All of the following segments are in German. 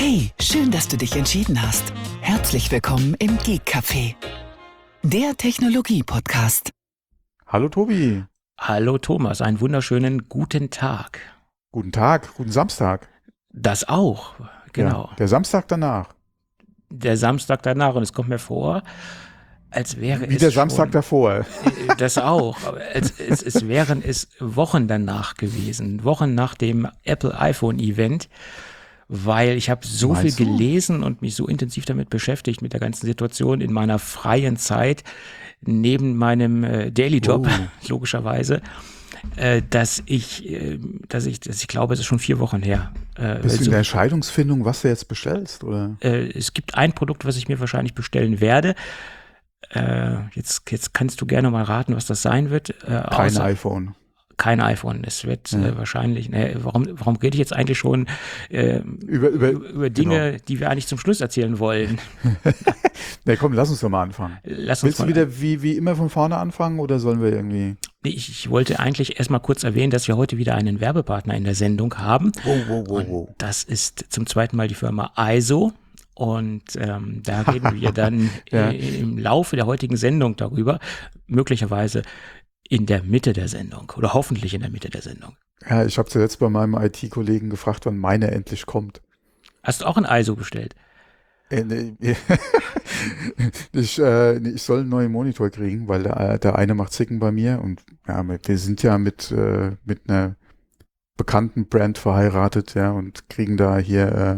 Hey, schön, dass du dich entschieden hast. Herzlich willkommen im Geek Café, der Technologie-Podcast. Hallo Tobi. Hallo Thomas, einen wunderschönen guten Tag. Guten Tag, guten Samstag. Das auch, genau. Ja, der Samstag danach. Der Samstag danach, und es kommt mir vor, als wäre Wie es der Samstag schon, davor. Das auch, aber es wären es Wochen danach gewesen, Wochen nach dem Apple iPhone Event, weil ich habe so Meinst viel du? gelesen und mich so intensiv damit beschäftigt, mit der ganzen Situation in meiner freien Zeit, neben meinem Daily Job, logischerweise, dass ich glaube, es ist schon 4 Wochen her. Bist du in der Entscheidungsfindung, was du jetzt bestellst, oder? Es gibt ein Produkt, was ich mir wahrscheinlich bestellen werde. Jetzt kannst du gerne mal raten, was das sein wird. Kein iPhone. Kein iPhone. Es wird wahrscheinlich, warum rede ich jetzt eigentlich schon über Dinge, genau, die wir eigentlich zum Schluss erzählen wollen? Ne, komm, lass uns doch mal anfangen. Willst du wieder wie immer von vorne anfangen, oder sollen wir irgendwie? Ich wollte eigentlich erstmal kurz erwähnen, dass wir heute wieder einen Werbepartner in der Sendung haben. Wow. Das ist zum zweiten Mal die Firma ISO. Und da reden wir dann im Laufe der heutigen Sendung darüber, möglicherweise in der Mitte der Sendung oder hoffentlich in der Mitte der Sendung. Ja, ich habe zuletzt bei meinem IT-Kollegen gefragt, wann meine endlich kommt. Hast du auch ein ISO bestellt? Nee. Ich soll einen neuen Monitor kriegen, weil der eine macht Zicken bei mir, und ja, wir sind ja mit einer bekannten Brand verheiratet, ja, und kriegen da hier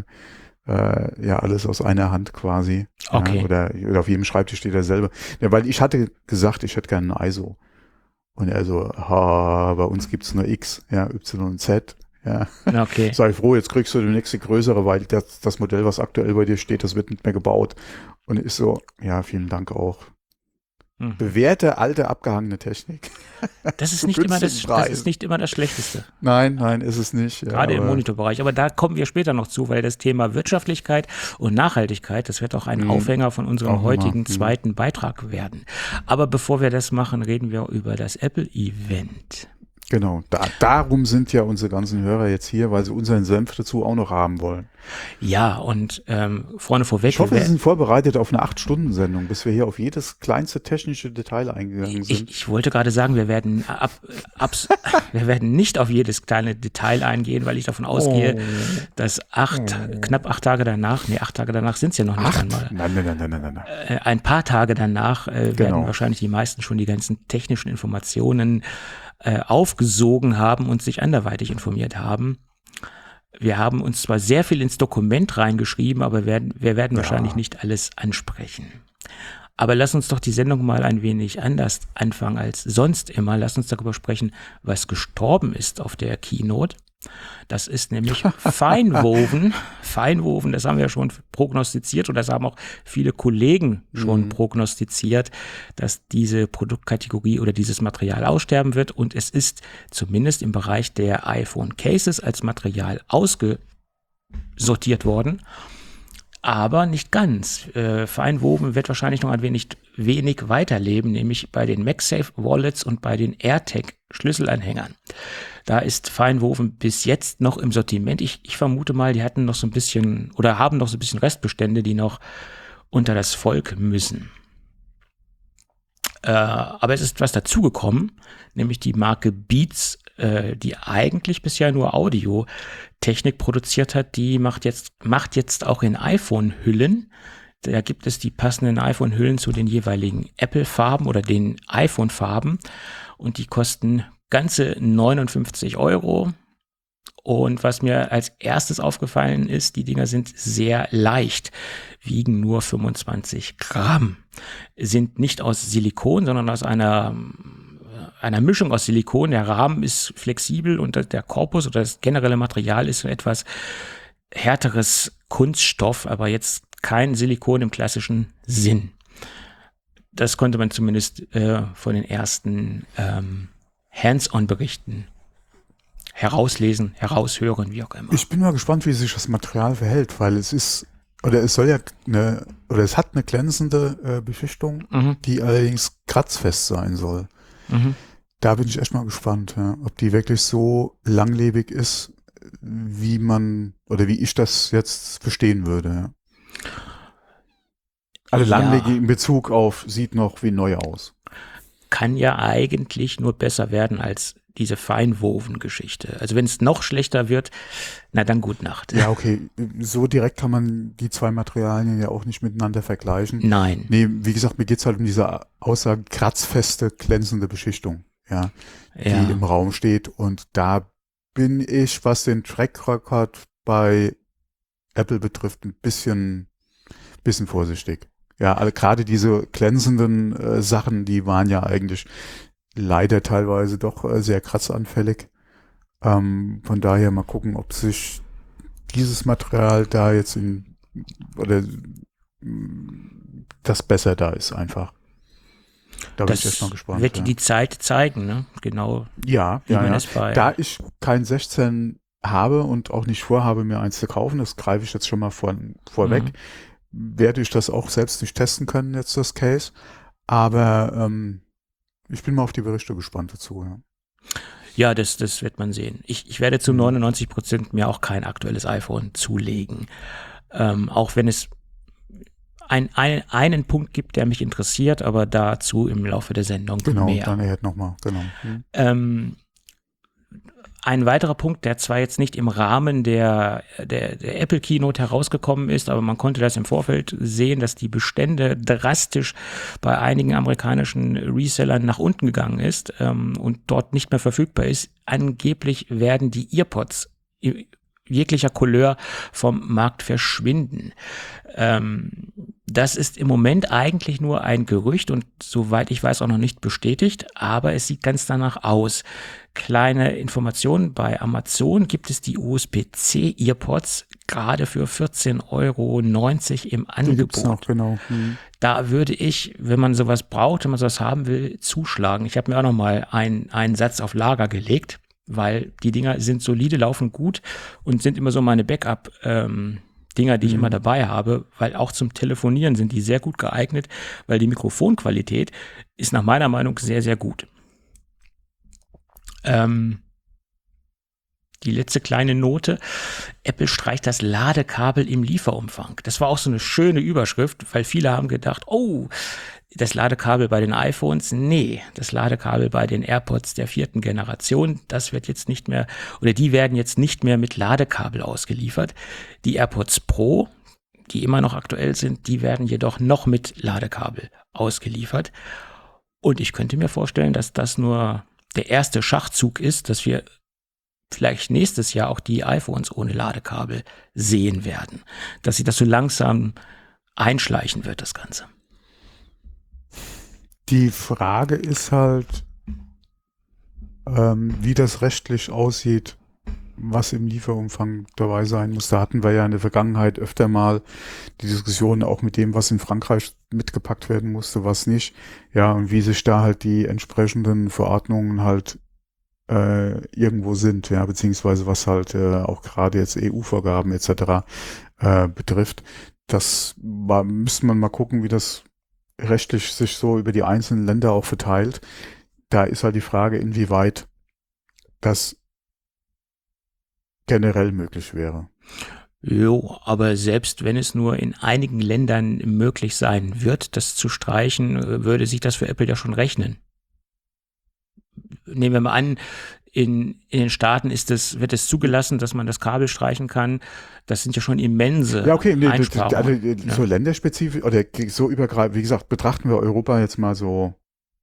alles aus einer Hand quasi. Okay. Ja, oder auf jedem Schreibtisch steht derselbe. Ja, weil ich hatte gesagt, ich hätte gerne einen ISO. Und er so, bei uns gibt's nur X, ja, Y und Z. Ja. Okay. Sei froh, jetzt kriegst du die nächste größere, weil das Modell, was aktuell bei dir steht, das wird nicht mehr gebaut. Und ich so, ja, vielen Dank auch. Bewährte, alte, abgehangene Technik. Das ist nicht immer das Schlechteste. Nein, ist es nicht. Ja, gerade im Monitorbereich. Aber da kommen wir später noch zu, weil das Thema Wirtschaftlichkeit und Nachhaltigkeit, das wird auch ein Aufhänger von unserem heutigen zweiten Beitrag werden. Aber bevor wir das machen, reden wir über das Apple-Event. Genau, darum sind ja unsere ganzen Hörer jetzt hier, weil sie unseren Senf dazu auch noch haben wollen. Ja, und vorne vorweg. Ich hoffe, Sie sind vorbereitet auf eine 8-Stunden-Sendung, bis wir hier auf jedes kleinste technische Detail eingegangen sind. Ich wollte gerade sagen, wir werden nicht auf jedes kleine Detail eingehen, weil ich davon ausgehe, dass knapp 8 Tage danach, 8 Tage danach sind es ja noch nicht einmal. Nein. Ein paar Tage danach werden wahrscheinlich die meisten schon die ganzen technischen Informationen aufgesogen haben und sich anderweitig informiert haben. Wir haben uns zwar sehr viel ins Dokument reingeschrieben, aber wir werden wahrscheinlich nicht alles ansprechen. Aber lass uns doch die Sendung mal ein wenig anders anfangen als sonst immer. Lass uns darüber sprechen, was gestorben ist auf der Keynote. Das ist nämlich Feinwoven. Feinwoven, das haben wir schon prognostiziert, und das haben auch viele Kollegen schon prognostiziert, dass diese Produktkategorie oder dieses Material aussterben wird. Und es ist zumindest im Bereich der iPhone Cases als Material ausgesortiert worden. Aber nicht ganz. Feinwoven wird wahrscheinlich noch ein wenig weiterleben, nämlich bei den MagSafe Wallets und bei den AirTag Schlüsselanhängern. Da ist Feinwoven bis jetzt noch im Sortiment. Ich vermute mal, die hatten noch so ein bisschen oder haben noch so ein bisschen Restbestände, die noch unter das Volk müssen. Aber es ist was dazugekommen, nämlich die Marke Beats, die eigentlich bisher nur Audio-Technik produziert hat, die macht jetzt auch in iPhone-Hüllen. Da gibt es die passenden iPhone-Hüllen zu den jeweiligen Apple-Farben oder den iPhone-Farben, und die kosten ganze 59 €. Und was mir als erstes aufgefallen ist, die Dinger sind sehr leicht, wiegen nur 25 Gramm, sind nicht aus Silikon, sondern aus einer Mischung aus Silikon. Der Rahmen ist flexibel und der Korpus oder das generelle Material ist etwas härteres Kunststoff, aber jetzt kein Silikon im klassischen Sinn. Das konnte man zumindest von den ersten Hands-on-Berichten herauslesen, heraushören, wie auch immer. Ich bin mal gespannt, wie sich das Material verhält, weil es hat eine glänzende Beschichtung, die allerdings kratzfest sein soll. Da bin ich echt mal gespannt, ja, ob die wirklich so langlebig ist, wie wie ich das jetzt verstehen würde. Ja. Also langlebig in Bezug auf sieht noch wie neu aus. Kann ja eigentlich nur besser werden als diese Feinwoven-Geschichte. Also wenn es noch schlechter wird, na dann gut Nacht. Ja, okay. So direkt kann man die zwei Materialien ja auch nicht miteinander vergleichen. Nein. Nee, wie gesagt, mir geht's halt um diese Aussage kratzfeste, glänzende Beschichtung, ja, die im Raum steht. Und da bin ich, was den Track Record bei Apple betrifft, ein bisschen vorsichtig. Ja, also gerade diese glänzenden Sachen, die waren ja eigentlich leider teilweise doch sehr kratzanfällig. Von daher mal gucken, ob sich dieses Material da jetzt das besser da ist einfach. Da bin ich echt mal gespannt. Wird die Zeit zeigen, ne? Genau. Ja. Da ich kein 16 habe und auch nicht vorhabe, mir eins zu kaufen, das greife ich jetzt schon mal vorweg, werde ich das auch selbst nicht testen können, jetzt das Case. Aber ich bin mal auf die Berichte gespannt dazu. Ja. Ja, das wird man sehen. Ich werde zu 99% mir auch kein aktuelles iPhone zulegen. Auch wenn es einen Punkt gibt, der mich interessiert, aber dazu im Laufe der Sendung genau, mehr. Genau, dann nochmal, genau. Ein weiterer Punkt, der zwar jetzt nicht im Rahmen der Apple Keynote herausgekommen ist, aber man konnte das im Vorfeld sehen, dass die Bestände drastisch bei einigen amerikanischen Resellern nach unten gegangen ist und dort nicht mehr verfügbar ist. Angeblich werden die EarPods jeglicher Couleur vom Markt verschwinden. Das ist im Moment eigentlich nur ein Gerücht und soweit ich weiß auch noch nicht bestätigt, aber es sieht ganz danach aus. Kleine Informationen, bei Amazon gibt es die USB-C EarPods gerade für 14,90 € im Angebot. Die gibt's noch, genau. Da würde ich, wenn man sowas braucht, wenn man sowas haben will, zuschlagen. Ich habe mir auch noch mal einen Satz auf Lager gelegt, weil die Dinger sind solide, laufen gut und sind immer so meine Backup-Dinger, die ich immer dabei habe, weil auch zum Telefonieren sind die sehr gut geeignet, weil die Mikrofonqualität ist nach meiner Meinung sehr, sehr gut. Die letzte kleine Note, Apple streicht das Ladekabel im Lieferumfang. Das war auch so eine schöne Überschrift, weil viele haben gedacht, oh, das Ladekabel bei den iPhones, nee, das Ladekabel bei den AirPods der 4. Generation, das wird jetzt nicht mehr, oder die werden jetzt nicht mehr mit Ladekabel ausgeliefert. Die AirPods Pro, die immer noch aktuell sind, die werden jedoch noch mit Ladekabel ausgeliefert. Und ich könnte mir vorstellen, dass das nur der erste Schachzug ist, dass wir vielleicht nächstes Jahr auch die iPhones ohne Ladekabel sehen werden. Dass sich das so langsam einschleichen wird, das Ganze. Die Frage ist halt, wie das rechtlich aussieht, was im Lieferumfang dabei sein muss. Da hatten wir ja in der Vergangenheit öfter mal die Diskussion auch mit dem, was in Frankreich mitgepackt werden musste, was nicht. Ja, und wie sich da halt die entsprechenden Verordnungen halt irgendwo sind, ja, beziehungsweise was halt auch gerade jetzt EU-Vorgaben etc. Betrifft. Müsste man mal gucken, wie das rechtlich sich so über die einzelnen Länder auch verteilt. Da ist halt die Frage, inwieweit das generell möglich wäre. Jo, aber selbst wenn es nur in einigen Ländern möglich sein wird, das zu streichen, würde sich das für Apple ja schon rechnen. Nehmen wir mal an, in den Staaten wird es zugelassen, dass man das Kabel streichen kann. Das sind ja schon immense Einsparungen. So länderspezifisch oder so übergreifend, wie gesagt, betrachten wir Europa jetzt mal so.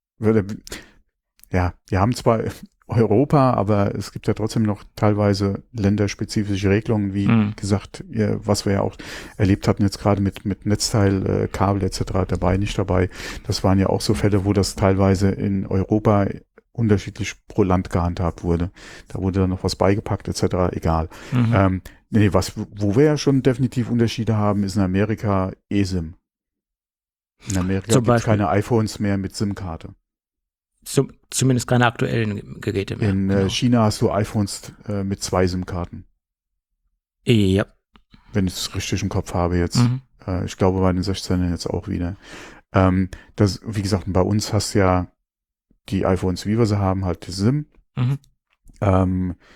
Ja, wir haben zwar Europa, aber es gibt ja trotzdem noch teilweise länderspezifische Regelungen, wie gesagt, was wir ja auch erlebt hatten jetzt gerade mit Netzteil, Kabel etc. dabei, nicht dabei. Das waren ja auch so Fälle, wo das teilweise in Europa unterschiedlich pro Land gehandhabt wurde. Da wurde dann noch was beigepackt etc. Egal. Wo wir ja schon definitiv Unterschiede haben, ist in Amerika eSIM. In Amerika gibt es keine iPhones mehr mit SIM-Karte. Zumindest keine aktuellen Geräte mehr. In China hast du iPhones mit 2 SIM-Karten. Ja. Wenn ich es richtig im Kopf habe jetzt. Ich glaube bei den 16ern jetzt auch wieder. Wie gesagt, bei uns hast du ja die iPhones, wie wir sie haben, halt die SIM.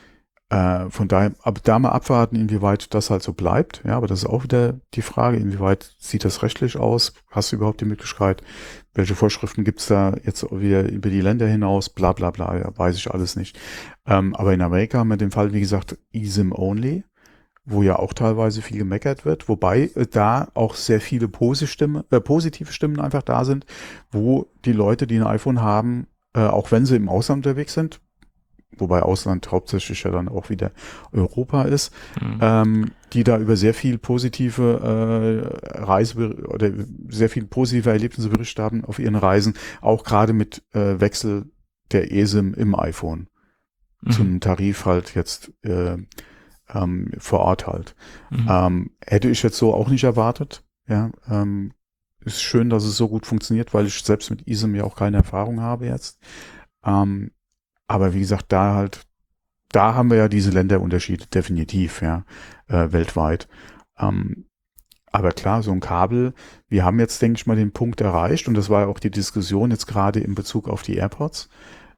Von daher, aber da mal abwarten, inwieweit das halt so bleibt. Ja, aber das ist auch wieder die Frage, inwieweit sieht das rechtlich aus? Hast du überhaupt die Möglichkeit? Welche Vorschriften gibt's da jetzt wieder über die Länder hinaus? Bla bla bla, ja, weiß ich alles nicht. Aber in Amerika haben wir den Fall, wie gesagt, eSIM only, wo ja auch teilweise viel gemeckert wird, wobei da auch sehr viele positive Stimmen einfach da sind, wo die Leute, die ein iPhone haben, auch wenn sie im Ausland unterwegs sind, wobei Ausland hauptsächlich ja dann auch wieder Europa ist, die da über sehr viel positive oder sehr viel positive Erlebnisse berichtet haben auf ihren Reisen, auch gerade mit Wechsel der eSIM im iPhone zum Tarif halt jetzt vor Ort halt. Hätte ich jetzt so auch nicht erwartet. Ja, ist schön, dass es so gut funktioniert, weil ich selbst mit eSIM ja auch keine Erfahrung habe jetzt. Aber wie gesagt, da haben wir ja diese Länderunterschiede definitiv, ja, weltweit. Aber klar, so ein Kabel, wir haben jetzt, denke ich mal, den Punkt erreicht, und das war ja auch die Diskussion jetzt gerade in Bezug auf die AirPods,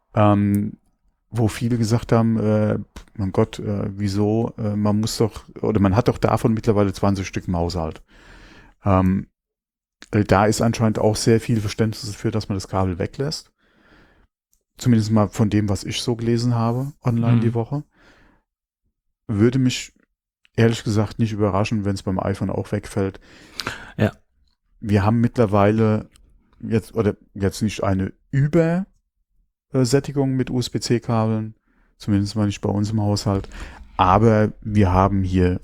wo viele gesagt haben, mein Gott, wieso, man muss doch, oder man hat doch davon mittlerweile 20 Stück im Haushalt. Da ist anscheinend auch sehr viel Verständnis dafür, dass man das Kabel weglässt. Zumindest mal von dem, was ich so gelesen habe, online die Woche. Würde mich ehrlich gesagt nicht überraschen, wenn es beim iPhone auch wegfällt. Ja. Wir haben mittlerweile jetzt nicht eine Übersättigung mit USB-C-Kabeln, zumindest mal nicht bei uns im Haushalt, aber wir haben hier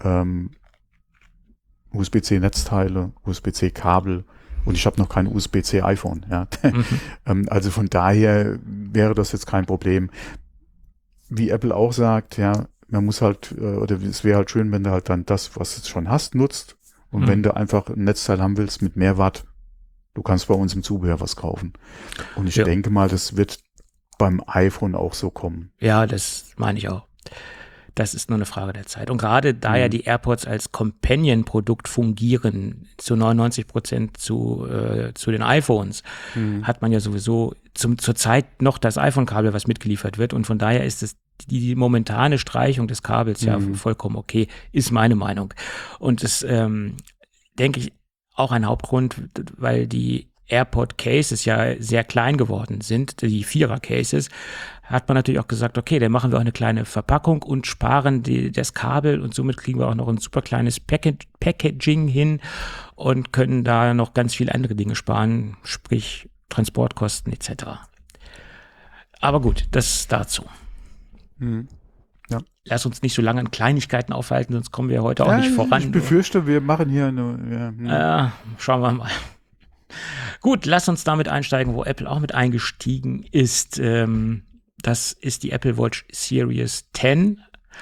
USB-C-Netzteile, USB-C-Kabel, und ich habe noch kein USB-C-iPhone. Ja. Also von daher wäre das jetzt kein Problem. Wie Apple auch sagt, ja, man muss halt, oder es wäre halt schön, wenn du halt dann das, was du schon hast, nutzt. Und wenn du einfach ein Netzteil haben willst mit mehr Watt, du kannst bei uns im Zubehör was kaufen. Und ich denke mal, das wird beim iPhone auch so kommen. Ja, das meine ich auch. Das ist nur eine Frage der Zeit. Und gerade da ja die AirPods als Companion-Produkt fungieren, zu 99% zu den iPhones, hat man ja sowieso zur Zeit noch das iPhone-Kabel, was mitgeliefert wird. Und von daher ist es die momentane Streichung des Kabels ja vollkommen okay, ist meine Meinung. Und das denke ich auch ein Hauptgrund, weil die AirPod-Cases ja sehr klein geworden sind, die 4er-Cases, hat man natürlich auch gesagt, okay, dann machen wir auch eine kleine Verpackung und sparen das Kabel, und somit kriegen wir auch noch ein super kleines Packaging hin und können da noch ganz viele andere Dinge sparen, sprich Transportkosten etc. Aber gut, das dazu. Ja. Lass uns nicht so lange an Kleinigkeiten aufhalten, sonst kommen wir heute auch nicht voran. Ich befürchte, wir machen hier eine... Schauen wir mal. Gut, lass uns damit einsteigen, wo Apple auch mit eingestiegen ist. Das ist die Apple Watch Series 10.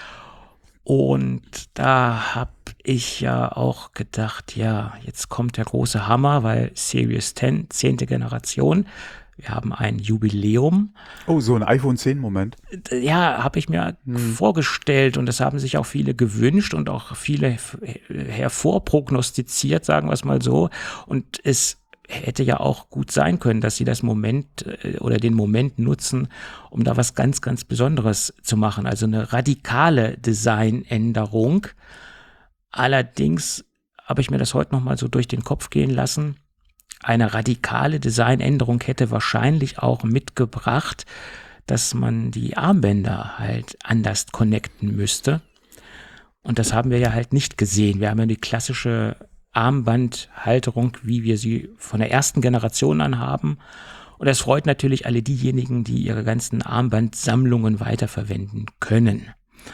Und da habe ich ja auch gedacht, ja, jetzt kommt der große Hammer, weil Series 10, 10. Generation, wir haben ein Jubiläum. Oh, so ein iPhone 10 Moment. Ja, habe ich mir vorgestellt, und das haben sich auch viele gewünscht und auch viele hervorprognostiziert, sagen wir es mal so. Und es hätte ja auch gut sein können, dass sie das Moment oder den Moment nutzen, um da was ganz, ganz Besonderes zu machen. Also eine radikale Designänderung. Allerdings habe ich mir das heute nochmal so durch den Kopf gehen lassen. Eine radikale Designänderung hätte wahrscheinlich auch mitgebracht, dass man die Armbänder halt anders connecten müsste. Und das haben wir ja halt nicht gesehen. Wir haben ja die klassische Armbandhalterung, wie wir sie von der ersten Generation an haben. Und das freut natürlich alle diejenigen, die ihre ganzen Armbandsammlungen weiterverwenden können.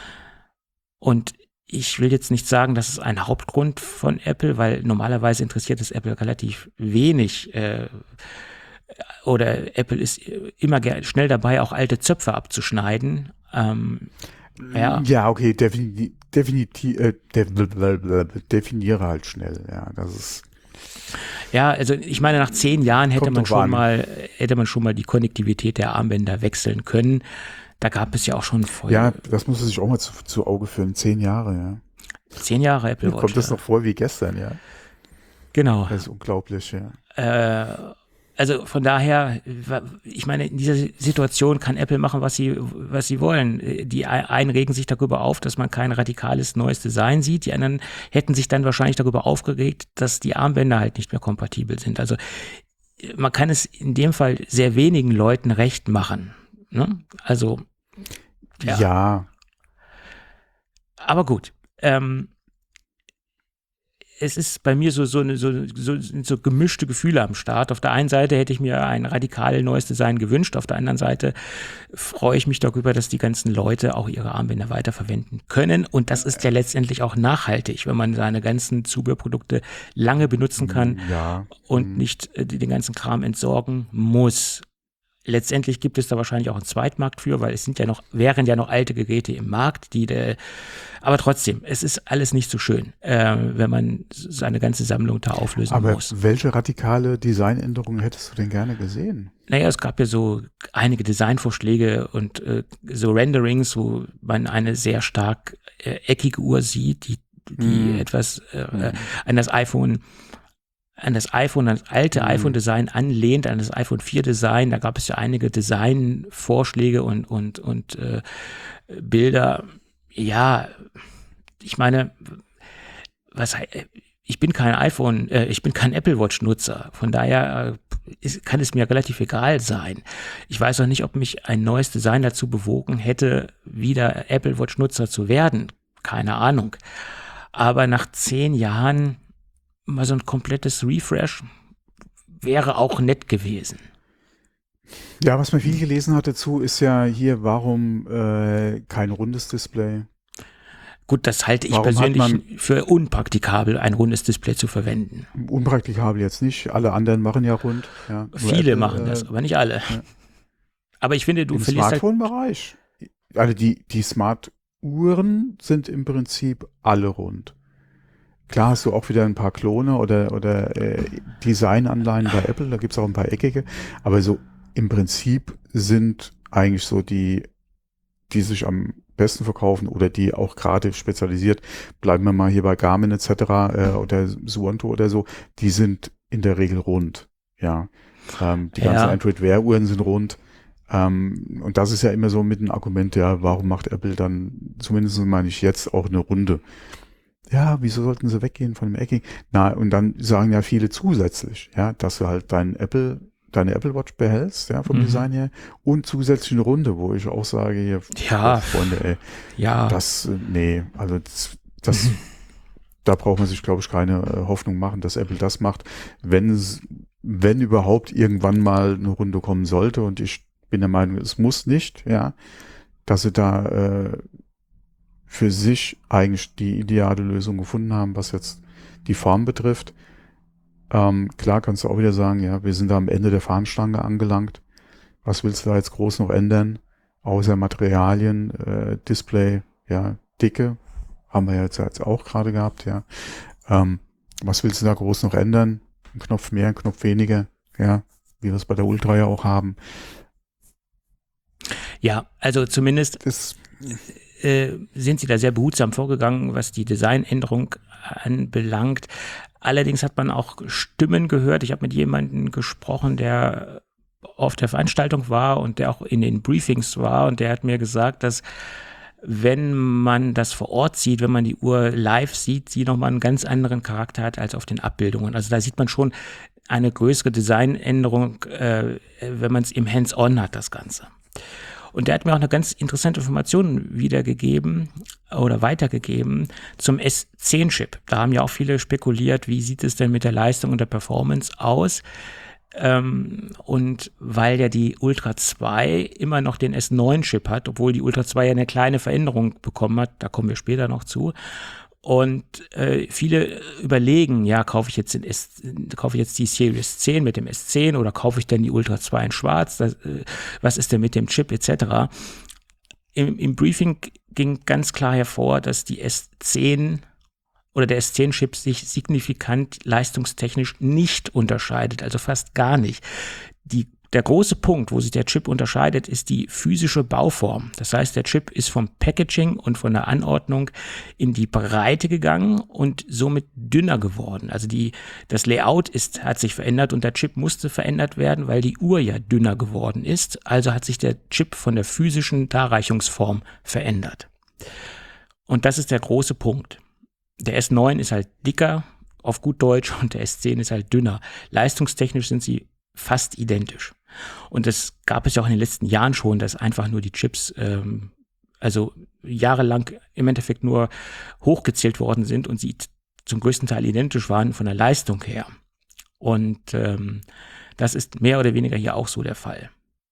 Und ich will jetzt nicht sagen, das ist ein Hauptgrund von Apple, weil normalerweise interessiert es Apple relativ wenig. Oder Apple ist immer schnell dabei, auch alte Zöpfe abzuschneiden. Ja, okay, definiere halt schnell, ja, das ist. Ja, also ich meine, nach 10 Jahren hätte man schon mal die Konnektivität der Armbänder wechseln können. Da gab es ja auch schon vorher. Ja, das muss man sich auch mal zu Auge führen. 10 Jahre, ja. 10 Jahre Apple Watch. Kommt das noch vor wie gestern, ja. Genau. Das ist unglaublich, ja. Also von daher, ich meine, in dieser Situation kann Apple machen, was sie wollen. Die einen regen sich darüber auf, dass man kein radikales neues Design sieht. Die anderen hätten sich dann wahrscheinlich darüber aufgeregt, dass die Armbänder halt nicht mehr kompatibel sind. Also man kann es in dem Fall sehr wenigen Leuten recht machen. Ne? Also Ja. Aber gut. Es ist bei mir so gemischte Gefühle am Start. Auf der einen Seite hätte ich mir ein radikal neues Design gewünscht, auf der anderen Seite freue ich mich darüber, dass die ganzen Leute auch ihre Armbänder weiterverwenden können. Und das ist ja letztendlich auch nachhaltig, wenn man seine ganzen Zubehörprodukte lange benutzen kann und nicht den ganzen Kram entsorgen muss. Letztendlich gibt es da wahrscheinlich auch einen Zweitmarkt für, weil es wären ja noch alte Geräte im Markt, aber trotzdem, es ist alles nicht so schön, wenn man seine ganze Sammlung da auflösen muss. Aber welche radikale Designänderungen hättest du denn gerne gesehen? Naja, es gab ja so einige Designvorschläge und so Renderings, wo man eine sehr stark eckige Uhr sieht, die etwas an das alte iPhone-Design anlehnt, an das iPhone 4-Design. Da gab es ja einige Designvorschläge und Bilder. Ja, ich meine, ich bin kein Apple Watch-Nutzer. Von daher kann es mir relativ egal sein. Ich weiß auch nicht, ob mich ein neues Design dazu bewogen hätte, wieder Apple Watch-Nutzer zu werden. Keine Ahnung. Aber nach 10 Jahren mal so ein komplettes Refresh wäre auch nett gewesen. Ja, was man viel gelesen hat dazu, ist ja hier, warum kein rundes Display? Gut, das halte ich persönlich für unpraktikabel, ein rundes Display zu verwenden. Unpraktikabel jetzt nicht, alle anderen machen ja rund. Ja. Viele Apple, machen das, aber nicht alle. Ja. Aber ich finde, du verlierst halt... Im Smartphone-Bereich, also die Smart-Uhren sind im Prinzip alle rund. Klar hast du auch wieder ein paar Klone oder Designanleihen bei Apple, da gibt es auch ein paar eckige, aber so im Prinzip sind eigentlich so die sich am besten verkaufen oder die auch gerade spezialisiert, bleiben wir mal hier bei Garmin etc. Oder Suunto oder so, die sind in der Regel rund. Ja, die ganzen Android Wear-Uhren sind rund. Und das ist ja immer so mit einem Argument, ja, warum macht Apple dann, zumindest meine ich jetzt, auch eine Runde? Ja, wieso sollten sie weggehen von dem Ecking? Na, und dann sagen ja viele zusätzlich, ja, dass du halt deine Apple Watch behältst, ja, vom Design her, und zusätzlich eine Runde, wo ich auch sage, hier, Freunde, ey, also das da braucht man sich, glaube ich, keine Hoffnung machen, dass Apple das macht, wenn überhaupt irgendwann mal eine Runde kommen sollte, und ich bin der Meinung, es muss nicht, ja, dass sie da für sich eigentlich die ideale Lösung gefunden haben, was jetzt die Form betrifft. Klar kannst du auch wieder sagen, ja, wir sind da am Ende der Fahnenstange angelangt. Was willst du da jetzt groß noch ändern? Außer Materialien, Display, ja, Dicke, haben wir jetzt auch gerade gehabt, ja. Was willst du da groß noch ändern? Ein Knopf mehr, ein Knopf weniger, ja, wie wir es bei der Ultra ja auch haben. Ja, also zumindest sind sie da sehr behutsam vorgegangen, was die Designänderung anbelangt. Allerdings hat man auch Stimmen gehört. Ich habe mit jemandem gesprochen, der auf der Veranstaltung war und der auch in den Briefings war, und der hat mir gesagt, dass wenn man das vor Ort sieht, wenn man die Uhr live sieht, sie nochmal einen ganz anderen Charakter hat als auf den Abbildungen. Also da sieht man schon eine größere Designänderung, wenn man es im Hands-on hat, das Ganze. Und der hat mir auch eine ganz interessante Information weitergegeben zum S10-Chip. Da haben ja auch viele spekuliert, wie sieht es denn mit der Leistung und der Performance aus? Und weil ja die Ultra 2 immer noch den S9-Chip hat, obwohl die Ultra 2 ja eine kleine Veränderung bekommen hat, da kommen wir später noch zu. Und viele überlegen, ja, kaufe ich jetzt die Series 10 mit dem S10 oder kaufe ich denn die Ultra 2 in schwarz? Was ist denn mit dem Chip etc.? Im Briefing ging ganz klar hervor, dass die S10 oder der S10-Chip sich signifikant leistungstechnisch nicht unterscheidet, also fast gar nicht. Die Der große Punkt, wo sich der Chip unterscheidet, ist die physische Bauform. Das heißt, der Chip ist vom Packaging und von der Anordnung in die Breite gegangen und somit dünner geworden. Also das Layout hat sich verändert und der Chip musste verändert werden, weil die Uhr ja dünner geworden ist. Also hat sich der Chip von der physischen Darreichungsform verändert. Und das ist der große Punkt. Der S9 ist halt dicker, auf gut Deutsch, und der S10 ist halt dünner. Leistungstechnisch sind sie fast identisch. Und das gab es ja auch in den letzten Jahren schon, dass einfach nur die Chips, also jahrelang im Endeffekt nur hochgezählt worden sind und sie zum größten Teil identisch waren von der Leistung her. Und das ist mehr oder weniger hier auch so der Fall.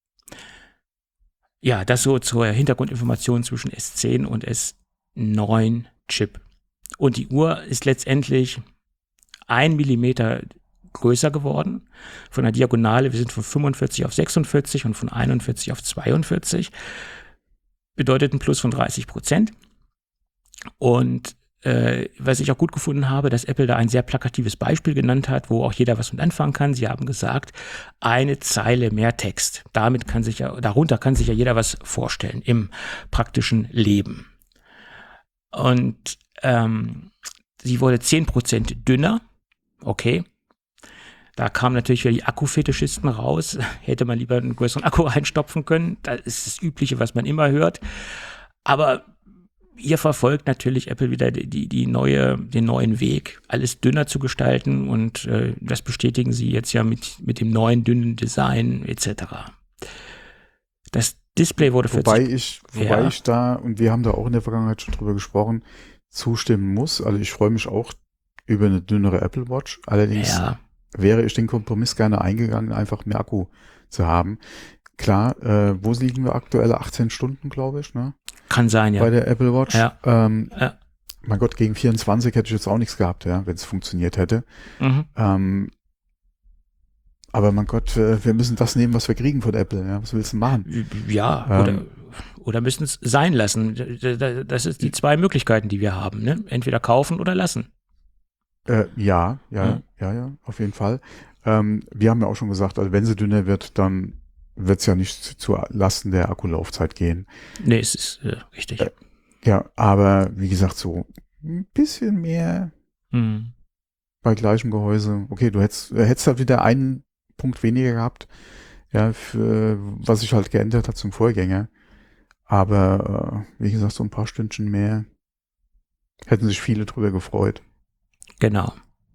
Ja, das so zur Hintergrundinformation zwischen S10 und S9 Chip. Und die Uhr ist letztendlich 1 Millimeter größer geworden. Von der Diagonale, wir sind von 45 auf 46 und von 41 auf 42. Bedeutet ein Plus von 30%. Und was ich auch gut gefunden habe, dass Apple da ein sehr plakatives Beispiel genannt hat, wo auch jeder was mit anfangen kann. Sie haben gesagt, eine Zeile mehr Text. Darunter kann sich ja jeder was vorstellen im praktischen Leben. Und sie wurde 10% dünner. Okay. Da kamen natürlich wieder die Akkufetischisten raus. Hätte man lieber einen größeren Akku reinstopfen können. Das ist das Übliche, was man immer hört. Aber hier verfolgt natürlich Apple wieder den neuen Weg, alles dünner zu gestalten. Und das bestätigen sie jetzt ja mit dem neuen dünnen Design etc. Das Display wurde 40. Wobei ich da, und wir haben da auch in der Vergangenheit schon drüber gesprochen, zustimmen muss. Also ich freue mich auch über eine dünnere Apple Watch. Allerdings wäre ich den Kompromiss gerne eingegangen, einfach mehr Akku zu haben. Klar, wo liegen wir aktuell? 18 Stunden, glaube ich, ne? Kann sein, ja. Bei der Apple Watch. Ja. Mein Gott, gegen 24 hätte ich jetzt auch nichts gehabt, ja, wenn es funktioniert hätte. Aber mein Gott, wir müssen das nehmen, was wir kriegen von Apple. Ja? Was willst du machen? Ja, oder müssen es sein lassen. Das ist die zwei Möglichkeiten, die wir haben. Ne? Entweder kaufen oder lassen. Ja, auf jeden Fall. Wir haben ja auch schon gesagt, also wenn sie dünner wird, dann wird es ja nicht zu Lasten der Akkulaufzeit gehen. Nee, es ist richtig. Ja, aber wie gesagt, so ein bisschen mehr bei gleichem Gehäuse. Okay, du hättest halt wieder einen Punkt weniger gehabt, ja, für was sich halt geändert hat zum Vorgänger. Aber wie gesagt, so ein paar Stündchen mehr hätten sich viele drüber gefreut. Genau.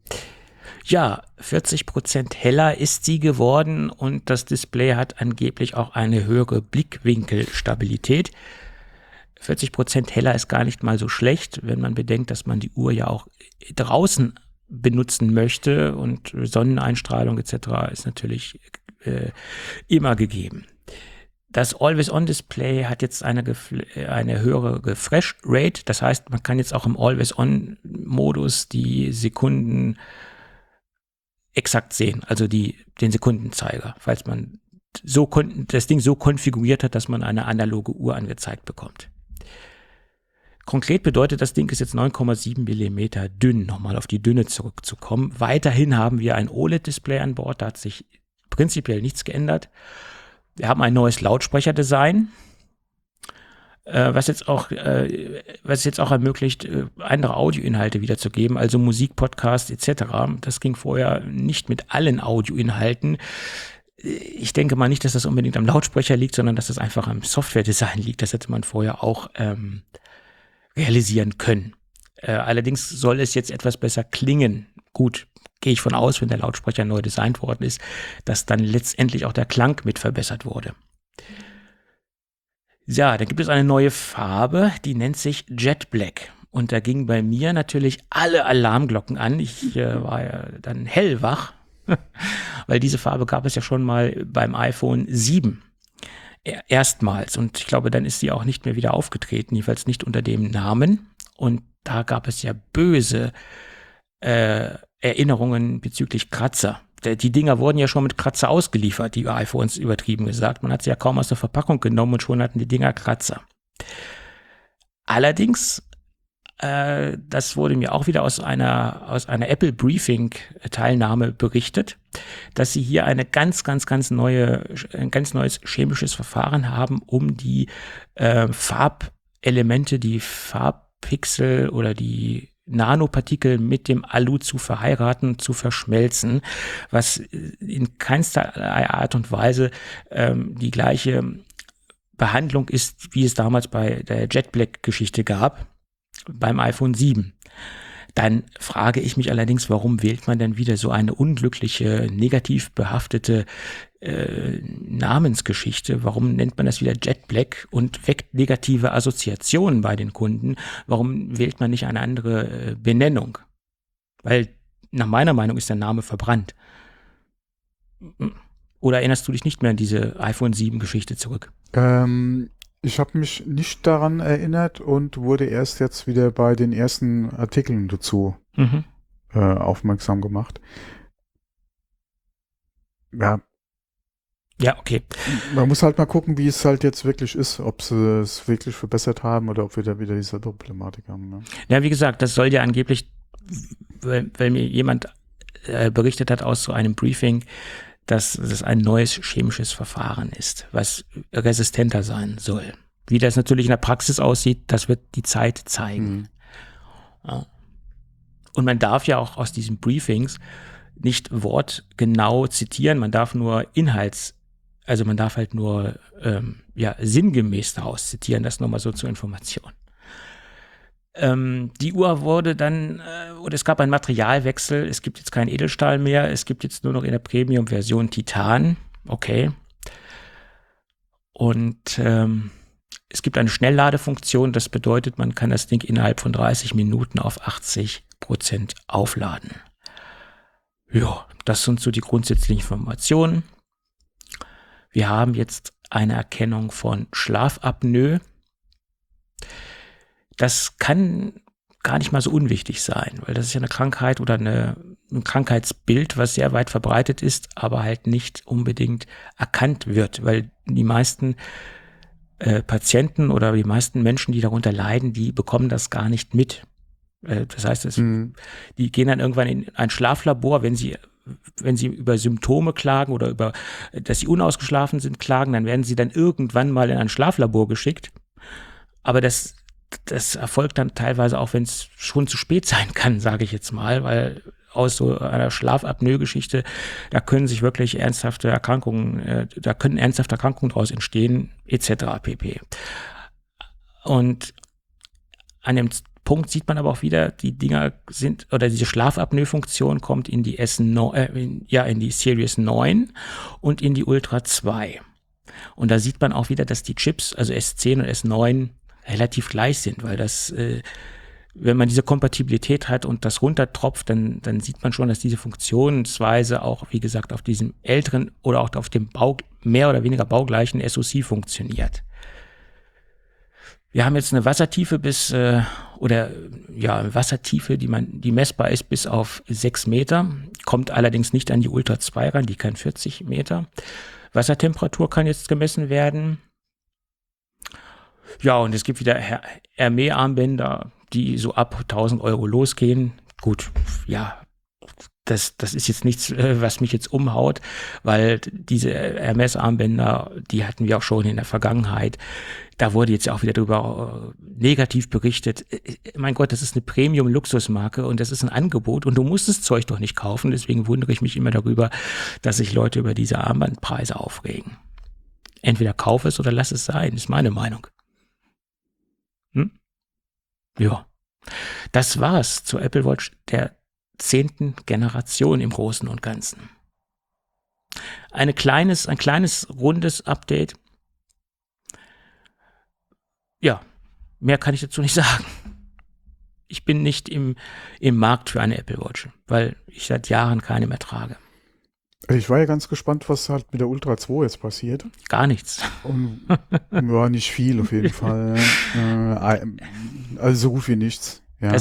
Ja, 40% heller ist sie geworden und das Display hat angeblich auch eine höhere Blickwinkelstabilität. 40% heller ist gar nicht mal so schlecht, wenn man bedenkt, dass man die Uhr ja auch draußen benutzen möchte und Sonneneinstrahlung etc. ist natürlich immer gegeben. Das Always-On-Display hat jetzt eine höhere Refresh-Rate. Das heißt, man kann jetzt auch im Always-On-Modus die Sekunden exakt sehen, also den Sekundenzeiger, falls man das Ding so konfiguriert hat, dass man eine analoge Uhr angezeigt bekommt. Konkret bedeutet, das Ding ist jetzt 9,7 mm dünn, nochmal auf die Dünne zurückzukommen. Weiterhin haben wir ein OLED-Display an Bord, da hat sich prinzipiell nichts geändert. Wir haben ein neues Lautsprecherdesign, was jetzt auch ermöglicht, andere Audioinhalte wiederzugeben, also Musik, Podcast etc. Das ging vorher nicht mit allen Audioinhalten. Ich denke mal nicht, dass das unbedingt am Lautsprecher liegt, sondern dass das einfach am Softwaredesign liegt. Das hätte man vorher auch realisieren können. Allerdings soll es jetzt etwas besser klingen. Gut, gehe ich von aus, wenn der Lautsprecher neu designt worden ist, dass dann letztendlich auch der Klang mit verbessert wurde. Ja, da gibt es eine neue Farbe, die nennt sich Jet Black. Und da gingen bei mir natürlich alle Alarmglocken an. Ich war ja dann hellwach, weil diese Farbe gab es ja schon mal beim iPhone 7. Erstmals. Und ich glaube, dann ist sie auch nicht mehr wieder aufgetreten, jedenfalls nicht unter dem Namen. Und da gab es ja böse Erinnerungen bezüglich Kratzer. Die Dinger wurden ja schon mit Kratzer ausgeliefert, die iPhones, übertrieben gesagt. Man hat sie ja kaum aus der Verpackung genommen und schon hatten die Dinger Kratzer. Allerdings das wurde mir auch wieder aus einer Apple Briefing Teilnahme berichtet, dass sie hier ein ganz neues chemisches Verfahren haben, um die Farbelemente, die Farbpixel oder die Nanopartikel mit dem Alu zu verheiraten, zu verschmelzen, was in keinster Art und Weise die gleiche Behandlung ist, wie es damals bei der Jet Black-Geschichte gab, beim iPhone 7. Dann frage ich mich allerdings, warum wählt man denn wieder so eine unglückliche, negativ behaftete Namensgeschichte? Warum nennt man das wieder Jet Black und weckt negative Assoziationen bei den Kunden? Warum wählt man nicht eine andere Benennung? Weil nach meiner Meinung ist der Name verbrannt. Oder erinnerst du dich nicht mehr an diese iPhone 7 Geschichte zurück? Ich habe mich nicht daran erinnert und wurde erst jetzt wieder bei den ersten Artikeln dazu aufmerksam gemacht. Ja. Ja, okay. Man muss halt mal gucken, wie es halt jetzt wirklich ist, ob sie es wirklich verbessert haben oder ob wir da wieder diese Problematik haben. Ne? Ja, wie gesagt, das soll ja angeblich, weil mir jemand berichtet hat aus so einem Briefing, dass es ein neues chemisches Verfahren ist, was resistenter sein soll. Wie das natürlich in der Praxis aussieht, das wird die Zeit zeigen. Ja. Und man darf ja auch aus diesen Briefings nicht wortgenau zitieren, man darf nur man darf halt nur sinngemäß daraus zitieren, das nochmal so zur Information. Die Uhr wurde dann, oder es gab einen Materialwechsel, es gibt jetzt keinen Edelstahl mehr, es gibt jetzt nur noch in der Premium-Version Titan, okay. Und es gibt eine Schnellladefunktion, das bedeutet, man kann das Ding innerhalb von 30 Minuten auf 80% aufladen. Ja, das sind so die grundsätzlichen Informationen. Wir haben jetzt eine Erkennung von Schlafapnoe. Das kann gar nicht mal so unwichtig sein, weil das ist ja eine Krankheit oder ein Krankheitsbild, was sehr weit verbreitet ist, aber halt nicht unbedingt erkannt wird, weil die meisten Patienten oder die meisten Menschen, die darunter leiden, die bekommen das gar nicht mit. Das heißt, die gehen dann irgendwann in ein Schlaflabor, wenn sie über Symptome klagen oder über, dass sie unausgeschlafen sind, klagen, dann werden sie dann irgendwann mal in ein Schlaflabor geschickt. Aber das erfolgt dann teilweise auch, wenn es schon zu spät sein kann, sage ich jetzt mal, weil aus so einer Schlafapnoe-Geschichte, da können sich wirklich ernsthafte Erkrankungen daraus entstehen, etc. pp. Und an dem Punkt sieht man aber auch wieder, die Dinger sind, oder diese Schlafapnoe-Funktion kommt in die in die Series 9 und in die Ultra 2. Und da sieht man auch wieder, dass die Chips, also S10 und S9, relativ gleich sind, weil das, wenn man diese Kompatibilität hat und das runtertropft, dann sieht man schon, dass diese Funktionsweise auch, wie gesagt, auf diesem älteren oder auch auf dem mehr oder weniger baugleichen SoC funktioniert. Wir haben jetzt eine Wassertiefe Wassertiefe, die messbar ist bis auf 6 Meter, kommt allerdings nicht an die Ultra 2 ran, die kann 40 Meter. Wassertemperatur kann jetzt gemessen werden. Ja, und es gibt wieder Hermé-Armbänder, die so ab 1.000 Euro losgehen. Gut, ja, das ist jetzt nichts, was mich jetzt umhaut, weil diese Hermès-Armbänder, die hatten wir auch schon in der Vergangenheit. Da wurde jetzt ja auch wieder drüber negativ berichtet. Mein Gott, das ist eine Premium-Luxusmarke und das ist ein Angebot und du musst das Zeug doch nicht kaufen. Deswegen wundere ich mich immer darüber, dass sich Leute über diese Armbandpreise aufregen. Entweder kauf es oder lass es sein, ist meine Meinung. Ja, das war's zur Apple Watch der 10. Generation im Großen und Ganzen. Ein kleines rundes Update. Ja, mehr kann ich dazu nicht sagen. Ich bin nicht im Markt für eine Apple Watch, weil ich seit Jahren keine mehr trage. Ich war ja ganz gespannt, was halt mit der Ultra 2 jetzt passiert. Gar nichts. Und ja, nicht viel auf jeden Fall. Also so gut wie nichts. Ja.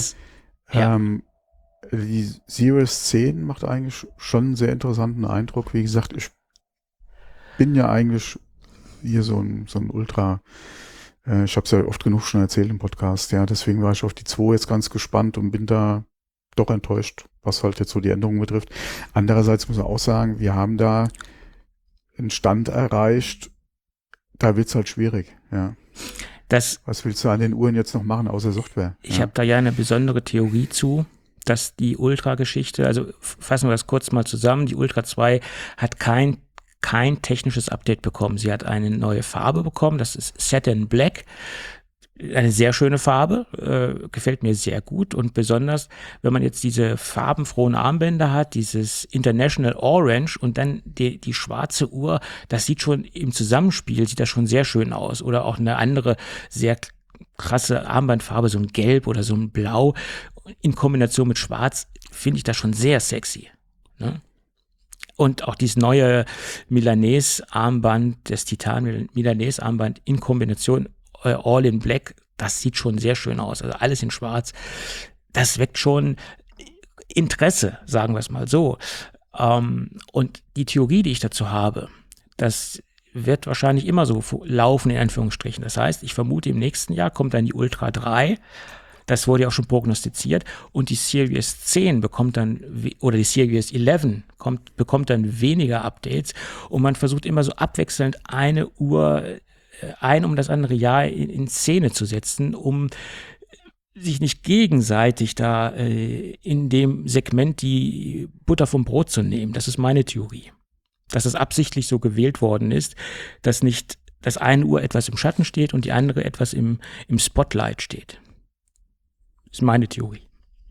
Die Series 10 macht eigentlich schon einen sehr interessanten Eindruck. Wie gesagt, ich bin ja eigentlich hier so ein Ultra Ich habe es ja oft genug schon erzählt im Podcast, ja, deswegen war ich auf die 2 jetzt ganz gespannt und bin da doch enttäuscht, was halt jetzt so die Änderungen betrifft. Andererseits muss man auch sagen, wir haben da einen Stand erreicht, da wird's halt schwierig, ja. Was willst du an den Uhren jetzt noch machen, außer Software? Ich habe da ja eine besondere Theorie zu, dass die Ultra-Geschichte, also fassen wir das kurz mal zusammen, die Ultra 2 hat kein technisches Update bekommen. Sie hat eine neue Farbe bekommen, das ist Satin Black. Eine sehr schöne Farbe, gefällt mir sehr gut und besonders, wenn man jetzt diese farbenfrohen Armbänder hat, dieses International Orange und dann die schwarze Uhr, das sieht schon im Zusammenspiel, sieht das schon sehr schön aus. Oder auch eine andere sehr krasse Armbandfarbe, so ein Gelb oder so ein Blau in Kombination mit Schwarz, finde ich das schon sehr sexy. Ne? Und auch dieses neue Milanese-Armband, das Titan-Milanese-Armband in Kombination All in Black, das sieht schon sehr schön aus. Also alles in Schwarz. Das weckt schon Interesse, sagen wir es mal so. Und die Theorie, die ich dazu habe, das wird wahrscheinlich immer so laufen, in Anführungsstrichen. Das heißt, ich vermute, im nächsten Jahr kommt dann die Ultra 3. Das wurde ja auch schon prognostiziert. Und die Series 10 bekommt dann, oder die Series 11 bekommt dann weniger Updates. Und man versucht immer so abwechselnd eine Uhr um das andere Jahr in Szene zu setzen, um sich nicht gegenseitig da in dem Segment die Butter vom Brot zu nehmen. Das ist meine Theorie. Dass es absichtlich so gewählt worden ist, dass nicht das eine Uhr etwas im Schatten steht und die andere etwas im Spotlight steht. Das ist meine Theorie.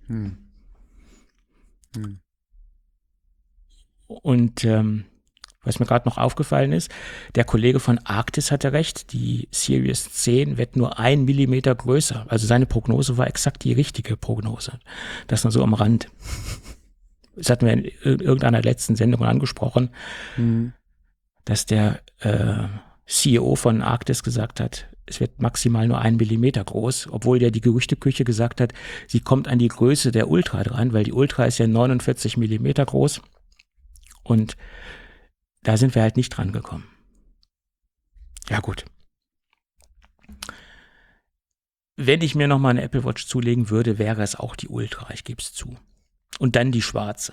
Und was mir gerade noch aufgefallen ist, der Kollege von Arktis hatte recht, die Series 10 wird nur 1 Millimeter größer. Also seine Prognose war exakt die richtige Prognose. Das nur so am Rand. Das hatten wir in irgendeiner letzten Sendung angesprochen, dass der CEO von Arktis gesagt hat, es wird maximal nur 1 Millimeter groß, obwohl ja die Gerüchteküche gesagt hat, sie kommt an die Größe der Ultra dran, weil die Ultra ist ja 49 Millimeter groß und da sind wir halt nicht dran gekommen. Ja gut. Wenn ich mir nochmal eine Apple Watch zulegen würde, wäre es auch die Ultra, ich gebe es zu. Und dann die schwarze.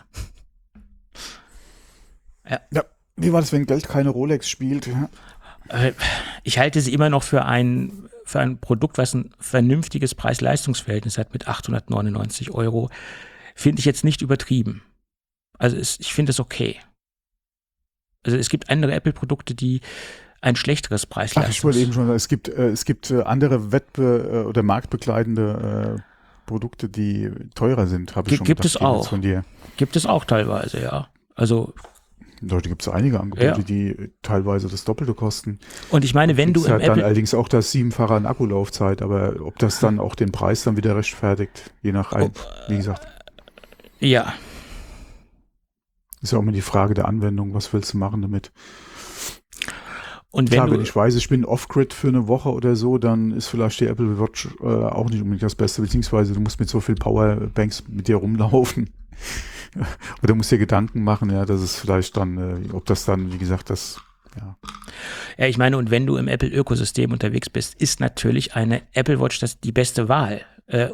Ja, wie war das, wenn Geld keine Rolex spielt? Ich halte sie immer noch für ein Produkt, was ein vernünftiges Preis-Leistungs-Verhältnis hat mit 899 €. Finde ich jetzt nicht übertrieben. Also ich finde es okay. Also es gibt andere Apple-Produkte, die ein schlechteres Preis-Leistungs... Ich wollte eben schon sagen, es gibt andere oder marktbegleitende Produkte, die teurer sind, habe ich schon gedacht. Gibt es auch. Von dir. Gibt es auch teilweise, ja. Also Leute, gibt es einige Angebote, die teilweise das Doppelte kosten. Und ich meine, wenn du im Apple... dann allerdings auch das 7-fache an Akkulaufzeit, aber ob das dann auch den Preis dann wieder rechtfertigt, je nach, wie gesagt. Ja. Ist ja auch immer die Frage der Anwendung, was willst du machen damit? Und wenn ich weiß, ich bin off-grid für eine Woche oder so, dann ist vielleicht die Apple Watch auch nicht unbedingt das Beste, beziehungsweise du musst mit so viel Powerbanks mit dir rumlaufen. Oder musst dir Gedanken machen, ja, dass es vielleicht dann, ob das dann, wie gesagt, ja. Ja, ich meine, und wenn du im Apple-Ökosystem unterwegs bist, ist natürlich eine Apple Watch die beste Wahl,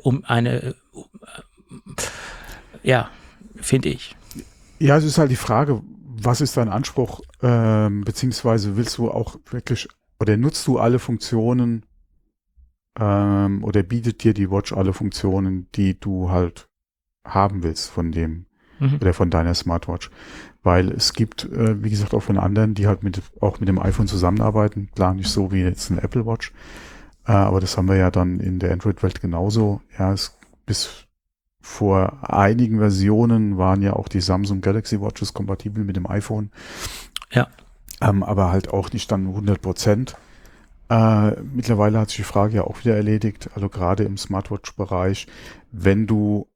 finde ich. Ja, es ist halt die Frage, was ist dein Anspruch, beziehungsweise willst du auch wirklich, oder nutzt du alle Funktionen, oder bietet dir die Watch alle Funktionen, die du halt haben willst von dem, oder von deiner Smartwatch. Weil es gibt, wie gesagt, auch von anderen, die halt auch mit dem iPhone zusammenarbeiten, klar nicht so wie jetzt eine Apple Watch, aber das haben wir ja dann in der Android-Welt genauso. Ja, bis vor einigen Versionen waren ja auch die Samsung Galaxy Watches kompatibel mit dem iPhone. Ja. Aber halt auch nicht dann 100%. Mittlerweile hat sich die Frage ja auch wieder erledigt, also gerade im Smartwatch-Bereich, wenn du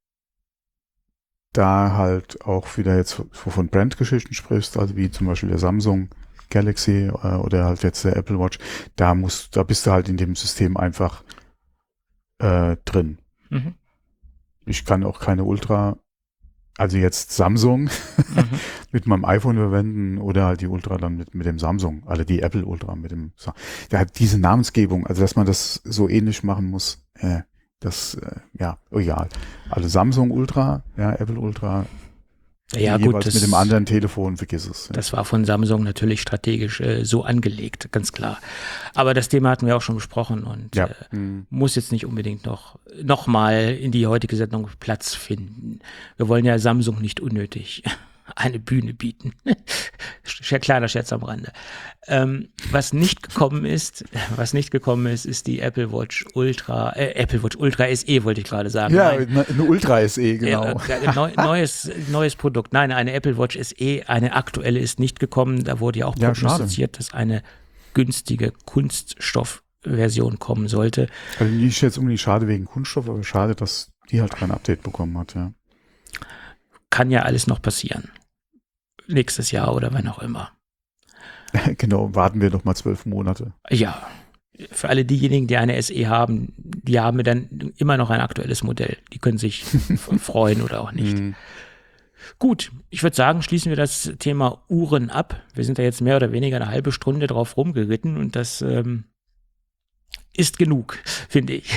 da halt auch wieder jetzt von Brandgeschichten sprichst, also wie zum Beispiel der Samsung Galaxy oder halt jetzt der Apple Watch, da bist du halt in dem System einfach drin. Ich kann auch keine Ultra Also jetzt Samsung Mhm. mit meinem iPhone verwenden oder halt die Ultra dann mit dem Samsung, also die Apple Ultra mit dem ja, diese Namensgebung, also dass man das so ähnlich machen muss, ja, egal. Also Samsung Ultra, ja, Apple Ultra, Ja, gut, jeweils mit dem anderen Telefon, vergiss es. Ja. das war von Samsung natürlich strategisch so angelegt, ganz klar. Aber das Thema hatten wir auch schon besprochen und Ja. muss jetzt nicht unbedingt noch mal in die heutige Sendung Platz finden. Wir wollen ja Samsung nicht unnötig eine Bühne bieten. Kleiner Scherz am Rande. Was nicht gekommen ist, ist die Apple Watch Ultra SE, wollte ich gerade sagen. Ja, Nein. eine Ultra SE, genau. Neues Produkt. Nein, eine Apple Watch SE, eine aktuelle ist nicht gekommen. Da wurde ja auch prognostiziert, dass eine günstige Kunststoffversion kommen sollte. Also nicht jetzt unbedingt schade wegen Kunststoff, aber schade, dass die halt kein Update bekommen hat, ja. Kann ja alles noch passieren. Nächstes Jahr oder wann auch immer. Genau, warten wir doch mal 12 Monate. Ja, für alle diejenigen, die eine SE haben, die haben dann immer noch ein aktuelles Modell. Die können sich freuen oder auch nicht. Gut, ich würde sagen, schließen wir das Thema Uhren ab. Wir sind da jetzt mehr oder weniger eine halbe Stunde drauf rumgeritten und das ist genug, finde ich.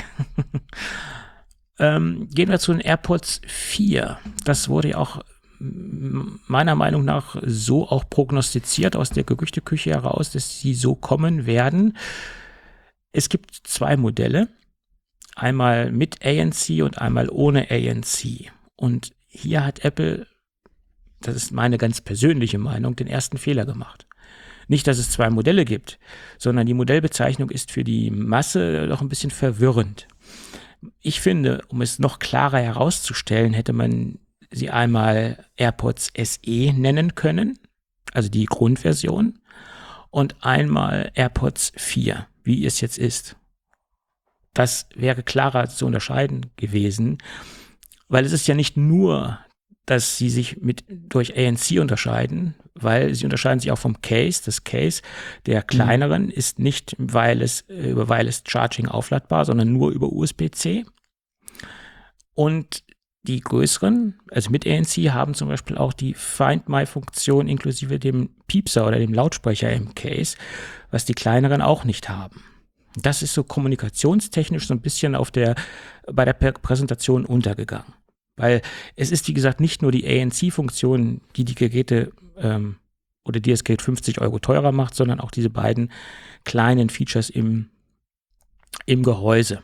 Gehen wir zu den AirPods 4. Das wurde ja auch meiner Meinung nach so auch prognostiziert aus der Gerüchteküche heraus, dass sie so kommen werden. Es gibt zwei Modelle, einmal mit ANC und einmal ohne ANC. Und hier hat Apple, das ist meine ganz persönliche Meinung, den ersten Fehler gemacht. Nicht, dass es zwei Modelle gibt, sondern die Modellbezeichnung ist für die Masse doch ein bisschen verwirrend. Ich finde, um es noch klarer herauszustellen, hätte man sie einmal AirPods SE nennen können, also die Grundversion, und einmal AirPods 4, wie es jetzt ist. Das wäre klarer zu unterscheiden gewesen, weil es ist ja nicht nur, dass sie sich durch ANC unterscheiden, weil sie unterscheiden sich auch vom Case. Das Case der kleineren ist nicht über Wireless Charging aufladbar, sondern nur über USB-C. Und die größeren, also mit ANC, haben zum Beispiel auch die Find My-Funktion inklusive dem Piepser oder dem Lautsprecher im Case, was die kleineren auch nicht haben. Das ist so kommunikationstechnisch so ein bisschen bei der Präsentation untergegangen. Weil es ist, wie gesagt, nicht nur die ANC-Funktion, die Geräte oder die das Gerät 50 € teurer macht, sondern auch diese beiden kleinen Features im Gehäuse.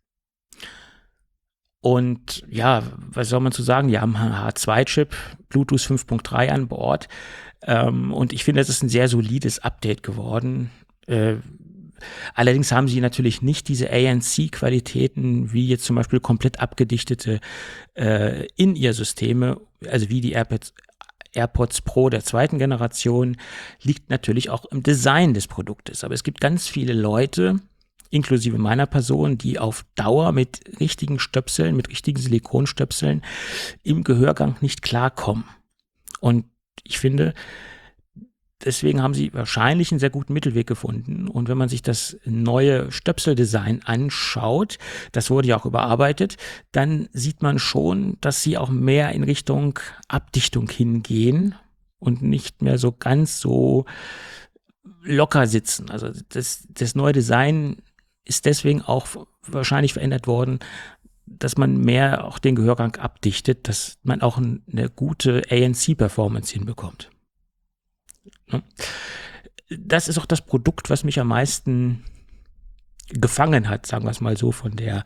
Und ja, was soll man zu sagen? Die haben einen H2-Chip, Bluetooth 5.3 an Bord. Und ich finde, das ist ein sehr solides Update geworden. Allerdings haben sie natürlich nicht diese ANC-Qualitäten, wie jetzt zum Beispiel komplett abgedichtete In-Ear-Systeme, also wie die AirPods Pro der zweiten Generation, liegt natürlich auch im Design des Produktes. Aber es gibt ganz viele Leute, inklusive meiner Person, die auf Dauer mit richtigen Stöpseln, mit richtigen Silikonstöpseln im Gehörgang nicht klarkommen. Und ich finde, deswegen haben sie wahrscheinlich einen sehr guten Mittelweg gefunden. Und wenn man sich das neue Stöpseldesign anschaut, das wurde ja auch überarbeitet, dann sieht man schon, dass sie auch mehr in Richtung Abdichtung hingehen und nicht mehr so ganz so locker sitzen. Also das neue Design ist deswegen auch wahrscheinlich verändert worden, dass man mehr auch den Gehörgang abdichtet, dass man auch eine gute ANC-Performance hinbekommt. Das ist auch das Produkt, was mich am meisten gefangen hat, sagen wir es mal so, von dem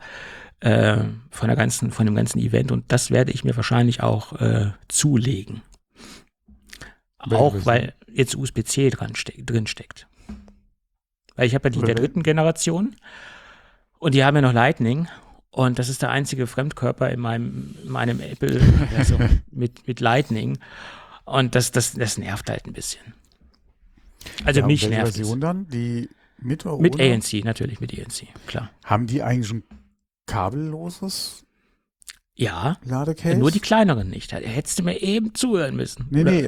ganzen Event. Und das werde ich mir wahrscheinlich auch zulegen. Auch weil jetzt USB-C drin steckt. Weil ich habe ja die der dritten Generation und die haben ja noch Lightning. Und das ist der einzige Fremdkörper in meinem Apple also mit Lightning. Und das nervt halt ein bisschen. Also ja, mich nervt es. Version dann? Die mit oder Mit ohne? ANC, natürlich mit ANC, klar. Haben die eigentlich ein kabelloses Ja, Ladecase? nur die kleineren nicht. Hättest du mir eben zuhören müssen.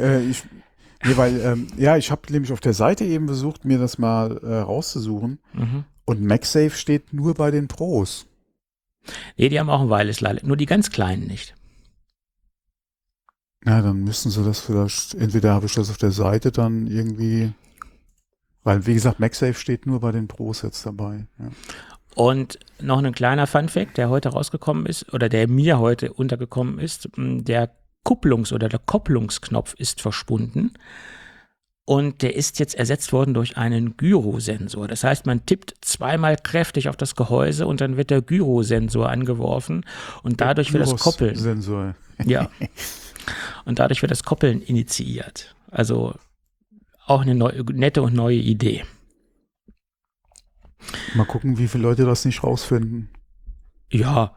Weil ich habe nämlich auf der Seite eben versucht, mir das mal rauszusuchen. Mhm. Und MagSafe steht nur bei den Pros. Nee, die haben auch ein Wireless Ladecase, nur die ganz kleinen nicht. Ja, dann müssen sie das vielleicht, entweder habe ich das auf der Seite dann irgendwie, weil wie gesagt, MagSafe steht nur bei den Pros jetzt dabei. Ja. Und noch ein kleiner Funfact, der heute rausgekommen ist oder der mir heute untergekommen ist, der der Kopplungsknopf ist verschwunden und der ist jetzt ersetzt worden durch einen Gyrosensor. Das heißt, man tippt zweimal kräftig auf das Gehäuse und dann wird der Gyrosensor angeworfen und dadurch wird das Koppeln. Sensor. Ja. Und dadurch wird das Koppeln initiiert. Also auch eine nette und neue Idee. Mal gucken, wie viele Leute das nicht rausfinden. Ja,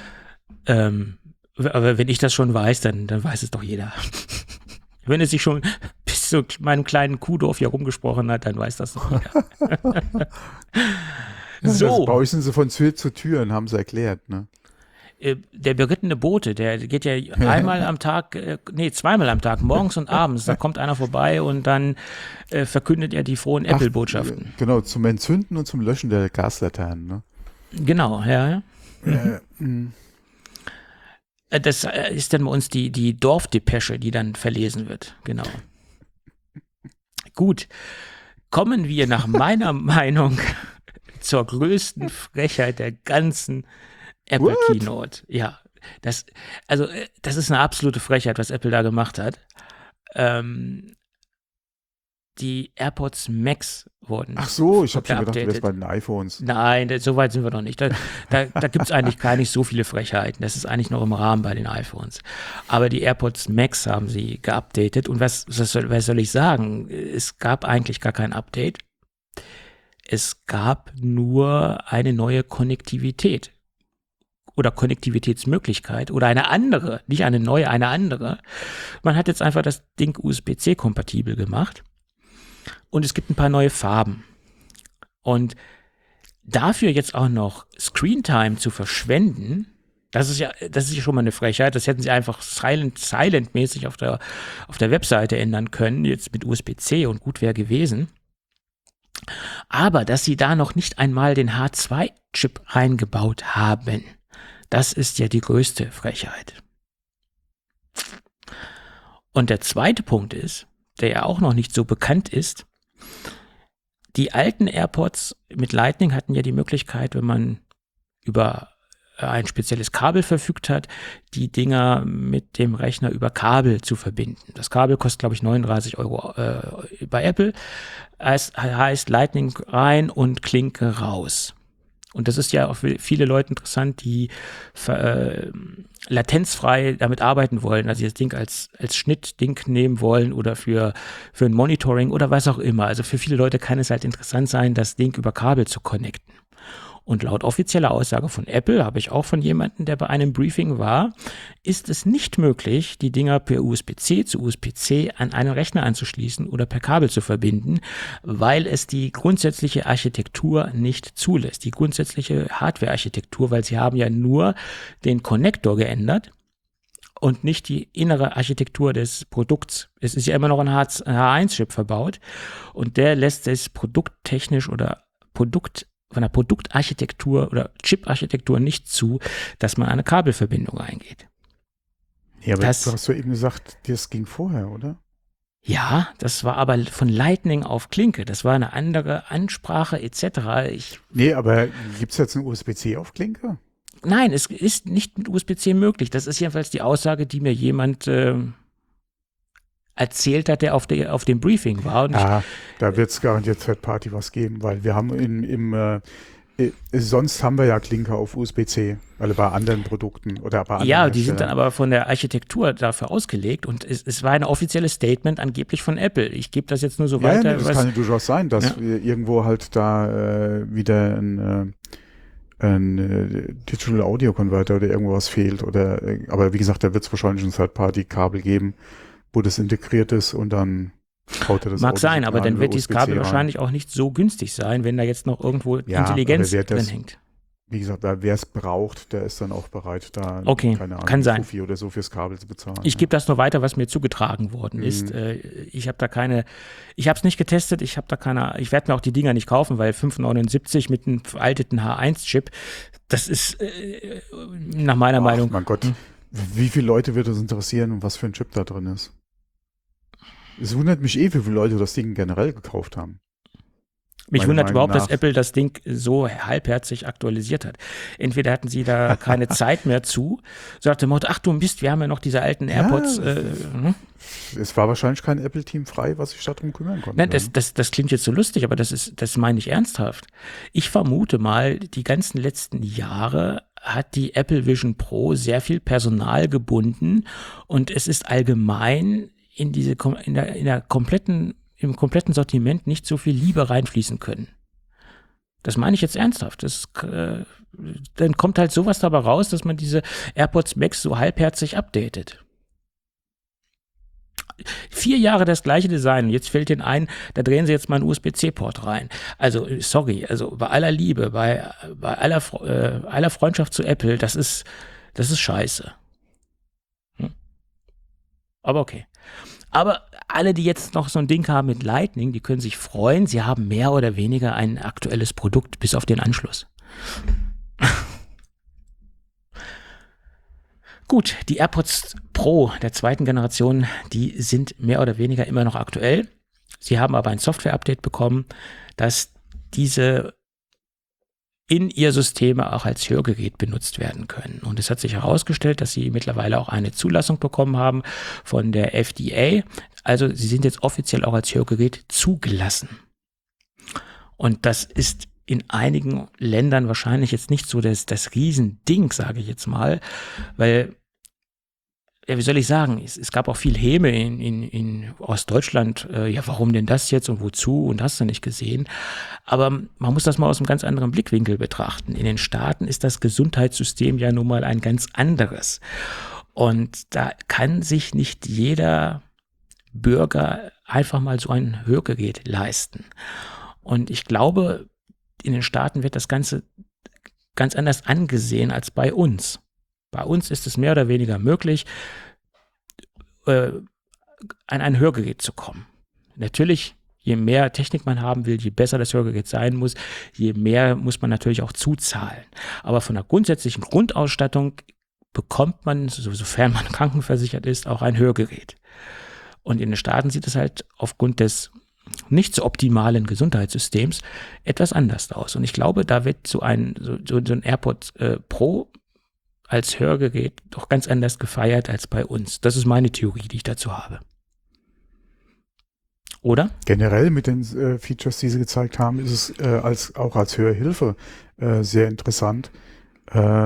aber wenn ich das schon weiß, dann weiß es doch jeder. Wenn es sich schon bis zu meinem kleinen Kuhdorf hier rumgesprochen hat, dann weiß das doch jeder. So. Also bei euch sind sie von Tür zu Tür, haben sie erklärt, ne? Der berittene Bote, der geht ja zweimal am Tag, morgens und abends. Da kommt einer vorbei und dann verkündet er die frohen Apple-Botschaften. Genau, zum Entzünden und zum Löschen der Gaslaternen, ne? Genau, ja. Das ist dann bei uns die Dorfdepesche, die dann verlesen wird. Genau. Gut, kommen wir nach meiner Meinung zur größten Frechheit der ganzen Apple Keynote. Ja, das ist eine absolute Frechheit, was Apple da gemacht hat. Die AirPods Max wurden. Ach so, ich habe schon gedacht, du wärst bei den iPhones. Nein, so weit sind wir noch nicht. Da gibt es eigentlich gar nicht so viele Frechheiten. Das ist eigentlich noch im Rahmen bei den iPhones. Aber die AirPods Max haben sie geupdatet. Und was soll ich sagen? Es gab eigentlich gar kein Update. Es gab nur eine neue Konnektivität. Oder Konnektivitätsmöglichkeit oder eine andere, nicht eine neue, eine andere. Man hat jetzt einfach das Ding USB-C-kompatibel gemacht und es gibt ein paar neue Farben. Und dafür jetzt auch noch Screentime zu verschwenden, das ist ja schon mal eine Frechheit. Das hätten sie einfach silent-mäßig auf der Webseite ändern können, jetzt mit USB-C und gut wäre gewesen. Aber dass sie da noch nicht einmal den H2-Chip reingebaut haben, das ist ja die größte Frechheit. Und der zweite Punkt ist, der ja auch noch nicht so bekannt ist, die alten AirPods mit Lightning hatten ja die Möglichkeit, wenn man über ein spezielles Kabel verfügt hat, die Dinger mit dem Rechner über Kabel zu verbinden. Das Kabel kostet, glaube ich, 39 Euro bei Apple. Es heißt Lightning rein und Klinke raus. Und das ist ja auch für viele Leute interessant, die latenzfrei damit arbeiten wollen, also das Ding als Schnittding nehmen wollen oder für ein Monitoring oder was auch immer. Also für viele Leute kann es halt interessant sein, das Ding über Kabel zu connecten. Und laut offizieller Aussage von Apple, habe ich auch von jemandem, der bei einem Briefing war, ist es nicht möglich, die Dinger per USB-C zu USB-C an einen Rechner anzuschließen oder per Kabel zu verbinden, weil es die grundsätzliche Architektur nicht zulässt. Die grundsätzliche Hardware-Architektur, weil sie haben ja nur den Konnektor geändert und nicht die innere Architektur des Produkts. Es ist ja immer noch ein H1-Chip verbaut und der lässt es produkttechnisch oder von der Produktarchitektur oder Chip-Architektur nicht zu, dass man eine Kabelverbindung eingeht. Ja, aber du hast eben gesagt, das ging vorher, oder? Ja, das war aber von Lightning auf Klinke. Das war eine andere Ansprache etc. Nee, aber gibt es jetzt ein USB-C auf Klinke? Nein, es ist nicht mit USB-C möglich. Das ist jedenfalls die Aussage, die mir jemand erzählt hat, der auf dem Briefing war. Und da wird es garantiert Third-Party was geben, weil wir haben sonst haben wir ja Klinker auf USB-C, also bei anderen Produkten oder bei anderen Ja, die sind dann aber von der Architektur dafür ausgelegt und es war ein offizielles Statement angeblich von Apple. Ich gebe das jetzt nur so weiter. Ja, das kann ja durchaus sein, dass irgendwo halt da wieder ein Digital Audio Converter oder irgendwas fehlt aber wie gesagt, da wird es wahrscheinlich ein Third-Party-Kabel geben, wo das integriert ist und dann haut er das Mag sein, aber dann wird dieses Kabel wahrscheinlich auch nicht so günstig sein, wenn da jetzt noch irgendwo Intelligenz drin hängt. Wie gesagt, wer es braucht, der ist dann auch bereit, da keine Ahnung, kann sein. Fuffi oder so fürs Kabel zu bezahlen. Ich gebe das nur weiter, was mir zugetragen worden ist. Ich habe es nicht getestet, ich werde mir auch die Dinger nicht kaufen, weil 5,79 mit einem veralteten H1-Chip, das ist nach meiner Meinung. Mein Gott, Wie viele Leute wird das interessieren und was für ein Chip da drin ist? Es wundert mich wie viele Leute das Ding generell gekauft haben. Mich Meiner wundert Meinung überhaupt, dass nach. Apple das Ding so halbherzig aktualisiert hat. Entweder hatten sie da keine Zeit mehr zu, so nach dem Motto, ach du Mist, wir haben ja noch diese alten AirPods. Es war wahrscheinlich kein Apple-Team frei, was sich darum kümmern konnte. Nein, das klingt jetzt so lustig, aber das meine ich ernsthaft. Ich vermute mal, die ganzen letzten Jahre hat die Apple Vision Pro sehr viel Personal gebunden und es ist allgemein in der im kompletten Sortiment nicht so viel Liebe reinfließen können. Das meine ich jetzt ernsthaft. Dann kommt halt sowas dabei raus, dass man diese AirPods Max so halbherzig updatet. 4 Jahre das gleiche Design. Jetzt fällt Ihnen ein, da drehen Sie jetzt mal einen USB-C-Port rein. Also, sorry, also bei aller Liebe, bei aller Freundschaft zu Apple, das ist scheiße. Aber okay. Aber alle, die jetzt noch so ein Ding haben mit Lightning, die können sich freuen, sie haben mehr oder weniger ein aktuelles Produkt, bis auf den Anschluss. Gut, die AirPods Pro der 2. Generation, die sind mehr oder weniger immer noch aktuell. Sie haben aber ein Software-Update bekommen, dass diese in ihr Systeme auch als Hörgerät benutzt werden können. Und es hat sich herausgestellt, dass sie mittlerweile auch eine Zulassung bekommen haben von der FDA. Also sie sind jetzt offiziell auch als Hörgerät zugelassen. Und das ist in einigen Ländern wahrscheinlich jetzt nicht so das Riesending, sage ich jetzt mal, weil, ja, wie soll ich sagen, es gab auch viel Häme in Ostdeutschland, ja, warum denn das jetzt und wozu und hast du nicht gesehen. Aber man muss das mal aus einem ganz anderen Blickwinkel betrachten. In den Staaten ist das Gesundheitssystem ja nun mal ein ganz anderes. Und da kann sich nicht jeder Bürger einfach mal so ein Hörgerät leisten. Und ich glaube, in den Staaten wird das Ganze ganz anders angesehen als bei uns. Bei uns ist es mehr oder weniger möglich, an ein Hörgerät zu kommen. Natürlich, je mehr Technik man haben will, je besser das Hörgerät sein muss, je mehr muss man natürlich auch zuzahlen. Aber von der grundsätzlichen Grundausstattung bekommt man, sofern man krankenversichert ist, auch ein Hörgerät. Und in den Staaten sieht es halt aufgrund des nicht so optimalen Gesundheitssystems etwas anders aus. Und ich glaube, da wird so ein AirPods Pro als Hörgerät doch ganz anders gefeiert als bei uns. Das ist meine Theorie, die ich dazu habe. Oder? Generell mit den Features, die sie gezeigt haben, ist es auch als Hörhilfe sehr interessant. Ja,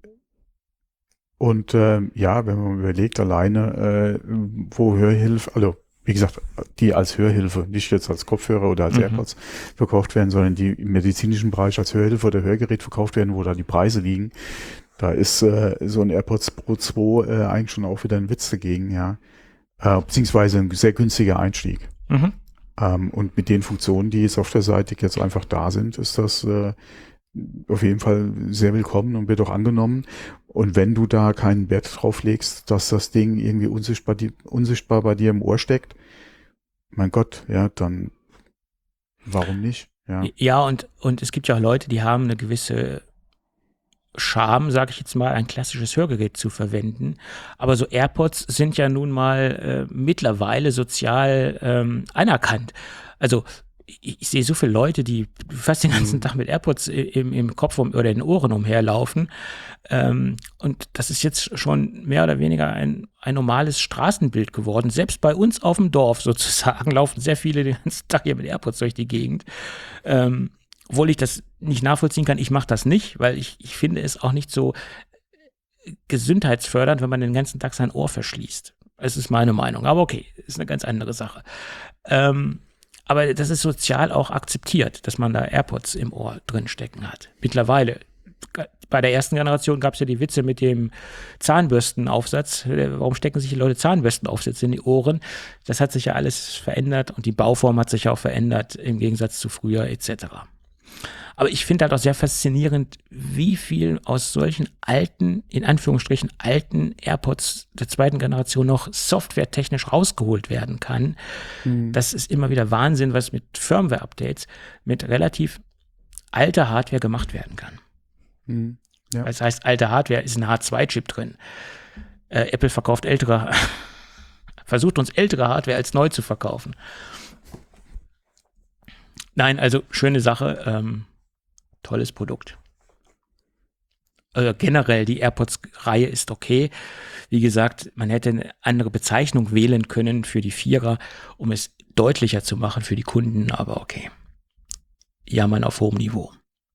wenn man überlegt, alleine, wo Hörhilfe, also wie gesagt, die als Hörhilfe, nicht jetzt als Kopfhörer oder als AirPods verkauft werden, sondern die im medizinischen Bereich als Hörhilfe oder Hörgerät verkauft werden, wo da die Preise liegen. Da ist so ein AirPods Pro 2 eigentlich schon auch wieder ein Witz dagegen, ja. Beziehungsweise ein sehr günstiger Einstieg. Und mit den Funktionen, die softwareseitig jetzt einfach da sind, ist das auf jeden Fall sehr willkommen und wird auch angenommen. Und wenn du da keinen Wert drauf legst, dass das Ding irgendwie unsichtbar bei dir im Ohr steckt, mein Gott, ja, dann warum nicht? Ja, und es gibt ja auch Leute, die haben eine gewisse Charme, sage ich jetzt mal, ein klassisches Hörgerät zu verwenden. Aber so AirPods sind ja nun mal mittlerweile sozial anerkannt. Also ich sehe so viele Leute, die fast den ganzen Tag mit AirPods im Kopf oder in den Ohren umherlaufen. Und das ist jetzt schon mehr oder weniger ein normales Straßenbild geworden. Selbst bei uns auf dem Dorf sozusagen laufen sehr viele den ganzen Tag hier mit AirPods durch die Gegend. Obwohl ich das nicht nachvollziehen kann, ich mache das nicht, weil ich finde es auch nicht so gesundheitsfördernd, wenn man den ganzen Tag sein Ohr verschließt. Das ist meine Meinung. Aber okay, ist eine ganz andere Sache. Aber das ist sozial auch akzeptiert, dass man da AirPods im Ohr drin stecken hat. Mittlerweile. Bei der ersten Generation gab es ja die Witze mit dem Zahnbürstenaufsatz. Warum stecken sich die Leute Zahnbürstenaufsätze in die Ohren? Das hat sich ja alles verändert und die Bauform hat sich ja auch verändert im Gegensatz zu früher etc. Aber ich finde halt auch sehr faszinierend, wie viel aus solchen alten, in Anführungsstrichen alten AirPods der 2. Generation noch softwaretechnisch rausgeholt werden kann. Das ist immer wieder Wahnsinn, was mit Firmware-Updates mit relativ alter Hardware gemacht werden kann. Ja. Das heißt, alte Hardware ist ein H2-Chip drin. Apple versucht uns ältere Hardware als neu zu verkaufen. Nein, also schöne Sache, tolles Produkt. Generell, die AirPods-Reihe ist okay. Wie gesagt, man hätte eine andere Bezeichnung wählen können für die Vierer, um es deutlicher zu machen für die Kunden, aber okay. Jammern auf hohem Niveau.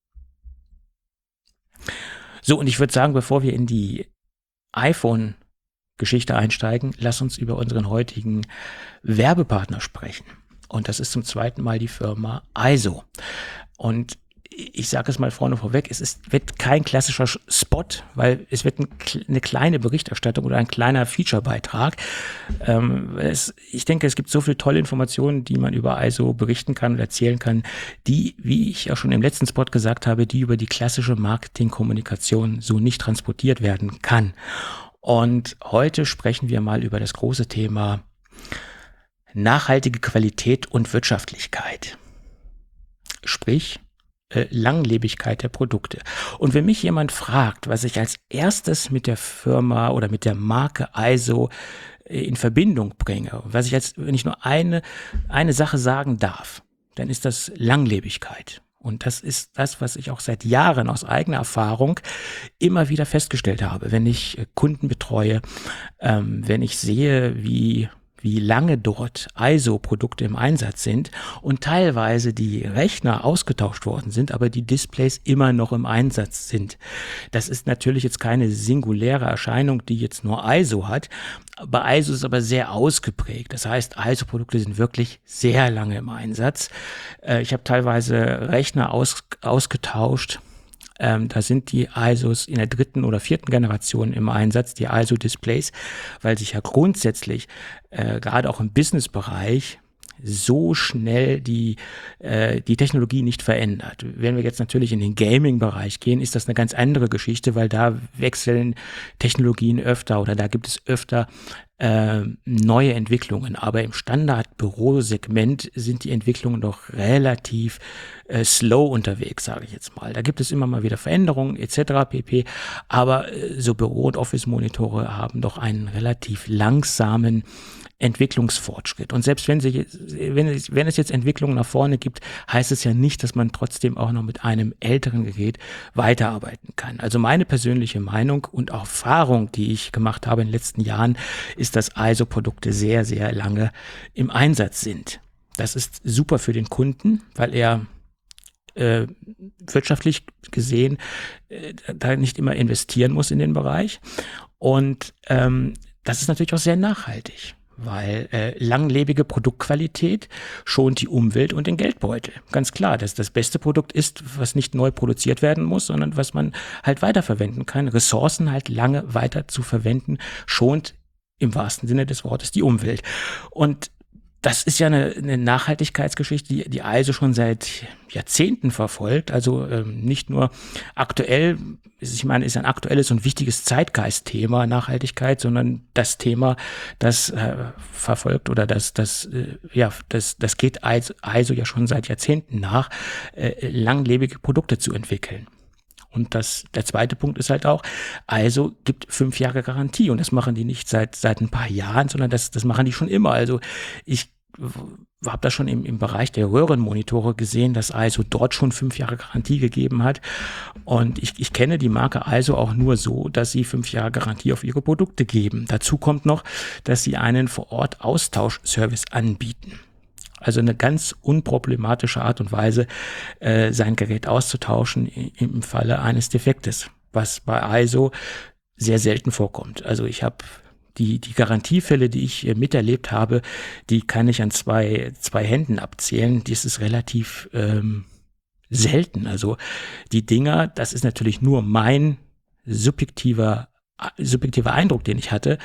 So, und ich würde sagen, bevor wir in die iPhone-Geschichte einsteigen, lass uns über unseren heutigen Werbepartner sprechen. Und das ist zum zweiten Mal die Firma ISO. Und ich sage es mal vorweg, wird kein klassischer Spot, weil es wird eine kleine Berichterstattung oder ein kleiner Feature-Beitrag. Ich denke, es gibt so viele tolle Informationen, die man über ISO berichten kann und erzählen kann, die, wie ich ja schon im letzten Spot gesagt habe, die über die klassische Marketingkommunikation so nicht transportiert werden kann. Und heute sprechen wir mal über das große Thema nachhaltige Qualität und Wirtschaftlichkeit. Sprich, Langlebigkeit der Produkte. Und wenn mich jemand fragt, was ich als erstes mit der Firma oder mit der Marke ISO in Verbindung bringe, wenn ich nur eine Sache sagen darf, dann ist das Langlebigkeit. Und das ist das, was ich auch seit Jahren aus eigener Erfahrung immer wieder festgestellt habe, wenn ich Kunden betreue, wenn ich sehe, wie lange dort ISO-Produkte im Einsatz sind und teilweise die Rechner ausgetauscht worden sind, aber die Displays immer noch im Einsatz sind. Das ist natürlich jetzt keine singuläre Erscheinung, die jetzt nur ISO hat. Bei ISO ist es aber sehr ausgeprägt. Das heißt, ISO-Produkte sind wirklich sehr lange im Einsatz. Ich habe teilweise Rechner ausgetauscht. Da sind die ISOs in der 3. oder 4. Generation im Einsatz, die ISO-Displays, weil sich ja grundsätzlich gerade auch im Business-Bereich so schnell die Technologie nicht verändert. Wenn wir jetzt natürlich in den Gaming-Bereich gehen, ist das eine ganz andere Geschichte, weil da wechseln Technologien öfter oder da gibt es öfter neue Entwicklungen. Aber im Standard-Büro-Segment sind die Entwicklungen doch relativ slow unterwegs, sage ich jetzt mal. Da gibt es immer mal wieder Veränderungen etc. pp. Aber so Büro- und Office-Monitore haben doch einen relativ langsamen Entwicklungsfortschritt. Und selbst wenn es jetzt Entwicklungen nach vorne gibt, heißt es ja nicht, dass man trotzdem auch noch mit einem älteren Gerät weiterarbeiten kann. Also meine persönliche Meinung und auch Erfahrung, die ich gemacht habe in den letzten Jahren, ist, dass ISO-Produkte sehr, sehr lange im Einsatz sind. Das ist super für den Kunden, weil er wirtschaftlich gesehen da nicht immer investieren muss in den Bereich. Und das ist natürlich auch sehr nachhaltig. Weil langlebige Produktqualität schont die Umwelt und den Geldbeutel. Ganz klar, dass das beste Produkt ist, was nicht neu produziert werden muss, sondern was man halt weiterverwenden kann. Ressourcen halt lange weiter zu verwenden, schont im wahrsten Sinne des Wortes die Umwelt. Und das ist ja eine Nachhaltigkeitsgeschichte, die ISO schon seit Jahrzehnten verfolgt. Also nicht nur aktuell, ich meine, ist ein aktuelles und wichtiges Zeitgeistthema Nachhaltigkeit, sondern das Thema, das verfolgt oder das geht ISO ja schon seit Jahrzehnten nach, langlebige Produkte zu entwickeln. Und der zweite Punkt ist halt auch, ISO gibt 5 Jahre Garantie und das machen die nicht seit ein paar Jahren, sondern das machen die schon immer. Also ich habe das schon im Bereich der Röhrenmonitore gesehen, dass ISO dort schon 5 Jahre Garantie gegeben hat. Und ich kenne die Marke ISO auch nur so, dass sie 5 Jahre Garantie auf ihre Produkte geben. Dazu kommt noch, dass sie einen Vor-Ort-Austauschservice anbieten. Also eine ganz unproblematische Art und Weise, sein Gerät auszutauschen im Falle eines Defektes, was bei ISO sehr selten vorkommt. Also ich habe die Garantiefälle, die ich miterlebt habe, die kann ich an zwei Händen abzählen. Das ist relativ selten. Also die Dinger, das ist natürlich nur mein subjektiver Eindruck, den ich hatte,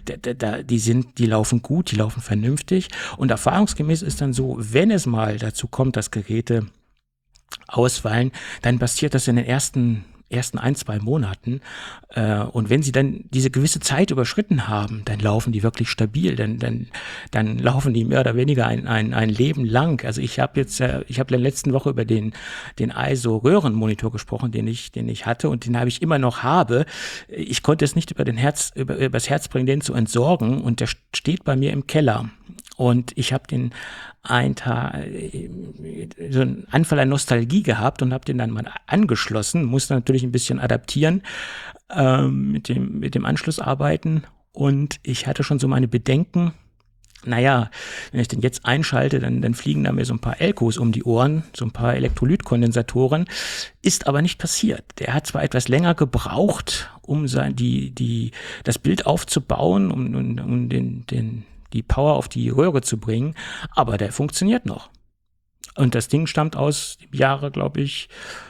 die laufen gut, die laufen vernünftig und erfahrungsgemäß ist dann so, wenn es mal dazu kommt, dass Geräte ausfallen, dann passiert das in den ersten ersten 1-2 Monaten. Und wenn sie dann diese gewisse Zeit überschritten haben, dann laufen die wirklich stabil. Dann laufen die mehr oder weniger ein Leben lang. Also ich habe in der letzten Woche über den ISO-Röhrenmonitor gesprochen, den ich hatte und den ich immer noch habe. Ich konnte es nicht übers Herz bringen, den zu entsorgen, und der steht bei mir im Keller. Und ich habe den einen Tag so einen Anfall an Nostalgie gehabt und habe den dann mal angeschlossen, musste natürlich ein bisschen adaptieren mit dem Anschlussarbeiten, und ich hatte schon so meine Bedenken, naja, wenn ich den jetzt einschalte, dann fliegen da mir so ein paar Elkos um die Ohren, so ein paar Elektrolytkondensatoren, ist aber nicht passiert. Der hat zwar etwas länger gebraucht, um das Bild aufzubauen, um die Power auf die Röhre zu bringen, aber der funktioniert noch. Und das Ding stammt aus dem Jahre, glaube ich,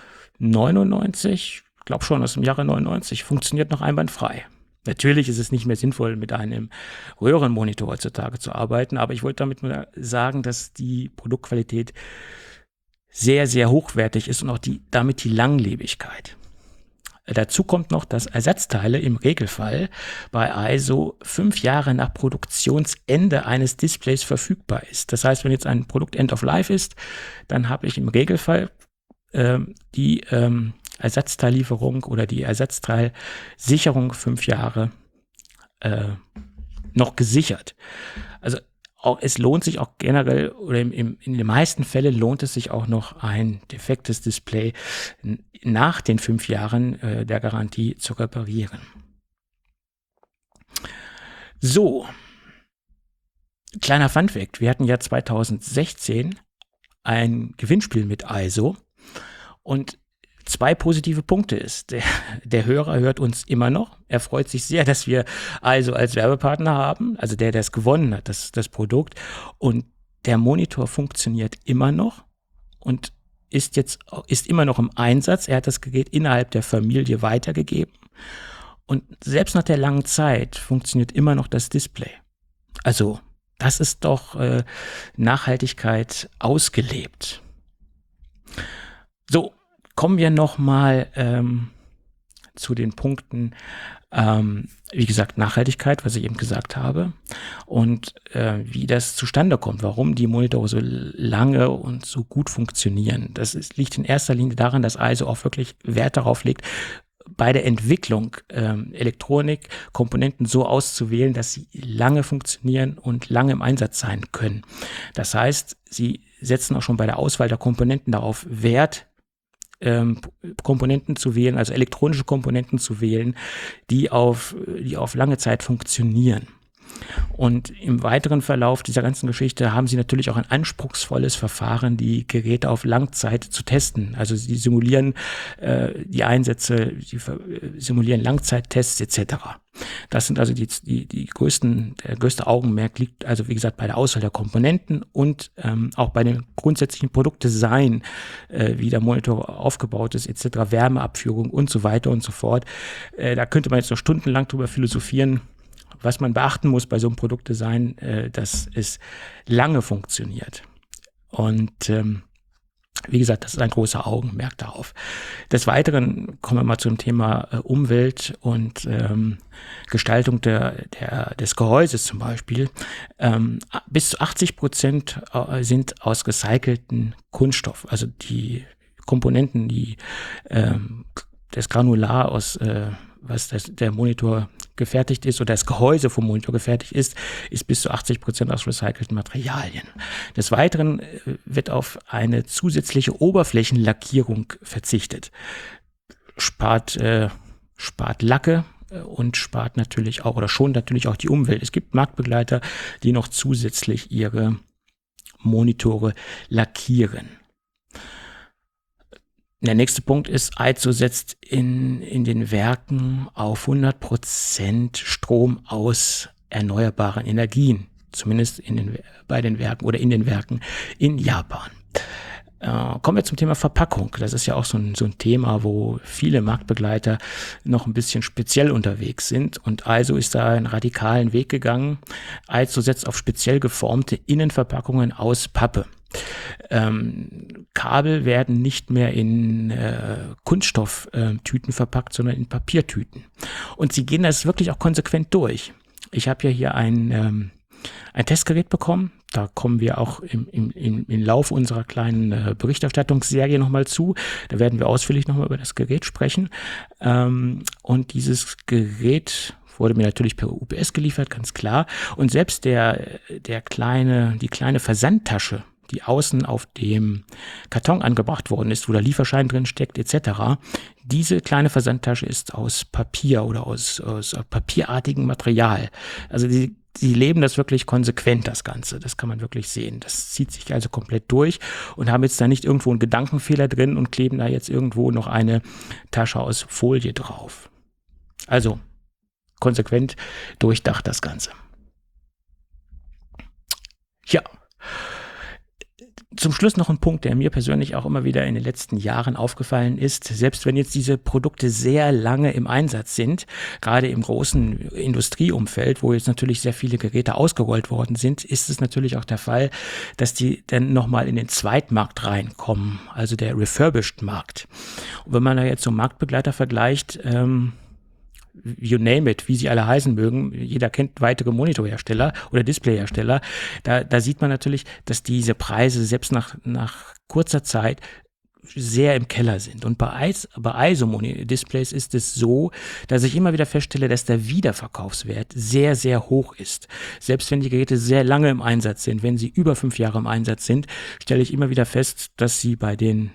99, glaube schon aus dem Jahre 99, funktioniert noch einwandfrei. Natürlich ist es nicht mehr sinnvoll, mit einem Röhrenmonitor heutzutage zu arbeiten, aber ich wollte damit nur sagen, dass die Produktqualität sehr, sehr hochwertig ist und auch damit die Langlebigkeit. Dazu kommt noch, dass Ersatzteile im Regelfall bei ISO 5 Jahre nach Produktionsende eines Displays verfügbar ist. Das heißt, wenn jetzt ein Produkt End of Life ist, dann habe ich im Regelfall die Ersatzteillieferung oder die Ersatzteilsicherung 5 Jahre noch gesichert. Also es lohnt sich auch generell, oder in den meisten Fällen lohnt es sich auch noch, ein defektes Display nach den 5 Jahren der Garantie zu reparieren. So, kleiner Funfact, wir hatten ja 2016 ein Gewinnspiel mit ISO, und 2 positive Punkte ist, der Hörer hört uns immer noch. Er freut sich sehr, dass wir ISO als Werbepartner haben, also der es gewonnen hat, das Produkt. Und der Monitor funktioniert immer noch und ist immer noch im Einsatz. Er hat das Gerät innerhalb der Familie weitergegeben. Und selbst nach der langen Zeit funktioniert immer noch das Display. Also das ist doch Nachhaltigkeit ausgelebt. So, kommen wir nochmal zu den Punkten, wie gesagt, Nachhaltigkeit, was ich eben gesagt habe, und wie das zustande kommt, warum die Monitore so lange und so gut funktionieren. Das liegt in erster Linie daran, dass ISO auch wirklich Wert darauf legt, bei der Entwicklung Elektronikkomponenten so auszuwählen, dass sie lange funktionieren und lange im Einsatz sein können. Das heißt, sie setzen auch schon bei der Auswahl der Komponenten darauf Wert, Komponenten zu wählen, also elektronische Komponenten zu wählen, die auf lange Zeit funktionieren. Und im weiteren Verlauf dieser ganzen Geschichte haben sie natürlich auch ein anspruchsvolles Verfahren, die Geräte auf Langzeit zu testen. Also sie simulieren die Einsätze, sie simulieren Langzeittests etc. Das sind also der größte Augenmerk liegt also, wie gesagt, bei der Auswahl der Komponenten und auch bei dem grundsätzlichen Produktdesign, wie der Monitor aufgebaut ist etc., Wärmeabführung und so weiter und so fort. Da könnte man jetzt noch stundenlang drüber philosophieren, was man beachten muss bei so einem Produktdesign, dass es lange funktioniert. Und wie gesagt, das ist ein großer Augenmerk darauf. Des Weiteren kommen wir mal zum Thema Umwelt und Gestaltung des Gehäuses zum Beispiel. Bis zu 80% sind aus recycelten Kunststoff, also die Komponenten, das Granular aus was der Monitor gefertigt ist oder das Gehäuse vom Monitor gefertigt ist bis zu 80% aus recycelten Materialien. Des Weiteren wird auf eine zusätzliche Oberflächenlackierung verzichtet. Spart Lacke und spart natürlich auch oder schont natürlich auch die Umwelt. Es gibt Marktbegleiter, die noch zusätzlich ihre Monitore lackieren. Der nächste Punkt ist, ISO setzt in den Werken auf 100% Strom aus erneuerbaren Energien, zumindest bei den Werken oder in den Werken in Japan. Kommen wir zum Thema Verpackung. Das ist ja auch so ein Thema, wo viele Marktbegleiter noch ein bisschen speziell unterwegs sind, und ISO ist da einen radikalen Weg gegangen. ISO setzt auf speziell geformte Innenverpackungen aus Pappe. Kabel werden nicht mehr in Kunststofftüten verpackt, sondern in Papiertüten. Und sie gehen das wirklich auch konsequent durch. Ich habe ja hier ein Testgerät bekommen. Da kommen wir auch im Lauf unserer kleinen Berichterstattungsserie nochmal zu. Da werden wir ausführlich nochmal über das Gerät sprechen. Und dieses Gerät wurde mir natürlich per UPS geliefert, ganz klar. Und selbst die kleine Versandtasche, die außen auf dem Karton angebracht worden ist, wo der Lieferschein drin steckt, etc. Diese kleine Versandtasche ist aus Papier oder aus papierartigem Material. Also sie leben das wirklich konsequent, das Ganze. Das kann man wirklich sehen. Das zieht sich also komplett durch und haben jetzt da nicht irgendwo einen Gedankenfehler drin und kleben da jetzt irgendwo noch eine Tasche aus Folie drauf. Also konsequent durchdacht das Ganze. Ja. Zum Schluss noch ein Punkt, der mir persönlich auch immer wieder in den letzten Jahren aufgefallen ist. Selbst wenn jetzt diese Produkte sehr lange im Einsatz sind, gerade im großen Industrieumfeld, wo jetzt natürlich sehr viele Geräte ausgerollt worden sind, ist es natürlich auch der Fall, dass die dann nochmal in den Zweitmarkt reinkommen, also der Refurbished-Markt. Und wenn man da jetzt so Marktbegleiter vergleicht, you name it, wie sie alle heißen mögen, jeder kennt weitere Monitorhersteller oder Displayhersteller, da sieht man natürlich, dass diese Preise selbst nach kurzer Zeit sehr im Keller sind. Und bei ISO-Displays ist es so, dass ich immer wieder feststelle, dass der Wiederverkaufswert sehr, sehr hoch ist. Selbst wenn die Geräte sehr lange im Einsatz sind, wenn sie über 5 Jahre im Einsatz sind, stelle ich immer wieder fest, dass sie bei den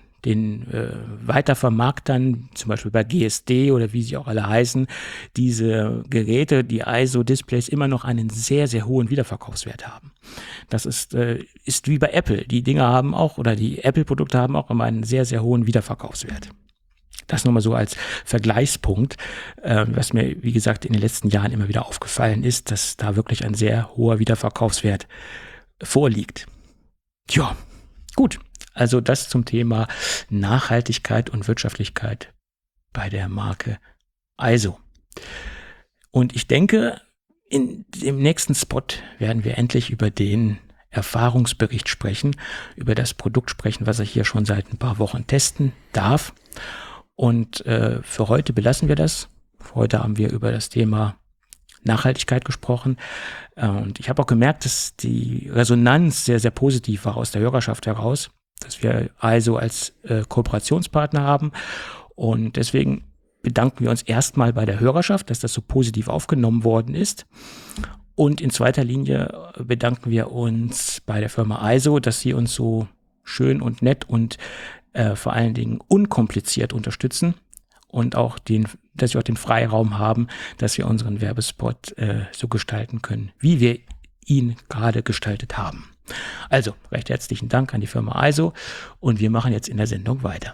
Weitervermarktern, zum Beispiel bei GSD oder wie sie auch alle heißen, diese Geräte, die ISO-Displays immer noch einen sehr, sehr hohen Wiederverkaufswert haben. Das ist wie bei Apple. Die Dinger haben auch, oder die Apple-Produkte haben auch immer einen sehr, sehr hohen Wiederverkaufswert. Das nur mal so als Vergleichspunkt, was mir, wie gesagt, in den letzten Jahren immer wieder aufgefallen ist, dass da wirklich ein sehr hoher Wiederverkaufswert vorliegt. Tja, gut. Also das zum Thema Nachhaltigkeit und Wirtschaftlichkeit bei der Marke ISO. Und ich denke, in dem nächsten Spot werden wir endlich über den Erfahrungsbericht sprechen, über das Produkt sprechen, was ich hier schon seit ein paar Wochen testen darf. Und für heute belassen wir das. Für heute haben wir über das Thema Nachhaltigkeit gesprochen. Und ich habe auch gemerkt, dass die Resonanz sehr, sehr positiv war aus der Hörerschaft heraus, dass wir ISO als Kooperationspartner haben. Und deswegen bedanken wir uns erstmal bei der Hörerschaft, dass das so positiv aufgenommen worden ist. Und in zweiter Linie bedanken wir uns bei der Firma ISO, dass sie uns so schön und nett und vor allen Dingen unkompliziert unterstützen und auch dass wir auch den Freiraum haben, dass wir unseren Werbespot so gestalten können, wie wir ihn gerade gestaltet haben. Also, recht herzlichen Dank an die Firma ISO und wir machen jetzt in der Sendung weiter.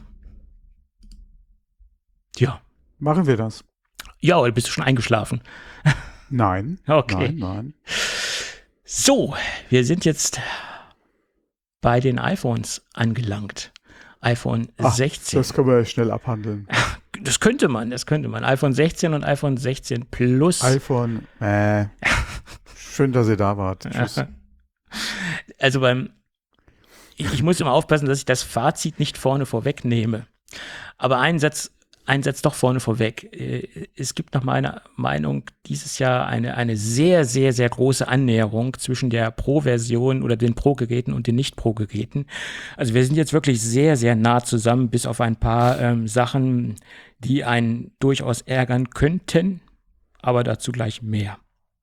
Ja. Machen wir das? Ja, oder bist du schon eingeschlafen? Nein. Okay. Nein. So, wir sind jetzt bei den iPhones angelangt. iPhone 16. Das können wir schnell abhandeln. Das könnte man. iPhone 16 und iPhone 16 Plus. iPhone, schön, dass ihr da wart. Tschüss. Also ich muss immer aufpassen, dass ich das Fazit nicht vorne vorwegnehme. Aber einen Satz doch vorne vorweg. Es gibt nach meiner Meinung dieses Jahr eine sehr, sehr, sehr große Annäherung zwischen der Pro-Version oder den Pro-Geräten und den Nicht-Pro-Geräten. Also wir sind jetzt wirklich sehr, sehr nah zusammen, bis auf ein paar Sachen, die einen durchaus ärgern könnten, aber dazu gleich mehr.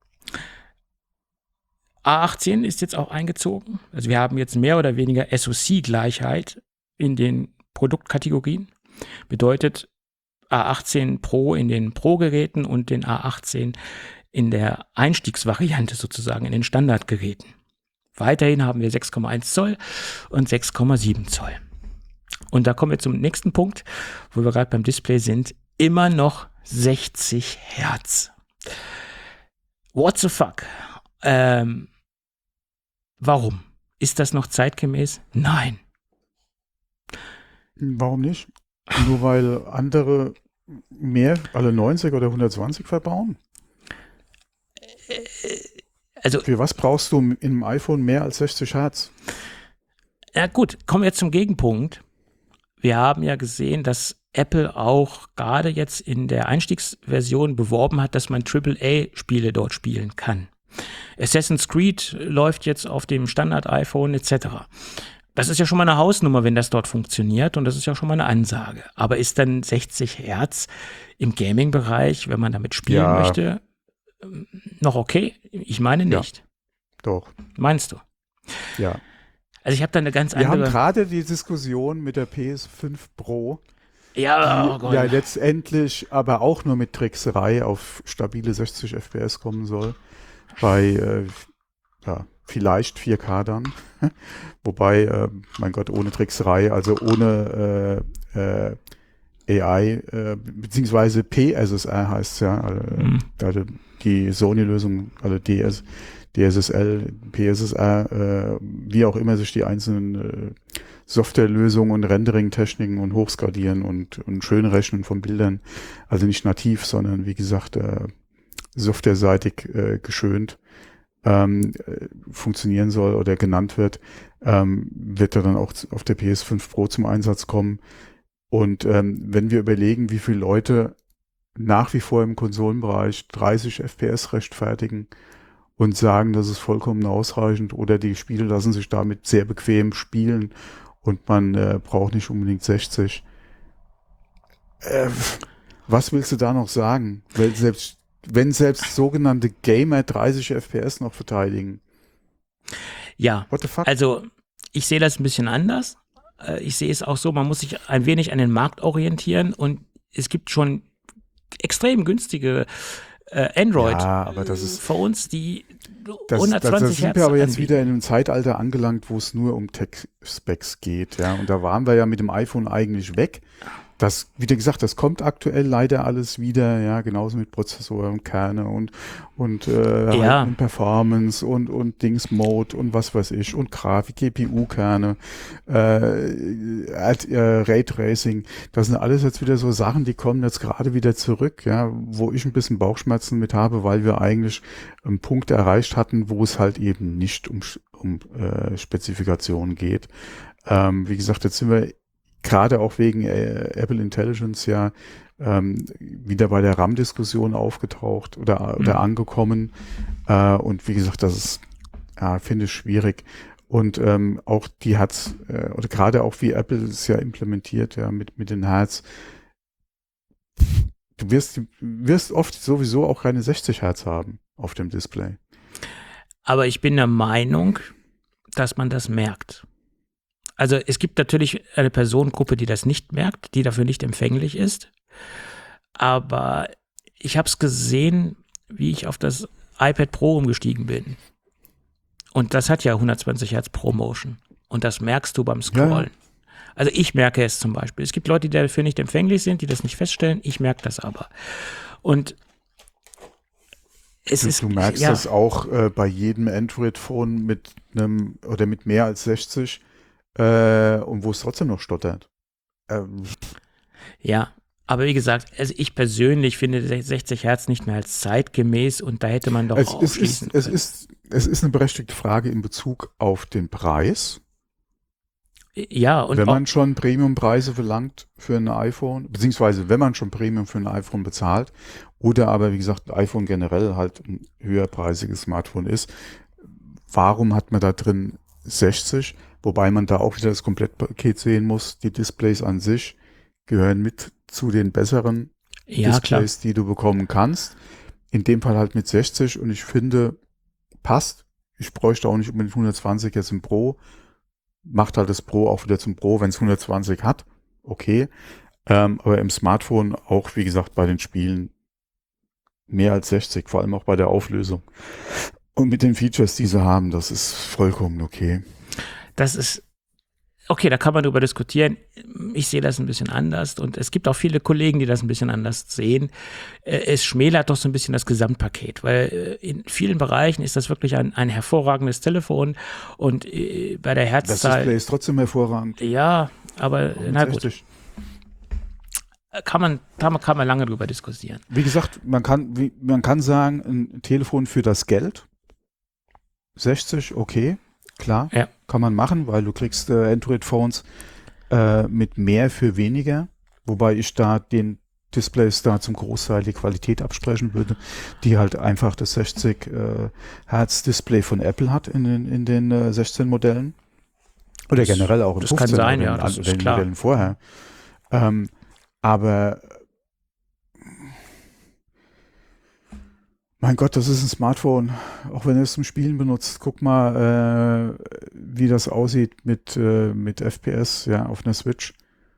A18 ist jetzt auch eingezogen. Also wir haben jetzt mehr oder weniger SoC-Gleichheit in den Produktkategorien. Bedeutet A18 Pro in den Pro-Geräten und den A18 in der Einstiegsvariante sozusagen, in den Standardgeräten. Weiterhin haben wir 6,1 Zoll und 6,7 Zoll. Und da kommen wir zum nächsten Punkt, wo wir gerade beim Display sind. Immer noch 60 Hertz. What the fuck? Warum? Ist das noch zeitgemäß? Nein. Warum nicht? Nur weil andere mehr, alle 90 oder 120 verbauen? Also, für was brauchst du in einem iPhone mehr als 60 Hertz? Ja gut, kommen wir jetzt zum Gegenpunkt. Wir haben ja gesehen, dass Apple auch gerade jetzt in der Einstiegsversion beworben hat, dass man AAA-Spiele dort spielen kann. Assassin's Creed läuft jetzt auf dem Standard-iPhone etc. Das ist ja schon mal eine Hausnummer, wenn das dort funktioniert, und das ist ja schon mal eine Ansage. Aber ist dann 60 Hertz im Gaming-Bereich, wenn man damit spielen möchte, noch okay? Ich meine nicht. Ja, doch. Meinst du? Ja. Also ich habe da eine ganz Wir andere... haben gerade die Diskussion mit der PS5 Pro, Ja, die oh Gott. ja letztendlich aber auch nur mit Trickserei auf stabile 60 FPS kommen soll. Bei vielleicht 4K dann. Wobei, mein Gott, ohne Trickserei, also ohne AI, beziehungsweise PSSR heißt es ja, also die Sony-Lösung, also DSSL, PSSR, wie auch immer sich die einzelnen Softwarelösungen und Rendering-Techniken und Hochskalieren und Schönrechnen von Bildern, also nicht nativ, sondern wie gesagt softwareseitig geschönt funktionieren soll oder genannt wird, wird er dann auch auf der PS5 Pro zum Einsatz kommen. Und wenn wir überlegen, wie viele Leute nach wie vor im Konsolenbereich 30 FPS rechtfertigen und sagen, das ist vollkommen ausreichend, oder die Spiele lassen sich damit sehr bequem spielen und man braucht nicht unbedingt 60. Was willst du da noch sagen? Weil wenn selbst sogenannte Gamer 30 FPS noch verteidigen. Ja, What the fuck? also ich sehe das ein bisschen anders. Ich sehe es auch so, man muss sich ein wenig an den Markt orientieren, und es gibt schon extrem günstige Android-Phones, die 120 da sind Hertz wir aber jetzt anbieten. wieder in einem Zeitalter angelangt, wo es nur um Tech-Specs geht. Ja? Und da waren wir ja mit dem iPhone eigentlich weg. Das, wie gesagt, das kommt aktuell leider alles wieder, ja, genauso mit Prozessor und Kerne und Performance und Dings-Mode und was weiß ich und Grafik, GPU-Kerne, Raytracing. Das sind alles jetzt wieder so Sachen, die kommen jetzt gerade wieder zurück, ja, wo ich ein bisschen Bauchschmerzen mit habe, weil wir eigentlich einen Punkt erreicht hatten, wo es halt eben nicht um Spezifikationen geht. Wie gesagt, jetzt sind wir gerade auch wegen Apple Intelligence ja wieder bei der RAM-Diskussion aufgetaucht oder angekommen. Und wie gesagt, das ist, finde ich schwierig. Und auch die hat's, oder gerade auch wie Apple es ja implementiert, ja, mit den Hertz. Du wirst oft sowieso auch keine 60 Hertz haben auf dem Display. Aber ich bin der Meinung, dass man das merkt. Also es gibt natürlich eine Personengruppe, die das nicht merkt, die dafür nicht empfänglich ist. Aber ich habe es gesehen, wie ich auf das iPad Pro umgestiegen bin. Und das hat ja 120 Hertz ProMotion. Und das merkst du beim Scrollen. Ja. Also ich merke es zum Beispiel. Es gibt Leute, die dafür nicht empfänglich sind, die das nicht feststellen. Ich merke das aber. Und du merkst das auch bei jedem Android-Phone mit einem oder mit mehr als 60 und wo es trotzdem noch stottert. Ja, aber wie gesagt, also ich persönlich finde 60 Hertz nicht mehr als zeitgemäß, und da hätte man doch ausschließen können. Es ist eine berechtigte Frage in Bezug auf den Preis. Ja, und wenn man schon Premiumpreise verlangt für ein iPhone, beziehungsweise wenn man schon Premium für ein iPhone bezahlt, oder aber wie gesagt, ein iPhone generell halt ein höherpreisiges Smartphone ist, warum hat man da drin 60? Wobei man da auch wieder das Komplettpaket sehen muss. Die Displays an sich gehören mit zu den besseren Displays, die du bekommen kannst. In dem Fall halt mit 60, und ich finde, passt. Ich bräuchte auch nicht unbedingt 120 jetzt im Pro. Macht halt das Pro auch wieder zum Pro, wenn es 120 hat. Okay. Aber im Smartphone auch, wie gesagt, bei den Spielen mehr als 60, vor allem auch bei der Auflösung. Und mit den Features, die sie haben, das ist vollkommen okay. Das ist, okay, da kann man drüber diskutieren. Ich sehe das ein bisschen anders, und es gibt auch viele Kollegen, die das ein bisschen anders sehen. Es schmälert doch so ein bisschen das Gesamtpaket, weil in vielen Bereichen ist das wirklich ein hervorragendes Telefon, und bei der Herzzahl... Das Display ist trotzdem hervorragend. Ja, aber na gut. Kann man lange drüber diskutieren. Wie gesagt, man kann sagen, ein Telefon für das Geld, 60, okay, klar, kann man machen, weil du kriegst Android-Phones mit mehr für weniger, wobei ich da den Displays da zum Großteil die Qualität absprechen würde, die halt einfach das 60 Hertz Display von Apple hat in den 16 Modellen. Oder generell auch in das 15 kann sein, Modellen, ja, das ist den klar. Modellen vorher. Aber mein Gott, das ist ein Smartphone. Auch wenn du es zum Spielen benutzt, guck mal, wie das aussieht mit FPS, ja, auf einer Switch.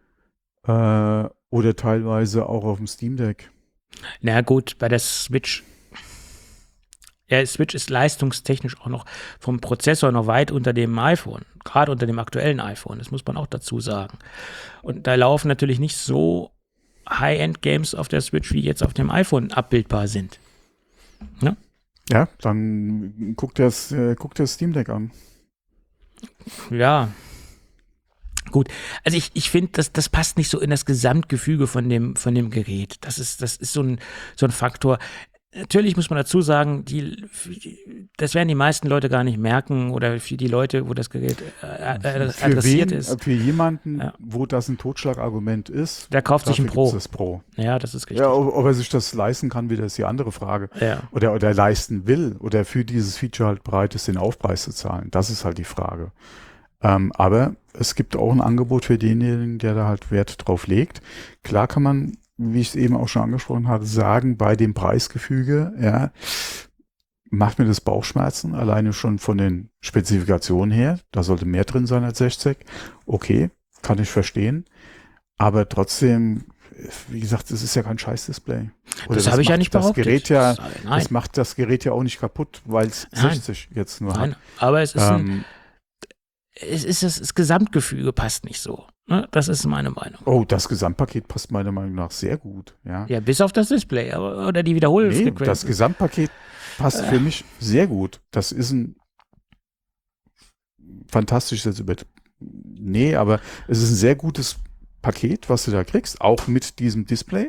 Oder teilweise auch auf dem Steam Deck. Na gut, bei der Switch. Ja, Switch ist leistungstechnisch auch noch vom Prozessor noch weit unter dem iPhone, gerade unter dem aktuellen iPhone, das muss man auch dazu sagen. Und da laufen natürlich nicht so High-End-Games auf der Switch, wie jetzt auf dem iPhone abbildbar sind. Ne? Ja, dann guck dir das Steam Deck an. Ja. Gut, also ich finde, das passt nicht so in das Gesamtgefüge von dem Gerät. Das ist so ein Faktor. Natürlich muss man dazu sagen, das werden die meisten Leute gar nicht merken oder für die Leute, wo das Gerät adressiert ist. Für jemanden, wo das ein Totschlagargument ist, der kauft sich ein Pro. Das Pro. Ja, das ist richtig. Ja, ob er sich das leisten kann, wieder ist die andere Frage. Ja. Oder leisten will oder für dieses Feature halt bereit ist, den Aufpreis zu zahlen. Das ist halt die Frage. Aber es gibt auch ein Angebot für denjenigen, der da halt Wert drauf legt. Klar kann man, wie ich es eben auch schon angesprochen hatte, sagen, bei dem Preisgefüge, ja, macht mir das Bauchschmerzen, alleine schon von den Spezifikationen her. Da sollte mehr drin sein als 60. Okay, kann ich verstehen. Aber trotzdem, wie gesagt, es ist ja kein Scheiß-Display. Das habe ich ja nicht behauptet. Das macht das Gerät ja auch nicht kaputt, weil es 60 jetzt nur hat. Aber es ist das Gesamtgefüge passt nicht so. Ne? Das ist meine Meinung. Oh, das Gesamtpaket passt meiner Meinung nach sehr gut. Ja, ja, bis auf das Display oder die Wiederholfrequenz. Nee, das Gesamtpaket passt für mich sehr gut. Das ist ein fantastisches Nee, aber es ist ein sehr gutes Paket, was du da kriegst, auch mit diesem Display.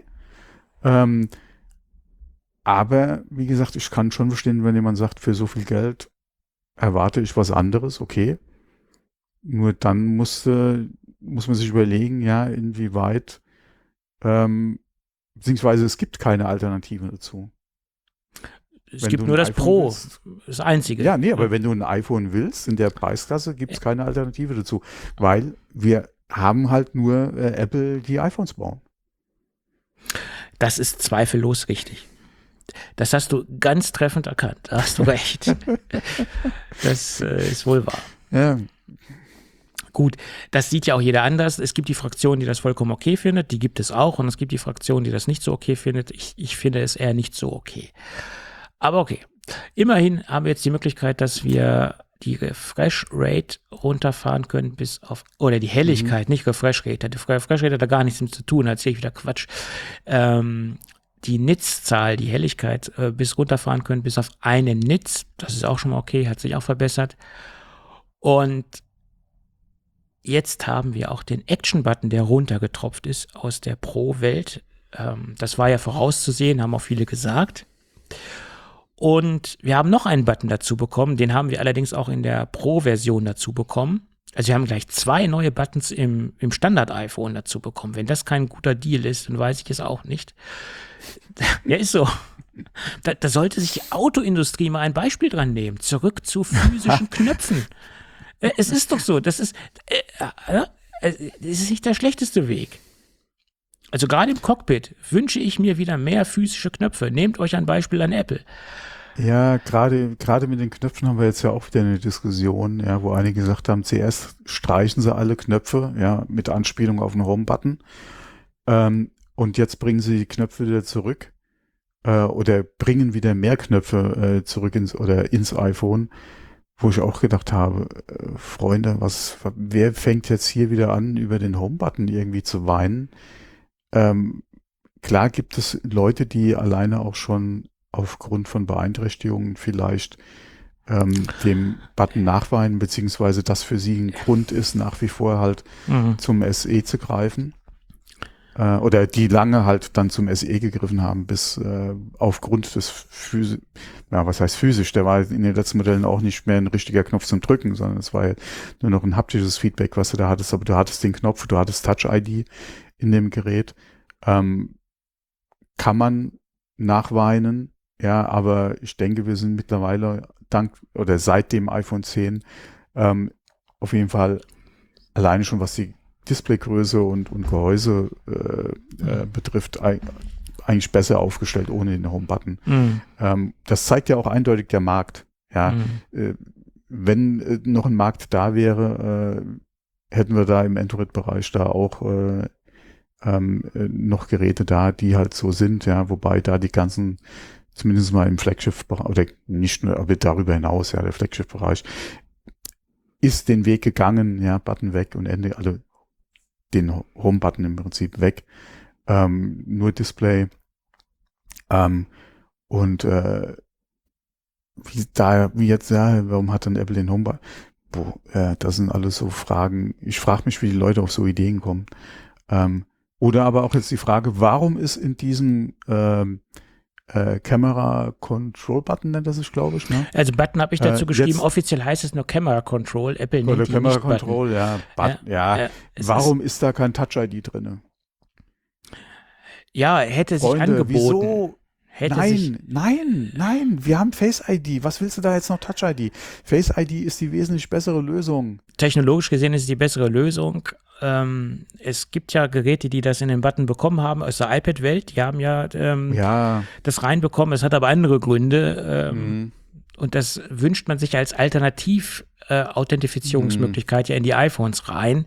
Aber wie gesagt, ich kann schon verstehen, wenn jemand sagt, für so viel Geld erwarte ich was anderes, okay. Nur dann muss man sich überlegen, ja, inwieweit, beziehungsweise es gibt keine Alternative dazu. Es gibt nur das Pro, das einzige. Ja, nee, aber wenn du ein iPhone willst, in der Preisklasse, gibt es keine Alternative dazu, weil wir haben halt nur Apple, die iPhones bauen. Das ist zweifellos richtig. Das hast du ganz treffend erkannt, da hast du recht. Das ist wohl wahr. Ja. Gut, das sieht ja auch jeder anders. Es gibt die Fraktion, die das vollkommen okay findet, die gibt es auch. Und es gibt die Fraktion, die das nicht so okay findet. Ich finde es eher nicht so okay. Aber okay, immerhin haben wir jetzt die Möglichkeit, dass wir die Refresh Rate runterfahren können bis auf, oder die Helligkeit, nicht Refresh Rate. Die Refresh Rate hat da gar nichts mit zu tun, da erzähle ich wieder Quatsch. Die Nits-Zahl, die Helligkeit bis runterfahren können bis auf einen Nits. Das ist auch schon mal okay, hat sich auch verbessert. Und jetzt haben wir auch den Action-Button, der runtergetropft ist aus der Pro-Welt. Das war ja vorauszusehen, haben auch viele gesagt. Und wir haben noch einen Button dazu bekommen, den haben wir allerdings auch in der Pro-Version dazu bekommen. Also wir haben gleich 2 neue Buttons im Standard-iPhone dazu bekommen. Wenn das kein guter Deal ist, dann weiß ich es auch nicht. Ja, ist so. Da sollte sich die Autoindustrie mal ein Beispiel dran nehmen. Zurück zu physischen Knöpfen. Es ist doch so, das ist nicht der schlechteste Weg. Also gerade im Cockpit wünsche ich mir wieder mehr physische Knöpfe. Nehmt euch ein Beispiel an Apple. Ja, gerade mit den Knöpfen haben wir jetzt ja auch wieder eine Diskussion, ja, wo einige gesagt haben, zuerst streichen sie alle Knöpfe, ja, mit Anspielung auf den Home-Button. Und jetzt bringen sie die Knöpfe wieder zurück oder bringen wieder mehr Knöpfe zurück ins iPhone. Wo ich auch gedacht habe, Freunde, wer fängt jetzt hier wieder an, über den Home-Button irgendwie zu weinen? Klar gibt es Leute, die alleine auch schon aufgrund von Beeinträchtigungen vielleicht dem Button nachweinen, beziehungsweise das für sie ein Grund ist, nach wie vor halt zum SE zu greifen. oder die lange halt dann zum SE gegriffen haben, bis aufgrund des was heißt physisch, der war in den letzten Modellen auch nicht mehr ein richtiger Knopf zum Drücken, sondern es war ja nur noch ein haptisches Feedback, was du da hattest, aber du hattest den Knopf, du hattest Touch-ID in dem Gerät. Kann man nachweinen, ja, aber ich denke, wir sind mittlerweile seit dem iPhone 10 auf jeden Fall alleine schon, was die Displaygröße und Gehäuse betrifft, eigentlich besser aufgestellt ohne den Home-Button. Das zeigt ja auch eindeutig der Markt. Ja, wenn noch ein Markt da wäre, hätten wir da im Android-Bereich da auch noch Geräte da, die halt so sind, ja, wobei da die ganzen, zumindest mal im Flagship-Bereich, oder nicht nur, aber darüber hinaus, ja, der Flagship-Bereich ist den Weg gegangen, ja, Button weg und Ende, also den Home-Button im Prinzip weg, nur Display, warum hat dann Apple den Home-Button? Das sind alles so Fragen. Ich frage mich, wie die Leute auf so Ideen kommen. Oder aber auch jetzt die Frage, warum ist in diesem Camera Control Button, nennt das sich, glaube ich, ne? Also Button habe ich dazu geschrieben, offiziell heißt es nur Camera Control, Apple nennt oder die Camera nicht Control, Button. Warum ist da kein Touch-ID drin? Ja, hätte sich angeboten. Wieso? Nein, wir haben Face ID. Was willst du da jetzt noch Touch ID? Face ID ist die wesentlich bessere Lösung. Technologisch gesehen ist es die bessere Lösung. Es gibt ja Geräte, die das in den Button bekommen haben aus der iPad-Welt. Die haben ja das reinbekommen. Es hat aber andere Gründe. Und das wünscht man sich als Alternativ-Authentifizierungsmöglichkeit ja in die iPhones rein.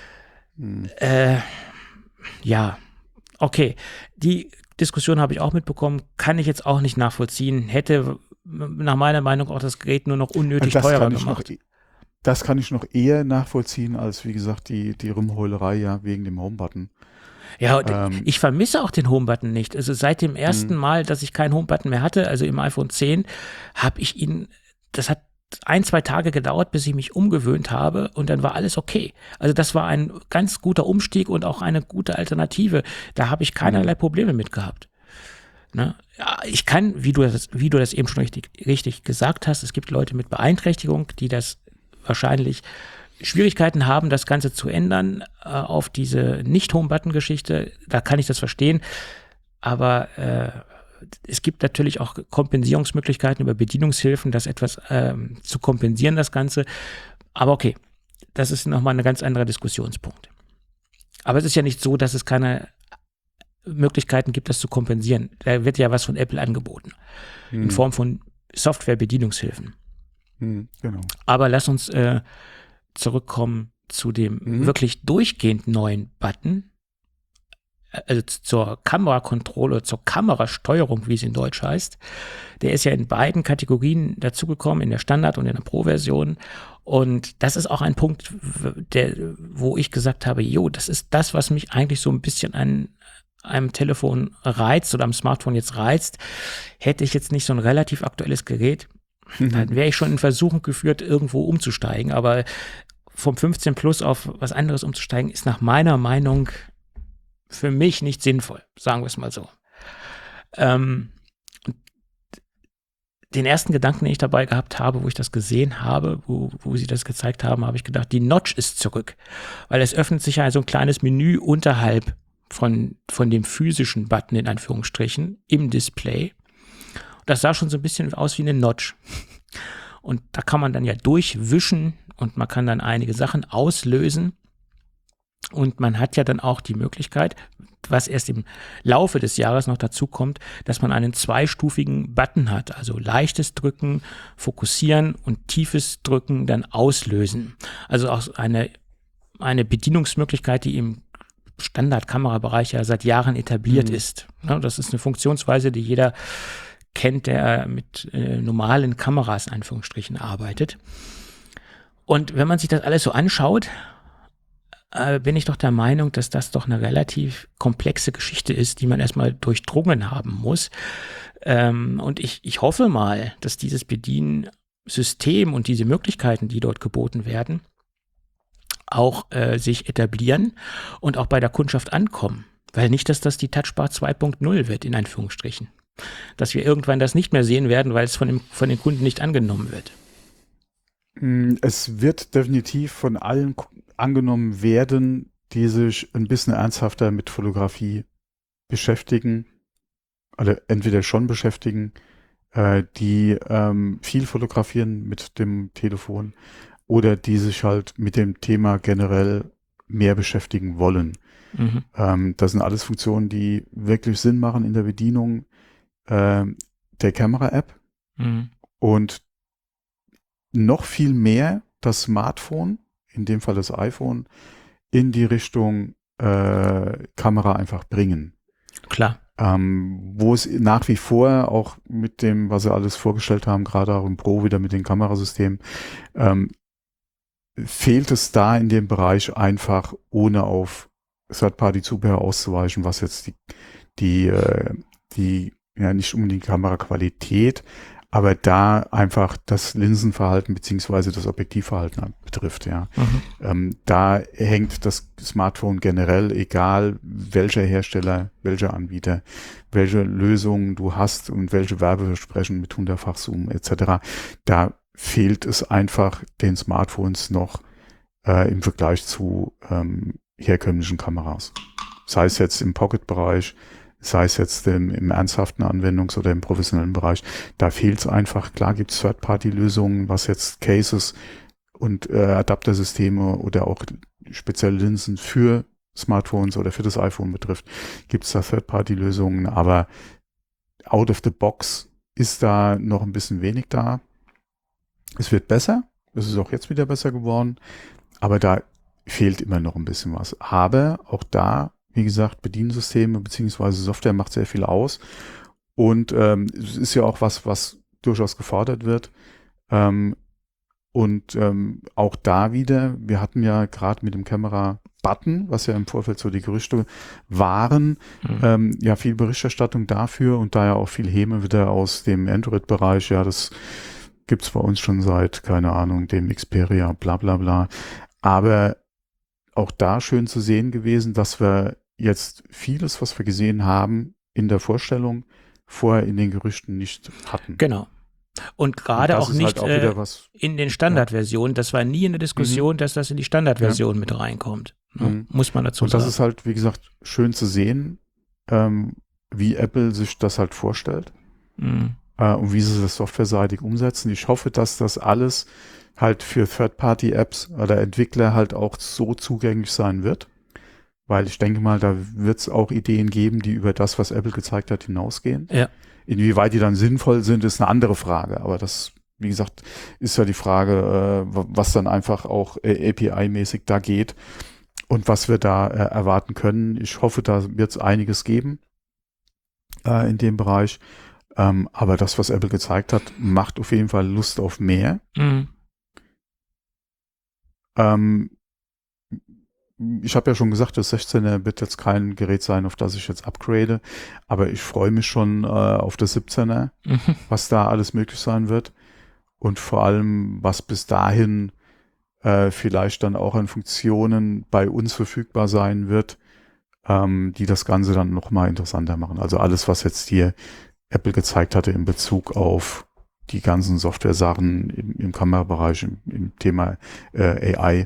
Ja, okay. Die Diskussion habe ich auch mitbekommen, kann ich jetzt auch nicht nachvollziehen. Hätte nach meiner Meinung auch das Gerät nur noch unnötig teurer gemacht. Das kann ich noch eher nachvollziehen, als wie gesagt die Rumheulerei ja wegen dem Home-Button. Ja, und ich vermisse auch den Home-Button nicht. Also seit dem ersten Mal, dass ich keinen Home-Button mehr hatte, also im iPhone 10, habe ich das hat 1-2 Tage gedauert, bis ich mich umgewöhnt habe und dann war alles okay. Also das war ein ganz guter Umstieg und auch eine gute Alternative. Da habe ich keinerlei Probleme mit gehabt. Ne? Ja, ich kann, wie du das eben schon richtig gesagt hast, es gibt Leute mit Beeinträchtigung, die das wahrscheinlich Schwierigkeiten haben, das Ganze zu ändern auf diese Nicht-Home-Button-Geschichte. Da kann ich das verstehen. Aber es gibt natürlich auch Kompensierungsmöglichkeiten über Bedienungshilfen, das etwas zu kompensieren, das Ganze. Aber okay, das ist nochmal ein ganz anderer Diskussionspunkt. Aber es ist ja nicht so, dass es keine Möglichkeiten gibt, das zu kompensieren. Da wird ja was von Apple angeboten. In Form von Software-Bedienungshilfen. Genau. Aber lass uns zurückkommen zu dem wirklich durchgehend neuen Button, also zur Kamerakontrolle, zur Kamerasteuerung, wie es in Deutsch heißt. Der ist ja in beiden Kategorien dazugekommen, in der Standard- und in der Pro-Version. Und das ist auch ein Punkt, wo ich gesagt habe, das ist das, was mich eigentlich so ein bisschen an einem Telefon reizt oder am Smartphone jetzt reizt. Hätte ich jetzt nicht so ein relativ aktuelles Gerät, dann wäre ich schon in Versuchung geführt, irgendwo umzusteigen. Aber vom 15 Plus auf was anderes umzusteigen, ist nach meiner Meinung für mich nicht sinnvoll, sagen wir es mal so. Den ersten Gedanken, den ich dabei gehabt habe, wo ich das gesehen habe, wo sie das gezeigt haben, habe ich gedacht, die Notch ist zurück. Weil es öffnet sich ja so ein kleines Menü unterhalb von dem physischen Button, in Anführungsstrichen, im Display. Das sah schon so ein bisschen aus wie eine Notch. Und da kann man dann ja durchwischen und man kann dann einige Sachen auslösen. Und man hat ja dann auch die Möglichkeit, was erst im Laufe des Jahres noch dazu kommt, dass man einen zweistufigen Button hat. Also leichtes Drücken, fokussieren und tiefes Drücken dann auslösen. Also auch eine Bedienungsmöglichkeit, die im Standard-Kamerabereich ja seit Jahren etabliert ist. Ja, das ist eine Funktionsweise, die jeder kennt, der mit normalen Kameras in Anführungsstrichen arbeitet. Und wenn man sich das alles so anschaut, bin ich doch der Meinung, dass das doch eine relativ komplexe Geschichte ist, die man erstmal durchdrungen haben muss. Und ich hoffe mal, dass dieses Bediensystem und diese Möglichkeiten, die dort geboten werden, auch sich etablieren und auch bei der Kundschaft ankommen. Weil nicht, dass das die Touchbar 2.0 wird, in Anführungsstrichen. Dass wir irgendwann das nicht mehr sehen werden, weil es von den Kunden nicht angenommen wird. Es wird definitiv von allen angenommen werden, die sich ein bisschen ernsthafter mit Fotografie beschäftigen, oder entweder schon beschäftigen, die viel fotografieren mit dem Telefon oder die sich halt mit dem Thema generell mehr beschäftigen wollen. Das sind alles Funktionen, die wirklich Sinn machen in der Bedienung der Kamera-App und noch viel mehr das Smartphone, in dem Fall das iPhone, in die Richtung Kamera einfach bringen. Klar. Wo es nach wie vor auch mit dem, was sie alles vorgestellt haben, gerade auch im Pro wieder mit den Kamerasystemen, fehlt es da in dem Bereich einfach, ohne auf Third-Party-Zubehör auszuweichen, was jetzt die ja nicht unbedingt Kameraqualität, aber da einfach das Linsenverhalten beziehungsweise das Objektivverhalten betrifft, ja. Da hängt das Smartphone generell, egal welcher Hersteller, welcher Anbieter, welche Lösungen du hast und welche Werbeversprechen mit 100-fach Zoom etc., da fehlt es einfach den Smartphones noch im Vergleich zu herkömmlichen Kameras. Sei es jetzt im Pocket-Bereich, sei es jetzt im ernsthaften Anwendungs- oder im professionellen Bereich, da fehlt es einfach. Klar gibt es Third-Party-Lösungen, was jetzt Cases und Adaptersysteme oder auch spezielle Linsen für Smartphones oder für das iPhone betrifft, gibt es da Third-Party-Lösungen, aber out of the box ist da noch ein bisschen wenig da. Es wird besser, es ist auch jetzt wieder besser geworden, aber da fehlt immer noch ein bisschen was. Aber auch da, wie gesagt, Bediensysteme bzw. Software macht sehr viel aus und es ist ja auch was durchaus gefordert wird. Auch da wieder, wir hatten ja gerade mit dem Kamera-Button, was ja im Vorfeld so die Gerüchte waren, ja viel Berichterstattung dafür und da ja auch viel Häme wieder aus dem Android-Bereich, ja, das gibt's bei uns schon seit, keine Ahnung, dem Xperia, bla bla bla. Aber auch da schön zu sehen gewesen, dass wir jetzt vieles, was wir gesehen haben, in der Vorstellung vorher in den Gerüchten nicht hatten. Genau. Und gerade auch nicht halt auch in den Standardversionen. Das war nie in der Diskussion, dass das in die Standardversion mit reinkommt. Ne? Muss man dazu sagen. Und das ist halt, wie gesagt, schön zu sehen, wie Apple sich das halt vorstellt und wie sie das softwareseitig umsetzen. Ich hoffe, dass das alles halt für Third-Party-Apps oder Entwickler halt auch so zugänglich sein wird. Weil ich denke mal, da wird es auch Ideen geben, die über das, was Apple gezeigt hat, hinausgehen. Ja. Inwieweit die dann sinnvoll sind, ist eine andere Frage. Aber das, wie gesagt, ist ja die Frage, was dann einfach auch API-mäßig da geht und was wir da erwarten können. Ich hoffe, da wird es einiges geben in dem Bereich. Aber das, was Apple gezeigt hat, macht auf jeden Fall Lust auf mehr. Ich habe ja schon gesagt, das 16er wird jetzt kein Gerät sein, auf das ich jetzt upgrade, aber ich freue mich schon auf das 17er, was da alles möglich sein wird und vor allem, was bis dahin vielleicht dann auch an Funktionen bei uns verfügbar sein wird, die das Ganze dann nochmal interessanter machen. Also alles, was jetzt hier Apple gezeigt hatte in Bezug auf die ganzen Software-Sachen im Kamerabereich, im Thema AI,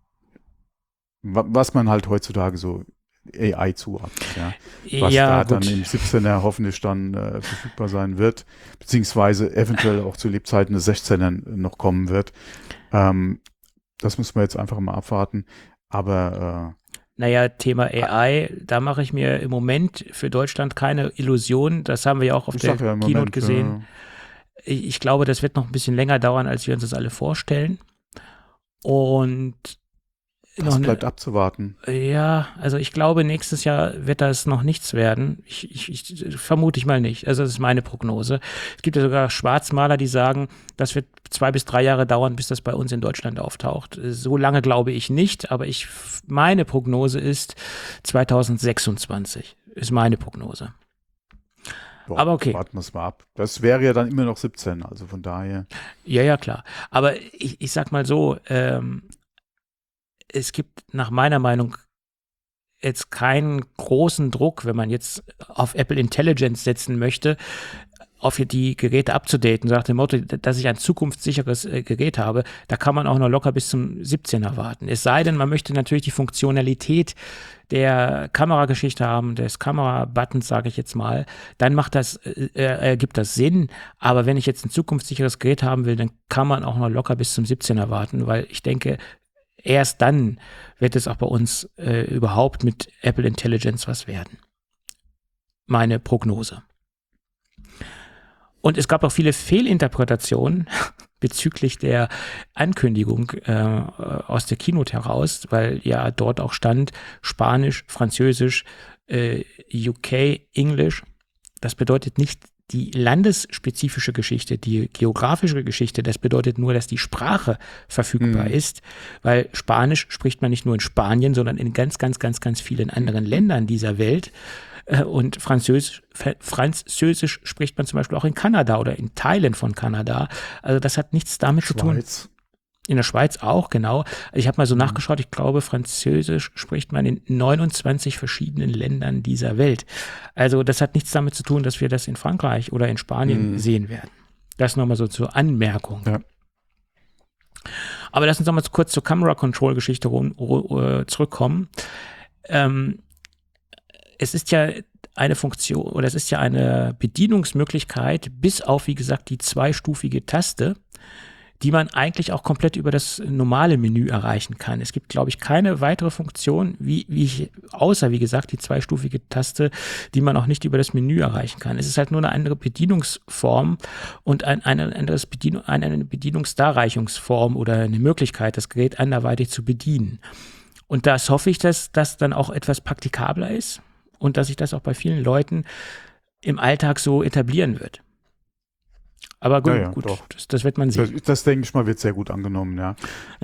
was man halt heutzutage so AI zuordnet, ja. Was da dann im 17er hoffentlich dann verfügbar sein wird, beziehungsweise eventuell auch zu Lebzeiten des 16er noch kommen wird. Das müssen wir jetzt einfach mal abwarten. Aber naja, Thema AI, da mache ich mir im Moment für Deutschland keine Illusionen. Das haben wir ja auch auf der Keynote gesehen. Ich glaube, das wird noch ein bisschen länger dauern, als wir uns das alle vorstellen. Und das bleibt abzuwarten. Ja, also ich glaube, nächstes Jahr wird das noch nichts werden. Ich vermute ich mal nicht. Also das ist meine Prognose. Es gibt ja sogar Schwarzmaler, die sagen, das wird 2 bis 3 Jahre dauern, bis das bei uns in Deutschland auftaucht. So lange glaube ich nicht, aber meine Prognose ist 2026. Ist meine Prognose. Boah, aber okay. Warten wir es mal ab. Das wäre ja dann immer noch 17, also von daher. Ja, klar. Aber ich sag mal so, es gibt nach meiner Meinung jetzt keinen großen Druck, wenn man jetzt auf Apple Intelligence setzen möchte, auf die Geräte abzudaten, so nach dem Motto, dass ich ein zukunftssicheres Gerät habe, da kann man auch noch locker bis zum 17er warten. Es sei denn, man möchte natürlich die Funktionalität der Kamerageschichte haben, des Kamerabuttons, sage ich jetzt mal, dann ergibt das Sinn. Aber wenn ich jetzt ein zukunftssicheres Gerät haben will, dann kann man auch noch locker bis zum 17er warten, weil ich denke, erst dann wird es auch bei uns überhaupt mit Apple Intelligence was werden. Meine Prognose. Und es gab auch viele Fehlinterpretationen bezüglich der Ankündigung aus der Keynote heraus, weil ja dort auch stand Spanisch, Französisch, UK, Englisch. Das bedeutet nicht die landesspezifische Geschichte, die geografische Geschichte. Das bedeutet nur, dass die Sprache verfügbar ist, weil Spanisch spricht man nicht nur in Spanien, sondern in ganz, ganz, ganz, ganz vielen anderen Ländern dieser Welt. Und Französisch spricht man zum Beispiel auch in Kanada oder in Teilen von Kanada. Also das hat nichts damit zu tun. In der Schweiz auch, genau. Ich habe mal so nachgeschaut, ich glaube, Französisch spricht man in 29 verschiedenen Ländern dieser Welt. Also das hat nichts damit zu tun, dass wir das in Frankreich oder in Spanien sehen werden. Das nochmal so zur Anmerkung. Ja. Aber lass uns nochmal kurz zur Camera-Control-Geschichte zurückkommen. Es ist ja eine Funktion oder es ist ja eine Bedienungsmöglichkeit bis auf, wie gesagt, die zweistufige Taste, die man eigentlich auch komplett über das normale Menü erreichen kann. Es gibt, glaube ich, keine weitere Funktion, außer, wie gesagt, die zweistufige Taste, die man auch nicht über das Menü erreichen kann. Es ist halt nur eine andere Bedienungsform und eine Bedienungsdarreichungsform oder eine Möglichkeit, das Gerät anderweitig zu bedienen. Und das hoffe ich, dass das dann auch etwas praktikabler ist. Und dass sich das auch bei vielen Leuten im Alltag so etablieren wird. Aber gut, das wird man sehen. Das denke ich mal, wird sehr gut angenommen, ja.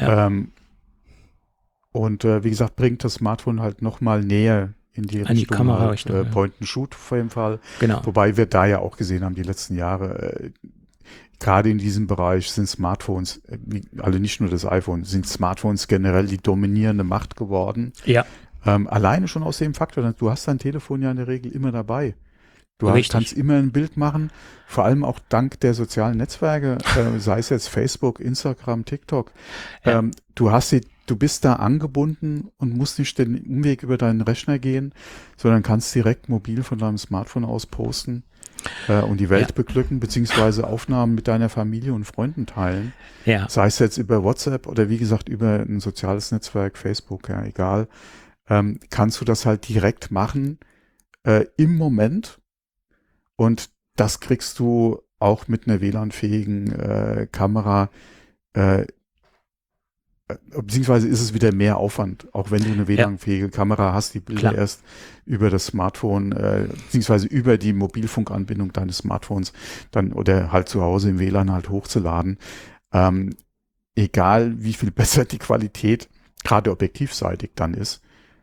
Wie gesagt, bringt das Smartphone halt nochmal näher in die Richtung Kamerarichtung, Point-and-Shoot auf jeden Fall. Genau. Wobei wir da ja auch gesehen haben, die letzten Jahre, gerade in diesem Bereich sind Smartphones, also nicht nur das iPhone, sind Smartphones generell die dominierende Macht geworden. Ja. Alleine schon aus dem Faktor, du hast dein Telefon ja in der Regel immer dabei. Du kannst immer ein Bild machen, vor allem auch dank der sozialen Netzwerke, sei es jetzt Facebook, Instagram, TikTok. Ja. Du bist da angebunden und musst nicht den Umweg über deinen Rechner gehen, sondern kannst direkt mobil von deinem Smartphone aus posten und die Welt beglücken, beziehungsweise Aufnahmen mit deiner Familie und Freunden teilen. Ja. Sei es jetzt über WhatsApp oder wie gesagt über ein soziales Netzwerk, Facebook, ja, egal. Kannst du das halt direkt machen im Moment und das kriegst du auch mit einer WLAN-fähigen Kamera, beziehungsweise ist es wieder mehr Aufwand, auch wenn du eine WLAN-fähige Kamera hast, die Bilder erst über das Smartphone, beziehungsweise über die Mobilfunkanbindung deines Smartphones dann oder halt zu Hause im WLAN halt hochzuladen. Egal wie viel besser die Qualität gerade objektivseitig dann ist.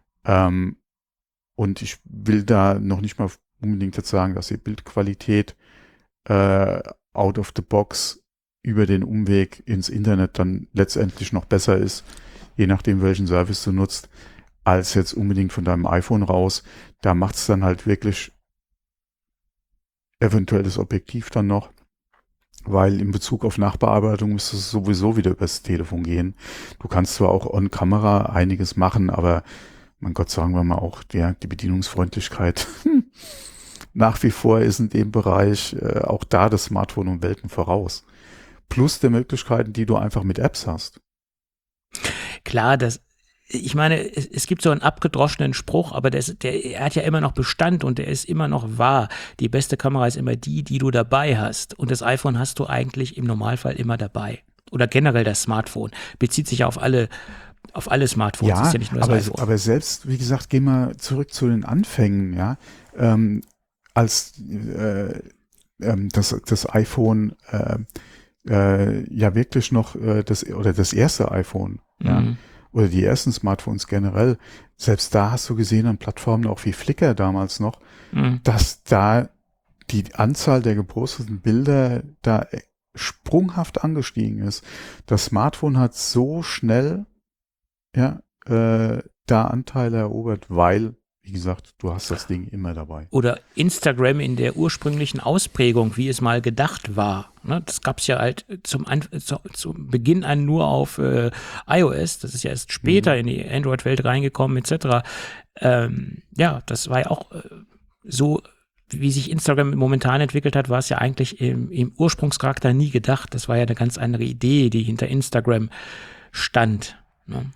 Und ich will da noch nicht mal unbedingt jetzt sagen, dass die Bildqualität out of the box über den Umweg ins Internet dann letztendlich noch besser ist, je nachdem welchen Service du nutzt, als jetzt unbedingt von deinem iPhone raus. Da macht es dann halt wirklich eventuell das Objektiv dann noch, weil in Bezug auf Nachbearbeitung müsste es sowieso wieder übers Telefon gehen. Du kannst zwar auch on-Camera einiges machen, aber mein Gott, sagen wir mal auch, die Bedienungsfreundlichkeit nach wie vor ist in dem Bereich auch da das Smartphone um Welten voraus. Plus der Möglichkeiten, die du einfach mit Apps hast. Klar, ich meine, es gibt so einen abgedroschenen Spruch, aber er hat ja immer noch Bestand und der ist immer noch wahr. Die beste Kamera ist immer die du dabei hast. Und das iPhone hast du eigentlich im Normalfall immer dabei. Oder generell das Smartphone. Bezieht sich ja auf alle Smartphones, ja, ist ja nicht nur das iPhone. Aber selbst, wie gesagt, gehen wir zurück zu den Anfängen, ja. Als das iPhone ja wirklich noch das erste iPhone, ja, oder die ersten Smartphones generell, selbst da hast du gesehen an Plattformen auch wie Flickr damals noch, dass da die Anzahl der geposteten Bilder da sprunghaft angestiegen ist. Das Smartphone hat so schnell da Anteile erobert, weil, wie gesagt, du hast das Ding immer dabei. Oder Instagram in der ursprünglichen Ausprägung, wie es mal gedacht war. Ne, das gab es ja halt zum Beginn an nur auf iOS. Das ist ja erst später in die Android-Welt reingekommen, etc. Ja, das war ja auch so, wie sich Instagram momentan entwickelt hat, war es ja eigentlich im Ursprungscharakter nie gedacht. Das war ja eine ganz andere Idee, die hinter Instagram stand. Ne?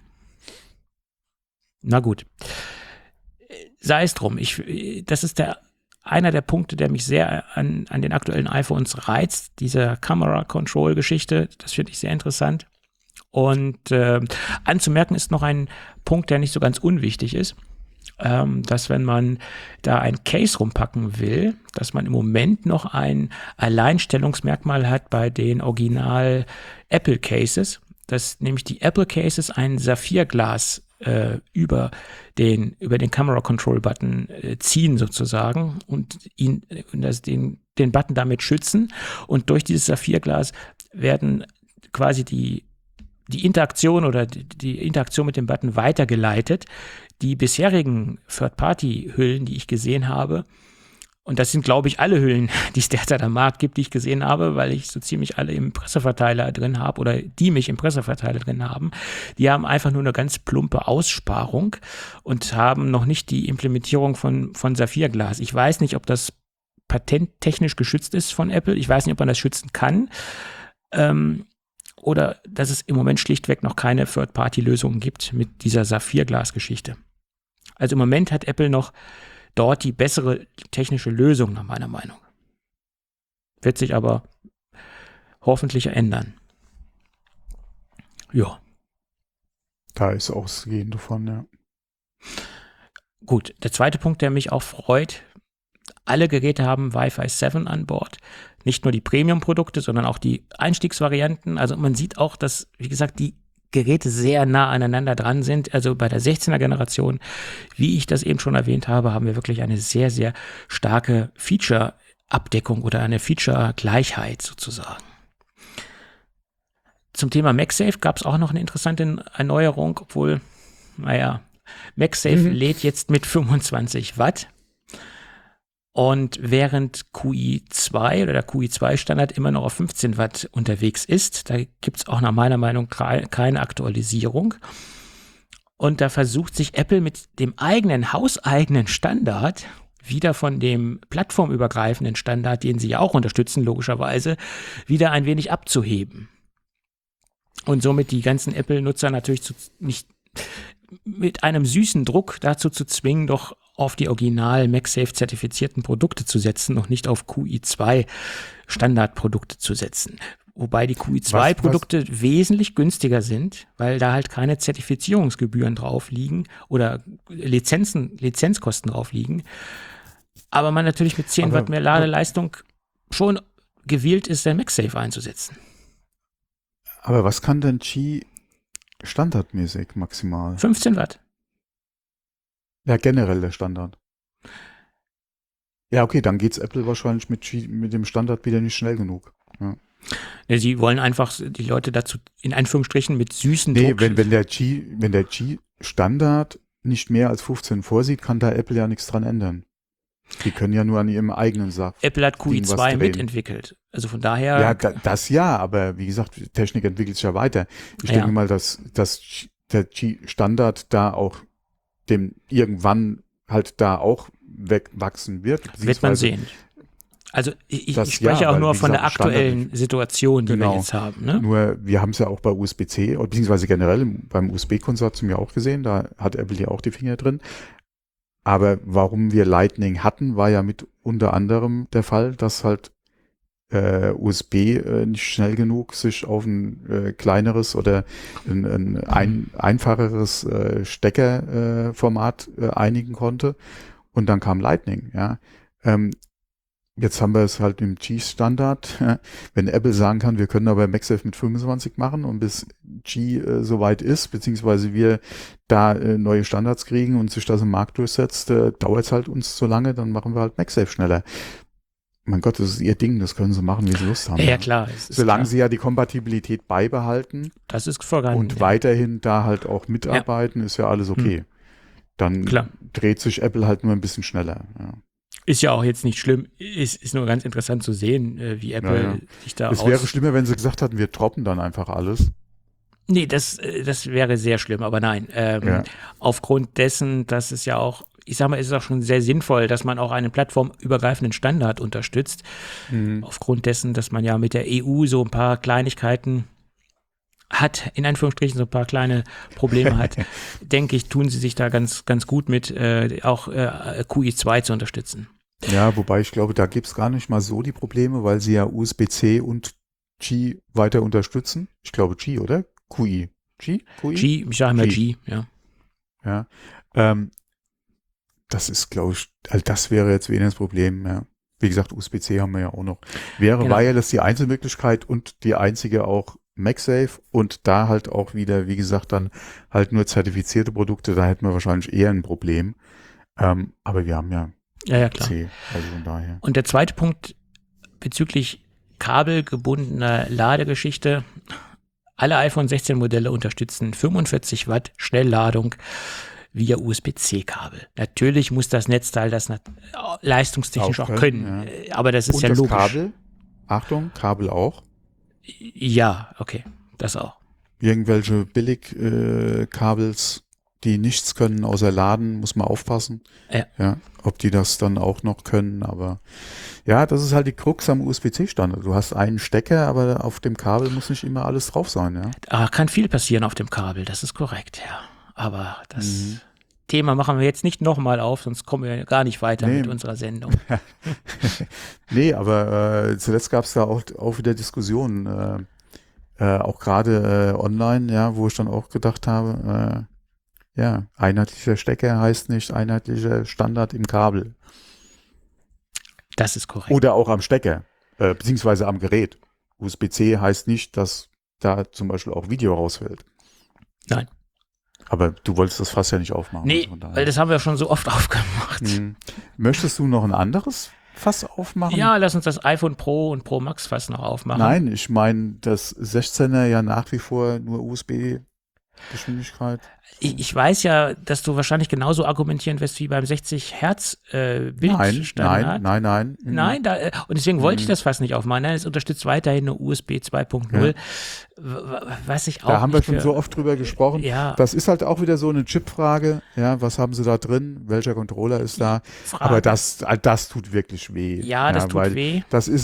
Na gut. Sei es drum. Das ist einer der Punkte, der mich sehr an den aktuellen iPhones reizt, diese Camera-Control-Geschichte. Das finde ich sehr interessant. Und anzumerken ist noch ein Punkt, der nicht so ganz unwichtig ist, dass wenn man da ein Case rumpacken will, dass man im Moment noch ein Alleinstellungsmerkmal hat bei den Original Apple Cases, dass nämlich die Apple Cases ein Saphirglas über den Camera Control Button ziehen sozusagen und den Button damit schützen, und durch dieses Saphirglas werden quasi die Interaktion oder die Interaktion mit dem Button weitergeleitet. Die bisherigen Third-Party-Hüllen, die ich gesehen habe, und das sind, glaube ich, alle Hüllen, die es derzeit am Markt gibt, die ich gesehen habe, weil ich so ziemlich alle im Presseverteiler drin habe oder die mich im Presseverteiler drin haben, die haben einfach nur eine ganz plumpe Aussparung und haben noch nicht die Implementierung von Saphirglas. Ich weiß nicht, ob das patenttechnisch geschützt ist von Apple. Ich weiß nicht, ob man das schützen kann. Oder dass es im Moment schlichtweg noch keine Third-Party-Lösungen gibt mit dieser Saphirglas-Geschichte. Also im Moment hat Apple noch dort die bessere technische Lösung, nach meiner Meinung. Wird sich aber hoffentlich ändern. Ja. Da ist ausgehend davon, ja. Gut, der zweite Punkt, der mich auch freut: alle Geräte haben Wi-Fi 7 an Bord. Nicht nur die Premium-Produkte, sondern auch die Einstiegsvarianten. Also man sieht auch, dass, wie gesagt, die Geräte sehr nah aneinander dran sind. Also bei der 16er Generation, wie ich das eben schon erwähnt habe, haben wir wirklich eine sehr, sehr starke Feature-Abdeckung oder eine Feature-Gleichheit sozusagen. Zum Thema MagSafe gab es auch noch eine interessante Erneuerung, obwohl, MagSafe lädt jetzt mit 25 Watt. Und während QI2 oder der QI2-Standard immer noch auf 15 Watt unterwegs ist, da gibt es auch nach meiner Meinung keine Aktualisierung. Und da versucht sich Apple mit dem hauseigenen Standard, wieder von dem plattformübergreifenden Standard, den sie ja auch unterstützen, logischerweise, wieder ein wenig abzuheben. Und somit die ganzen Apple-Nutzer natürlich nicht mit einem süßen Druck dazu zu zwingen, doch auf die original MagSafe-zertifizierten Produkte zu setzen und nicht auf QI2-Standardprodukte zu setzen. Wobei die QI2-Produkte wesentlich günstiger sind, weil da halt keine Zertifizierungsgebühren drauf liegen oder Lizenzkosten drauf liegen. Aber man natürlich mit 10 Watt mehr Ladeleistung schon gewillt ist, den MagSafe einzusetzen. Aber was kann denn Qi standardmäßig maximal? 15 Watt. Ja, generell der Standard. Ja, okay, dann geht's Apple wahrscheinlich mit dem Standard wieder nicht schnell genug. Ja. Sie wollen einfach die Leute dazu, in Anführungsstrichen, mit süßen Druck. Wenn der Qi-Standard nicht mehr als 15 vorsieht, kann da Apple ja nichts dran ändern. Die können ja nur an ihrem eigenen Saft. Apple hat QI2 mitentwickelt. Also von daher. Ja, das ja, aber wie gesagt, Technik entwickelt sich ja weiter. Ich denke mal, dass der Qi-Standard da auch dem irgendwann halt da auch wegwachsen wird. Wird man sehen. Also ich spreche auch nur von der aktuellen Situation, die wir jetzt haben. Ne? Nur wir haben es ja auch bei USB-C, beziehungsweise generell beim USB-Konsortium ja auch gesehen, da hat Apple ja auch die Finger drin. Aber warum wir Lightning hatten, war ja mit unter anderem der Fall, dass halt USB nicht schnell genug sich auf ein kleineres oder ein einfacheres Steckerformat einigen konnte. Und dann kam Lightning. Ja. Jetzt haben wir es halt im Qi-Standard. Ja. Wenn Apple sagen kann, wir können aber MagSafe mit 25 machen und bis Qi soweit ist, beziehungsweise wir da neue Standards kriegen und sich das im Markt durchsetzt, dauert es halt uns so lange, dann machen wir halt MagSafe schneller. Mein Gott, das ist ihr Ding, das können sie machen, wie sie Lust haben. Ja, klar. Solange sie ja die Kompatibilität beibehalten das ist vorhanden, und weiterhin da halt auch mitarbeiten, ist ja alles okay. Dann Klar. dreht sich Apple halt nur ein bisschen schneller. Ja. Ist ja auch jetzt nicht schlimm. Ist nur ganz interessant zu sehen, wie Apple sich da Es wäre schlimmer, wenn sie gesagt hatten, wir droppen dann einfach alles. Nee, das wäre sehr schlimm, aber nein. Aufgrund dessen, dass es ja auch, ich sag mal, ist es auch schon sehr sinnvoll, dass man auch einen plattformübergreifenden Standard unterstützt. Aufgrund dessen, dass man ja mit der EU so ein paar Kleinigkeiten hat, in Anführungsstrichen so ein paar kleine Probleme hat, denke ich, tun sie sich da ganz, ganz gut mit, auch QI2 zu unterstützen. Ja, wobei ich glaube, da gibt es gar nicht mal so die Probleme, weil sie ja USB-C und Qi weiter unterstützen. Ich glaube Qi, oder? QI. Qi? G, ich sage immer G, ja. Ja. Das ist, glaube ich, also das wäre jetzt weniger das Problem, ja. Wie gesagt, USB-C haben wir ja auch noch. Wäre Genau. Wireless die Einzelmöglichkeit und die einzige auch MagSafe und da halt auch wieder, wie gesagt, dann halt nur zertifizierte Produkte, da hätten wir wahrscheinlich eher ein Problem. Aber wir haben ja Ja, klar. C, also von daher. Und der zweite Punkt bezüglich kabelgebundener Ladegeschichte. Alle iPhone 16 Modelle unterstützen 45 Watt Schnellladung via USB-C-Kabel. Natürlich muss das Netzteil das leistungstechnisch auch können. Ja. Aber das ist Und ja das logisch. Kabel? Achtung, Kabel auch. Ja, okay, das auch. Irgendwelche Billig-Kabels, die nichts können außer laden, muss man aufpassen. Ja, ob die das dann auch noch können, aber ja, das ist halt die Krux am USB-C-Standard. Du hast einen Stecker, aber auf dem Kabel muss nicht immer alles drauf sein, ja. Da kann viel passieren auf dem Kabel, das ist korrekt, ja. Aber das Thema machen wir jetzt nicht nochmal auf, sonst kommen wir gar nicht weiter mit unserer Sendung. Nee, aber zuletzt gab es da auch wieder Diskussionen, auch gerade online, ja, wo ich dann auch gedacht habe, ja, einheitlicher Stecker heißt nicht einheitlicher Standard im Kabel. Das ist korrekt. Oder auch am Stecker, beziehungsweise am Gerät. USB-C heißt nicht, dass da zum Beispiel auch Video rausfällt. Nein. Aber du wolltest das Fass ja nicht aufmachen. Nee, also weil das haben wir schon so oft aufgemacht. Möchtest du noch ein anderes Fass aufmachen? Ja, lass uns das iPhone Pro und Pro Max Fass noch aufmachen. Nein, ich meine, das 16er ja nach wie vor nur USB-Geschwindigkeit. Ich weiß ja, dass du wahrscheinlich genauso argumentieren wirst wie beim 60 Hertz Bildstandard. Nein. Nein, und deswegen wollte ich das fast nicht aufmachen. Nein, es unterstützt weiterhin nur USB 2.0. Was ich auch Da haben wir schon so oft drüber gesprochen. Ja. Das ist halt auch wieder so eine Chip-Frage. Ja, was haben sie da drin? Welcher Controller ist da? Frage. Aber das tut wirklich weh. Ja, das tut weh. Das ist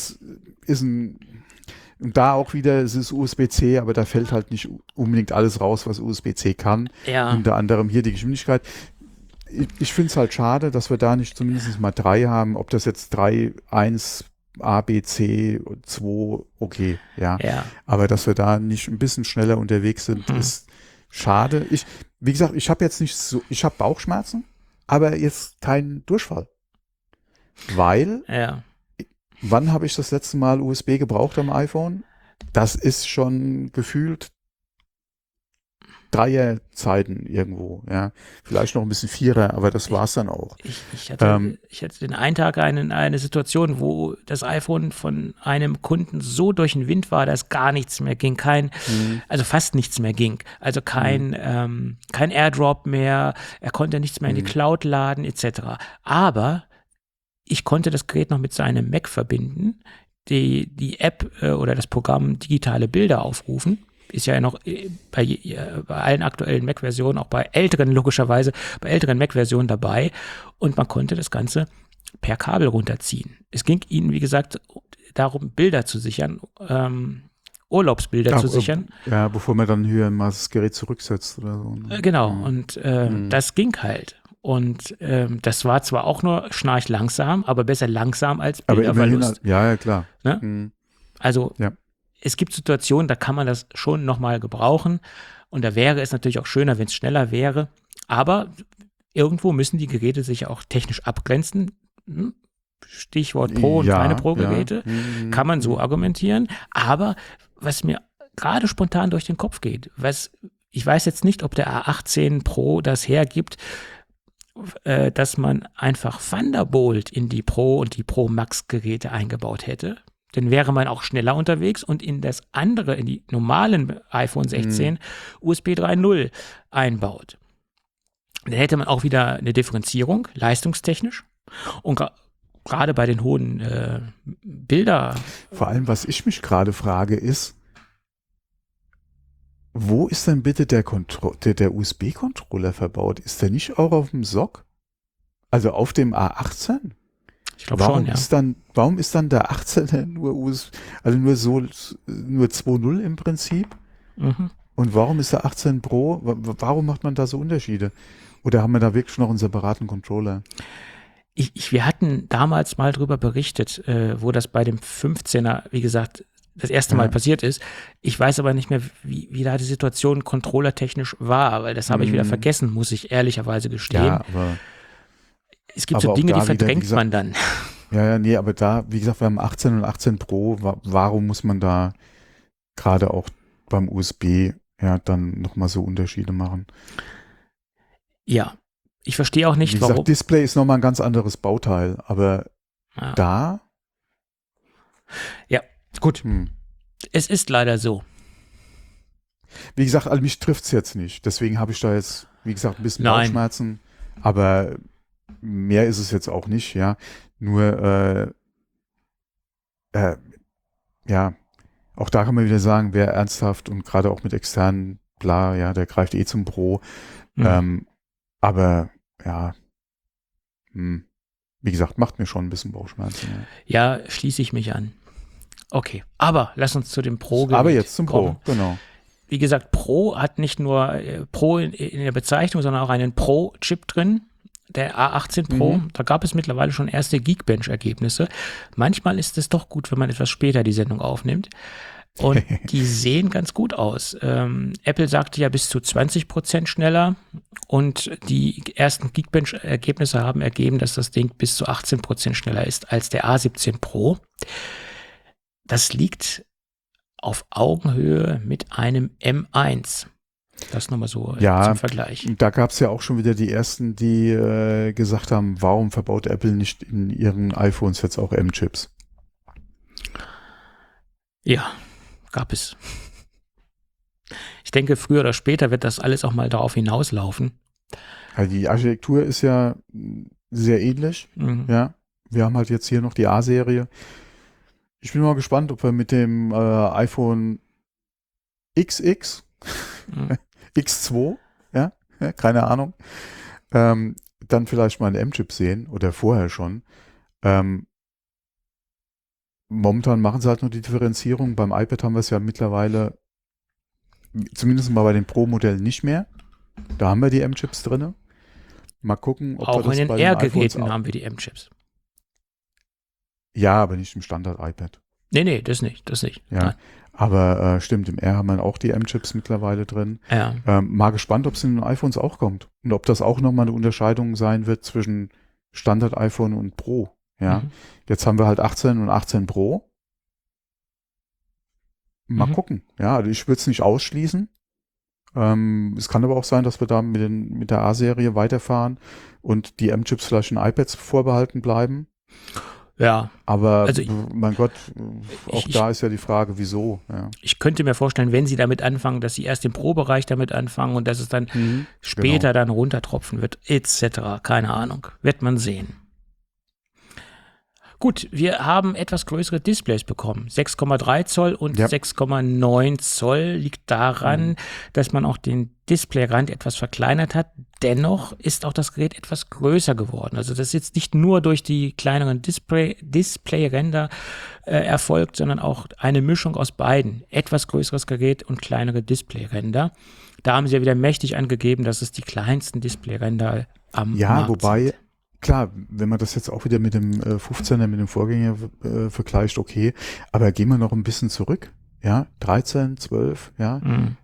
ein und da auch wieder, es ist USB-C, aber da fällt halt nicht unbedingt alles raus, was USB-C kann. Ja. Unter anderem hier die Geschwindigkeit. Ich finde es halt schade, dass wir da nicht zumindest mal 3 haben. Ob das jetzt 3, 1, A, B, C, 2, okay, ja. Aber dass wir da nicht ein bisschen schneller unterwegs sind, ist schade. Wie gesagt, ich habe Bauchschmerzen, aber jetzt keinen Durchfall. Weil wann habe ich das letzte Mal USB gebraucht am iPhone? Das ist schon gefühlt 3er-Zeiten irgendwo, ja. Vielleicht noch ein bisschen 4er, aber das war's dann auch. Ich hatte den einen Tag eine Situation, wo das iPhone von einem Kunden so durch den Wind war, dass gar nichts mehr ging, also fast nichts mehr ging. Also kein AirDrop mehr, er konnte nichts mehr in die Cloud laden, etc. Aber ich konnte das Gerät noch mit seinem Mac verbinden, die App oder das Programm digitale Bilder aufrufen. Ist ja noch bei allen aktuellen Mac-Versionen, auch bei älteren logischerweise, bei älteren Mac-Versionen dabei. Und man konnte das Ganze per Kabel runterziehen. Es ging ihnen, wie gesagt, darum, Bilder zu sichern, Urlaubsbilder zu sichern. Ja, bevor man dann hier mal das Gerät zurücksetzt oder so. Genau, und das ging halt. Und das war zwar auch nur schnarchlangsam, aber besser langsam als Bilderverlust. Ja, klar. Ne? Also es gibt Situationen, da kann man das schon nochmal gebrauchen. Und da wäre es natürlich auch schöner, wenn es schneller wäre. Aber irgendwo müssen die Geräte sich auch technisch abgrenzen. Stichwort Pro und keine Pro-Geräte. Kann man so argumentieren. Aber was mir gerade spontan durch den Kopf geht, ich weiß jetzt nicht, ob der A18 Pro das hergibt, dass man einfach Thunderbolt in die Pro und die Pro Max Geräte eingebaut hätte. Dann wäre man auch schneller unterwegs und in die normalen iPhone 16 USB 3.0 einbaut. Dann hätte man auch wieder eine Differenzierung, leistungstechnisch. Und gerade bei den hohen Bilder. Vor allem, was ich mich gerade frage, ist, wo ist denn bitte der USB-Controller verbaut? Ist der nicht auch auf dem SoC? Also auf dem A18? Ich glaube schon, ja. Warum ist dann der 18er nur also nur 2.0 im Prinzip? Mhm. Und warum ist der 18 Pro? Warum macht man da so Unterschiede? Oder haben wir da wirklich noch einen separaten Controller? Wir hatten damals mal drüber berichtet, wo das bei dem 15er, wie gesagt, das erste Mal passiert ist. Ich weiß aber nicht mehr, wie da die Situation controllertechnisch war, weil das habe ich wieder vergessen, muss ich ehrlicherweise gestehen. Ja, aber es gibt so Dinge, die verdrängt man dann. Ja, nee, aber da, wie gesagt, beim 18 und 18 Pro, warum muss man da gerade auch beim USB dann nochmal so Unterschiede machen? Ja, ich verstehe auch nicht, wie gesagt, warum. Display ist nochmal ein ganz anderes Bauteil, aber da? Ja, gut. Es ist leider so. Wie gesagt, also mich trifft es jetzt nicht. Deswegen habe ich da jetzt, wie gesagt, ein bisschen Bauchschmerzen. Aber mehr ist es jetzt auch nicht, ja. Nur, auch da kann man wieder sagen, wer ernsthaft und gerade auch mit externen, klar, ja, der greift zum Pro. Aber, ja, wie gesagt, macht mir schon ein bisschen Bauchschmerzen. Ja, schließe ich mich an. Okay, aber lass uns zu dem Pro kommen. Aber jetzt zum Pro, genau. Wie gesagt, Pro hat nicht nur Pro in der Bezeichnung, sondern auch einen Pro-Chip drin, der A18 Pro. Da gab es mittlerweile schon erste Geekbench-Ergebnisse. Manchmal ist es doch gut, wenn man etwas später die Sendung aufnimmt. Und die sehen ganz gut aus. Apple sagte ja bis zu 20% schneller und die ersten Geekbench-Ergebnisse haben ergeben, dass das Ding bis zu 18% schneller ist als der A17 Pro. Das liegt auf Augenhöhe mit einem M1. Das nochmal so zum Vergleich. Da gab es ja auch schon wieder die ersten, die gesagt haben, warum verbaut Apple nicht in ihren iPhones jetzt auch M-Chips? Ja, gab es. Ich denke, früher oder später wird das alles auch mal darauf hinauslaufen. Also die Architektur ist ja sehr ähnlich. Ja, wir haben halt jetzt hier noch die A-Serie. Ich bin mal gespannt, ob wir mit dem iPhone XX, X2, keine Ahnung, dann vielleicht mal einen M-Chip sehen oder vorher schon. Momentan machen sie halt nur die Differenzierung. Beim iPad haben wir es ja mittlerweile, zumindest mal bei den Pro-Modellen nicht mehr. Da haben wir die M-Chips drin. Mal gucken, ob auch wir das in den bei den R-Geräten haben wir die M-Chips. Ja, aber nicht im Standard-iPad. Nee, das nicht. Ja, Nein. aber stimmt, im R haben wir auch die M-Chips mittlerweile drin. Ja. Mal gespannt, ob es in den iPhones auch kommt. Und ob das auch nochmal eine Unterscheidung sein wird zwischen Standard-iPhone und Pro. Ja, jetzt haben wir halt 18 und 18 Pro. Mal gucken. Ja, also ich würde es nicht ausschließen. Es kann aber auch sein, dass wir da mit der A-Serie weiterfahren und die M-Chips vielleicht in iPads vorbehalten bleiben. Ja. Aber, also mein Gott, auch da ist ja die Frage, wieso. Ja. Ich könnte mir vorstellen, wenn sie damit anfangen, dass sie erst im Pro-Bereich damit anfangen und dass es dann später dann runtertropfen wird, etc. Keine Ahnung. Wird man sehen. Gut, wir haben etwas größere Displays bekommen. 6,3 Zoll und 6,9 Zoll liegt daran, dass man auch den Displayrand etwas verkleinert hat. Dennoch ist auch das Gerät etwas größer geworden. Also das ist jetzt nicht nur durch die kleineren Displayränder erfolgt, sondern auch eine Mischung aus beiden. Etwas größeres Gerät und kleinere Displayränder. Da haben sie ja wieder mächtig angegeben, dass es die kleinsten Displayränder am Markt sind. Klar, wenn man das jetzt auch wieder mit dem 15er, mit dem Vorgänger vergleicht, okay, aber gehen wir noch ein bisschen zurück, ja, 13, 12, ja,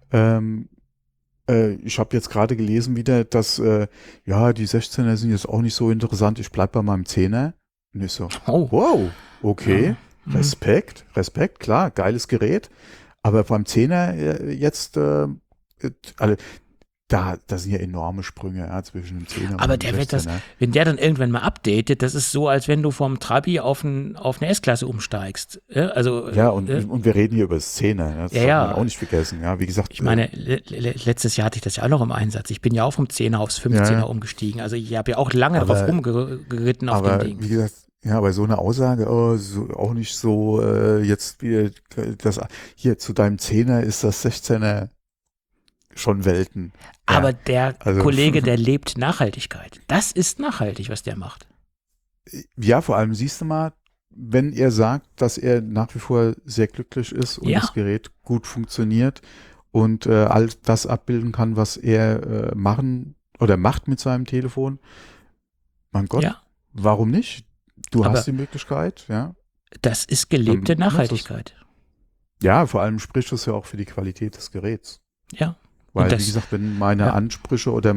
ich habe jetzt gerade gelesen wieder, dass, die 16er sind jetzt auch nicht so interessant, ich bleib bei meinem 10er und ich so, wow, okay, Respekt, klar, geiles Gerät, aber beim 10er jetzt, da sind ja enorme Sprünge zwischen dem 10er Aber und dem der wird 16er. wenn der dann irgendwann mal updatet, das ist so, als wenn du vom Trabi auf eine S-Klasse umsteigst. Also, Ja, und wir reden hier über das 10er. Das darf man auch nicht vergessen. Ja, wie gesagt. Ich meine, letztes Jahr hatte ich das ja auch noch im Einsatz. Ich bin ja auch vom 10er aufs 15er umgestiegen. Also ich habe ja auch lange drauf rumgeritten auf dem Ding. Aber wie gesagt, ja, bei so einer Aussage, auch nicht so, jetzt wie das, hier zu deinem 10er ist das 16er schon Welten. Ja, aber der Kollege, der lebt Nachhaltigkeit. Das ist nachhaltig, was der macht. Ja, vor allem siehst du mal, wenn er sagt, dass er nach wie vor sehr glücklich ist und das Gerät gut funktioniert und all das abbilden kann, was er machen oder macht mit seinem Telefon. Mein Gott, warum nicht? Du hast die Möglichkeit, ja. Das ist gelebte Nachhaltigkeit. Ja, vor allem spricht das ja auch für die Qualität des Geräts. Ja. Weil, wie gesagt, wenn meine Ansprüche oder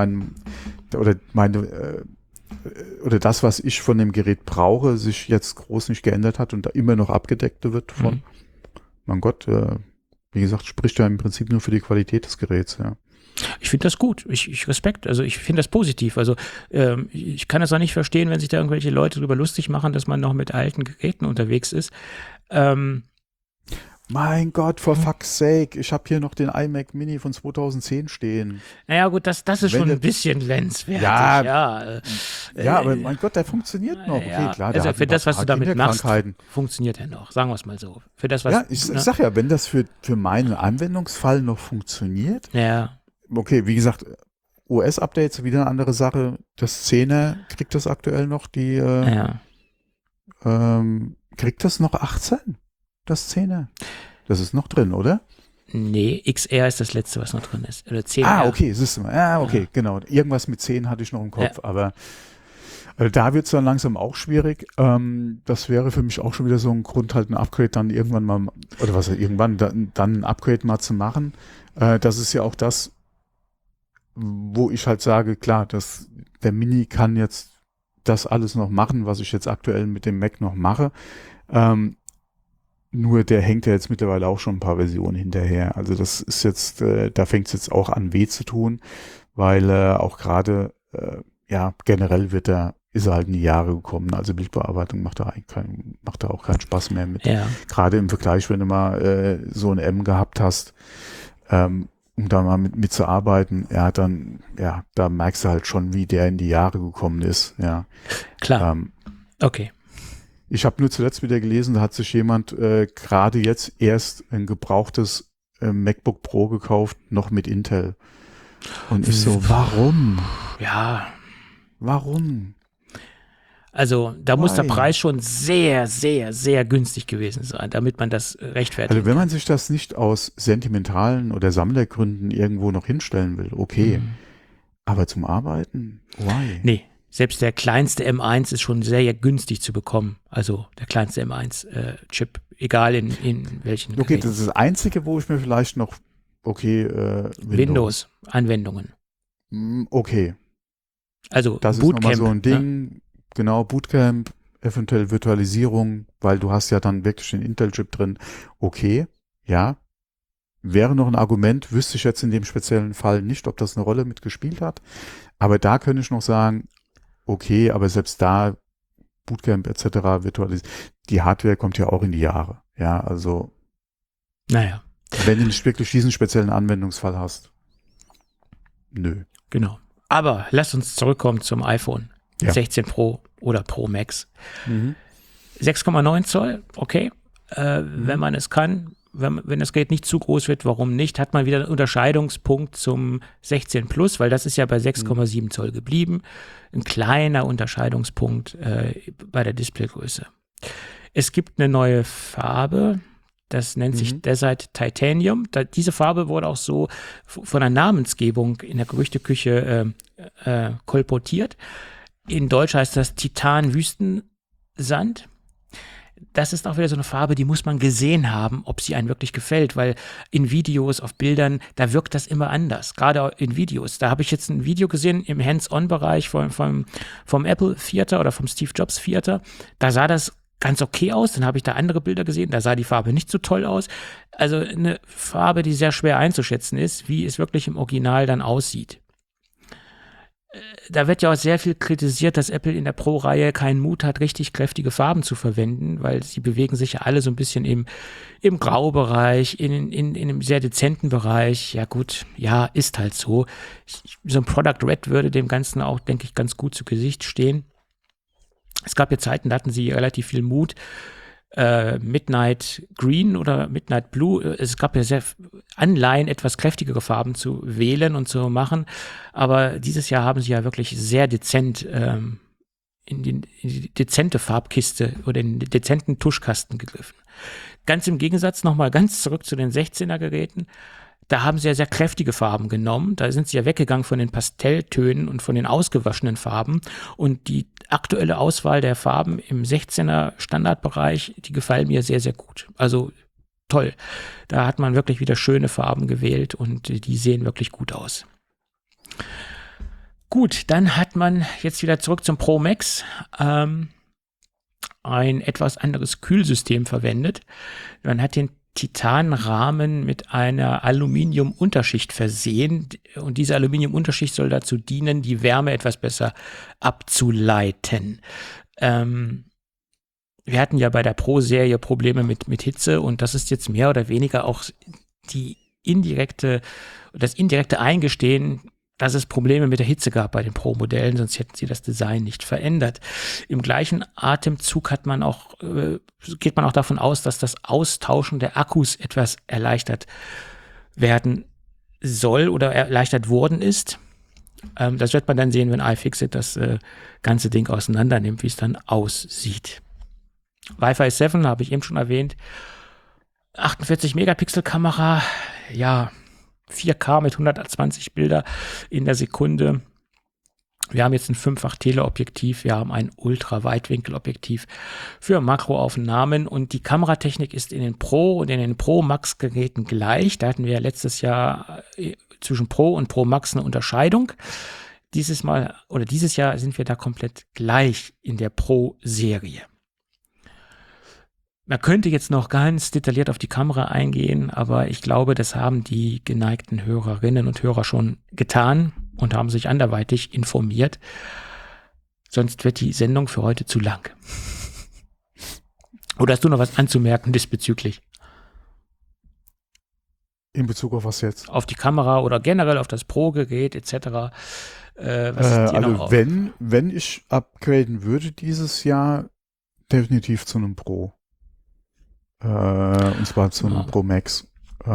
oder das, was ich von dem Gerät brauche, sich jetzt groß nicht geändert hat und da immer noch abgedeckt wird von, mein Gott, wie gesagt, spricht ja im Prinzip nur für die Qualität des Geräts, ja. Ich finde das gut. Ich Respekt. Also ich finde das positiv. Also ich kann das auch nicht verstehen, wenn sich da irgendwelche Leute darüber lustig machen, dass man noch mit alten Geräten unterwegs ist. Mein Gott, for fuck's sake, ich habe hier noch den iMac Mini von 2010 stehen. Naja gut, das ist schon ein bisschen lenzwertig. Ja, aber mein Gott, der funktioniert noch. Okay, klar, also für das, was du damit machst, funktioniert er noch. Sagen wir es mal so. Für das, was, ich sag ja, wenn das für meinen Anwendungsfall noch funktioniert. Ja. Okay, wie gesagt, OS-Updates, wieder eine andere Sache. Das 10er kriegt das aktuell noch, kriegt das noch 18? Das 10er? Das ist noch drin, oder? Nee, XR ist das letzte, was noch drin ist. Oder 10R. Okay, siehst du mal. Okay, genau. Irgendwas mit 10 hatte ich noch im Kopf, aber da wird es dann langsam auch schwierig. Das wäre für mich auch schon wieder so ein Grund, halt ein Upgrade dann irgendwann mal, oder dann ein Upgrade mal zu machen. Das ist ja auch das, wo ich halt sage, klar, der Mini kann jetzt das alles noch machen, was ich jetzt aktuell mit dem Mac noch mache. Nur der hängt ja jetzt mittlerweile auch schon ein paar Versionen hinterher. Also das ist jetzt, da fängt es jetzt auch an weh zu tun, weil auch gerade, generell ist er halt in die Jahre gekommen. Also Bildbearbeitung macht da auch keinen Spaß mehr mit. Ja. Gerade im Vergleich, wenn du mal so ein M gehabt hast, um da mal mitzuarbeiten, da merkst du halt schon, wie der in die Jahre gekommen ist. Ja. Klar. Okay. Ich habe nur zuletzt wieder gelesen, da hat sich jemand gerade jetzt erst ein gebrauchtes MacBook Pro gekauft, noch mit Intel. Und ich so, warum? Ja. Warum? Also da muss der Preis schon sehr, sehr, sehr günstig gewesen sein, damit man das rechtfertigt. Also wenn man sich das nicht aus sentimentalen oder Sammlergründen irgendwo noch hinstellen will, okay. Aber zum Arbeiten? Why? Nee. Selbst der kleinste M1 ist schon sehr günstig zu bekommen. Also der kleinste M1-Chip, egal in welchen. Okay, das ist das Einzige, wo ich mir vielleicht noch, Windows-Anwendungen. Okay. Also das Bootcamp. Das ist nochmal so ein Ding, genau, Bootcamp, eventuell Virtualisierung, weil du hast ja dann wirklich den Intel-Chip drin. Okay, ja. Wäre noch ein Argument, wüsste ich jetzt in dem speziellen Fall nicht, ob das eine Rolle mitgespielt hat. Aber da könnte ich noch sagen, okay, aber selbst da, Bootcamp etc., die Hardware kommt ja auch in die Jahre. Ja, also naja. Wenn du nicht wirklich diesen speziellen Anwendungsfall hast. Nö. Genau. Aber lass uns zurückkommen zum iPhone 16 Pro oder Pro Max. 6,9 Zoll, okay. Wenn man es kann, wenn das Gerät nicht zu groß wird, warum nicht? Hat man wieder einen Unterscheidungspunkt zum 16 Plus, weil das ist ja bei 6,7 Zoll geblieben. Ein kleiner Unterscheidungspunkt bei der Displaygröße. Es gibt eine neue Farbe, das nennt sich Desert Titanium. Diese Farbe wurde auch so von der Namensgebung in der Gerüchteküche kolportiert. In Deutsch heißt das Titan Wüstensand. Das ist auch wieder so eine Farbe, die muss man gesehen haben, ob sie einem wirklich gefällt, weil in Videos, auf Bildern, da wirkt das immer anders, gerade in Videos. Da habe ich jetzt ein Video gesehen im Hands-on-Bereich vom Apple Theater oder vom Steve Jobs Theater, da sah das ganz okay aus. Dann habe ich da andere Bilder gesehen, da sah die Farbe nicht so toll aus. Also eine Farbe, die sehr schwer einzuschätzen ist, wie es wirklich im Original dann aussieht. Da wird ja auch sehr viel kritisiert, dass Apple in der Pro-Reihe keinen Mut hat, richtig kräftige Farben zu verwenden, weil sie bewegen sich ja alle so ein bisschen im Graubereich, in einem sehr dezenten Bereich. Ja gut, ja, ist halt so. So ein Product Red würde dem Ganzen auch, denke ich, ganz gut zu Gesicht stehen. Es gab ja Zeiten, da hatten sie relativ viel Mut, Midnight Green oder Midnight Blue. Es gab ja sehr Anleihen, etwas kräftigere Farben zu wählen und zu machen. Aber dieses Jahr haben sie ja wirklich sehr dezent in die dezente Farbkiste oder in den dezenten Tuschkasten gegriffen. Ganz im Gegensatz nochmal ganz zurück zu den 16er Geräten. Da haben sie ja sehr kräftige Farben genommen. Da sind sie ja weggegangen von den Pastelltönen und von den ausgewaschenen Farben. Und die aktuelle Auswahl der Farben im 16er Standardbereich, die gefallen mir sehr, sehr gut. Also toll. Da hat man wirklich wieder schöne Farben gewählt und die sehen wirklich gut aus. Gut, dann hat man jetzt wieder zurück zum Pro Max ein etwas anderes Kühlsystem verwendet. Man hat den Titanrahmen mit einer Aluminiumunterschicht versehen und diese Aluminiumunterschicht soll dazu dienen, die Wärme etwas besser abzuleiten. Wir hatten ja bei der Pro-Serie Probleme mit Hitze und das ist jetzt mehr oder weniger auch das indirekte Eingestehen, dass es Probleme mit der Hitze gab bei den Pro-Modellen, sonst hätten sie das Design nicht verändert. Im gleichen Atemzug geht man auch davon aus, dass das Austauschen der Akkus etwas erleichtert werden soll oder erleichtert worden ist. Das wird man dann sehen, wenn iFixit das ganze Ding auseinander nimmt, wie es dann aussieht. Wi-Fi 7 habe ich eben schon erwähnt. 48 Megapixel Kamera, ja, 4K mit 120 Bilder in der Sekunde. Wir haben jetzt ein 5-fach-Teleobjektiv, wir haben ein Ultra-Weitwinkelobjektiv für Makroaufnahmen und die Kameratechnik ist in den Pro und in den Pro Max Geräten gleich. Da hatten wir letztes Jahr zwischen Pro und Pro Max eine Unterscheidung. Dieses Jahr sind wir da komplett gleich in der Pro-Serie. Man könnte jetzt noch ganz detailliert auf die Kamera eingehen, aber ich glaube, das haben die geneigten Hörerinnen und Hörer schon getan und haben sich anderweitig informiert. Sonst wird die Sendung für heute zu lang. Oder hast du noch was anzumerken diesbezüglich? In Bezug auf was jetzt? Auf die Kamera oder generell auf das Pro-Gerät etc. Also wenn ich upgraden würde dieses Jahr, definitiv zu einem Pro. Und zwar zu einem Pro Max.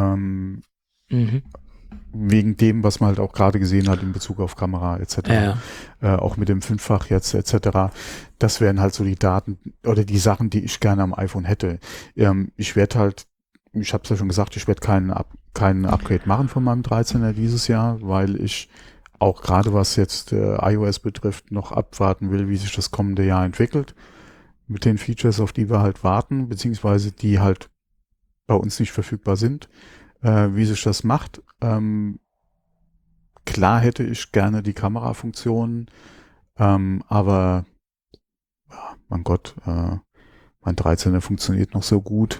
Wegen dem, was man halt auch gerade gesehen hat in Bezug auf Kamera etc. Auch mit dem 5-fach jetzt etc. Das wären halt so die Daten oder die Sachen, die ich gerne am iPhone hätte. Ich habe es ja schon gesagt, ich werde keinen Upgrade machen von meinem 13er dieses Jahr, weil ich auch gerade was jetzt iOS betrifft, noch abwarten will, wie sich das kommende Jahr entwickelt. Mit den Features, auf die wir halt warten, beziehungsweise die halt bei uns nicht verfügbar sind, wie sich das macht. Klar hätte ich gerne die Kamerafunktionen, aber ja, mein Gott, mein 13er funktioniert noch so gut.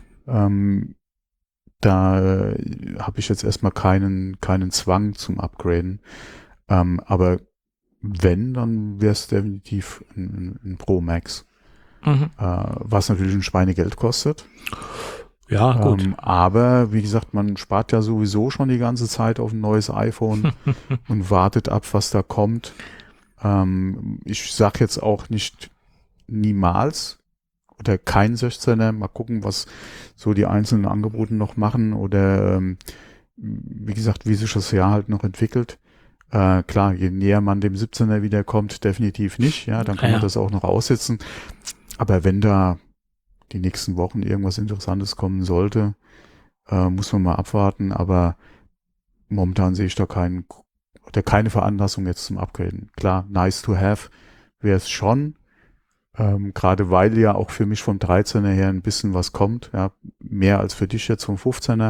Da habe ich jetzt erstmal keinen Zwang zum Upgraden. Aber wenn, dann wäre es definitiv ein Pro Max. Was natürlich ein Schweinegeld kostet. Ja, gut. Aber wie gesagt, man spart ja sowieso schon die ganze Zeit auf ein neues iPhone und wartet ab, was da kommt. Ich sag jetzt auch nicht niemals oder kein 16er. Mal gucken, was so die einzelnen Angebote noch machen oder wie gesagt, wie sich das Jahr halt noch entwickelt. Klar, je näher man dem 17er wieder kommt, definitiv nicht. Ja, dann kann man das auch noch aussetzen. Aber wenn da die nächsten Wochen irgendwas Interessantes kommen sollte, muss man mal abwarten. Aber momentan sehe ich da keine Veranlassung jetzt zum Upgraden. Klar, nice to have wäre es schon. Gerade weil ja auch für mich vom 13er her ein bisschen was kommt. Ja, mehr als für dich jetzt vom 15er.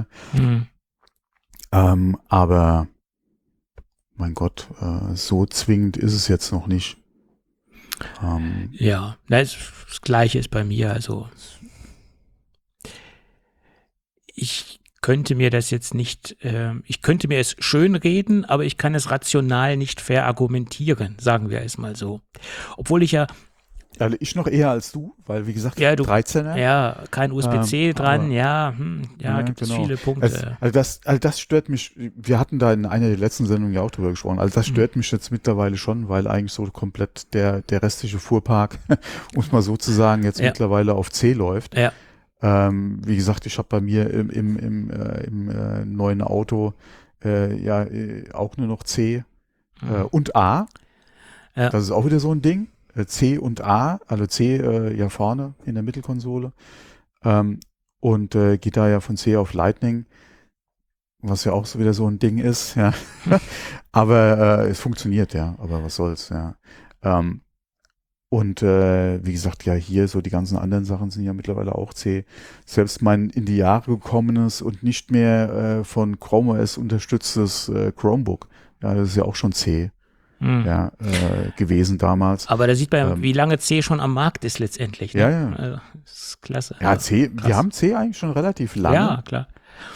Aber mein Gott, so zwingend ist es jetzt noch nicht. Ja, das Gleiche ist bei mir. Also ich könnte mir das jetzt nicht, ich könnte mir es schönreden, aber ich kann es rational nicht verargumentieren, sagen wir es mal so. Obwohl ich ja, Also ich noch eher als du, weil wie gesagt, ja, du, 13er. ja, kein USB-C dran, aber- ja, gibt es genau. viele Punkte. Also das stört mich, wir hatten da in einer der letzten Sendungen ja auch drüber gesprochen, also das stört mich jetzt mittlerweile schon, weil eigentlich so komplett der restliche Fuhrpark, um es mal so zu sagen, jetzt Ja. mittlerweile auf C läuft. Ja. Wie gesagt, ich habe bei mir im neuen Auto auch nur noch C und A. Ja. Das ist auch wieder so ein Ding. C und A, also C ja vorne in der Mittelkonsole. Und geht da ja von C auf Lightning, was ja auch so wieder so ein Ding ist, ja. Aber es funktioniert, ja. Aber was soll's, ja. Wie gesagt, ja, hier so die ganzen anderen Sachen sind ja mittlerweile auch C. Selbst mein in die Jahre gekommenes und nicht mehr von Chrome OS unterstütztes Chromebook, ja, das ist ja auch schon C. Ja, gewesen damals. Aber da sieht man, wie lange C schon am Markt ist letztendlich. Ne? Ja. Also, das ist klasse. Ja, Also, C, krass. wir haben C eigentlich schon relativ lange. Ja, klar.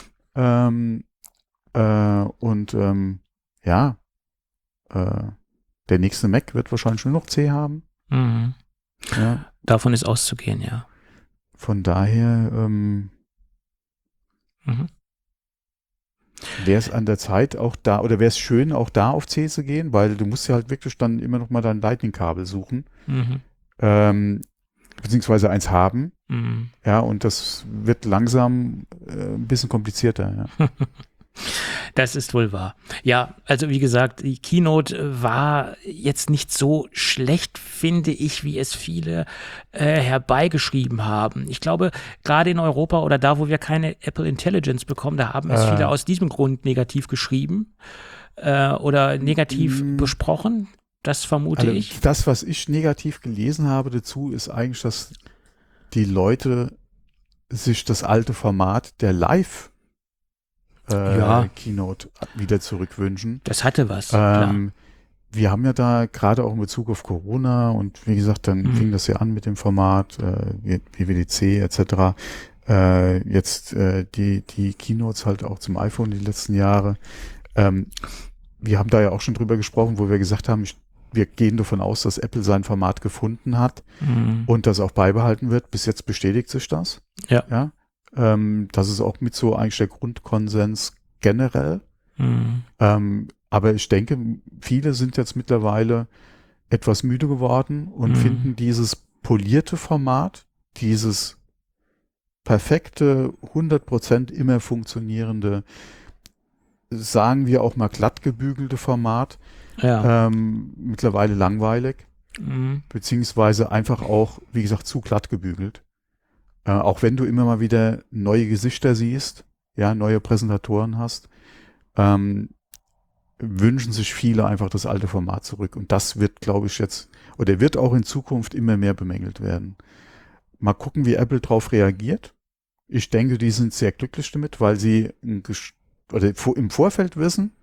Der nächste Mac wird wahrscheinlich nur noch C haben. Mhm. Ja. Davon ist auszugehen, ja. Von daher wäre es an der Zeit auch da, oder wäre es schön, auch da auf C zu gehen, weil du musst ja halt wirklich dann immer noch mal dein Lightning-Kabel suchen. Beziehungsweise eins haben. Ja, und das wird langsam ein bisschen komplizierter. Ja. Das ist wohl wahr. Ja, also wie gesagt, die Keynote war jetzt nicht so schlecht, finde ich, wie es viele herbeigeschrieben haben. Ich glaube, gerade in Europa oder da, wo wir keine Apple Intelligence bekommen, da haben es viele aus diesem Grund negativ geschrieben oder negativ besprochen. Das vermute ich. Das, was ich negativ gelesen habe dazu, ist eigentlich, dass die Leute sich das alte Format der Keynote wieder zurückwünschen. Das hatte was, klar. Wir haben ja da gerade auch in Bezug auf Corona und wie gesagt, dann fing das ja an mit dem Format WWDC etc. Jetzt die Keynotes halt auch zum iPhone die letzten Jahre. Wir haben da ja auch schon drüber gesprochen, wo wir gesagt haben, wir gehen davon aus, dass Apple sein Format gefunden hat und das auch beibehalten wird. Bis jetzt bestätigt sich das. Ja. Das ist auch mit so eigentlich der Grundkonsens generell. Aber ich denke, viele sind jetzt mittlerweile etwas müde geworden und finden dieses polierte Format, dieses perfekte, 100% immer funktionierende, sagen wir auch mal glatt gebügelte Format, mittlerweile langweilig, beziehungsweise einfach auch, wie gesagt, zu glatt gebügelt. Auch wenn du immer mal wieder neue Gesichter siehst, ja, neue Präsentatoren hast, wünschen sich viele einfach das alte Format zurück. Und das wird, glaube ich, jetzt, oder wird auch in Zukunft immer mehr bemängelt werden. Mal gucken, wie Apple drauf reagiert. Ich denke, die sind sehr glücklich damit, weil sie im Vorfeld wissen,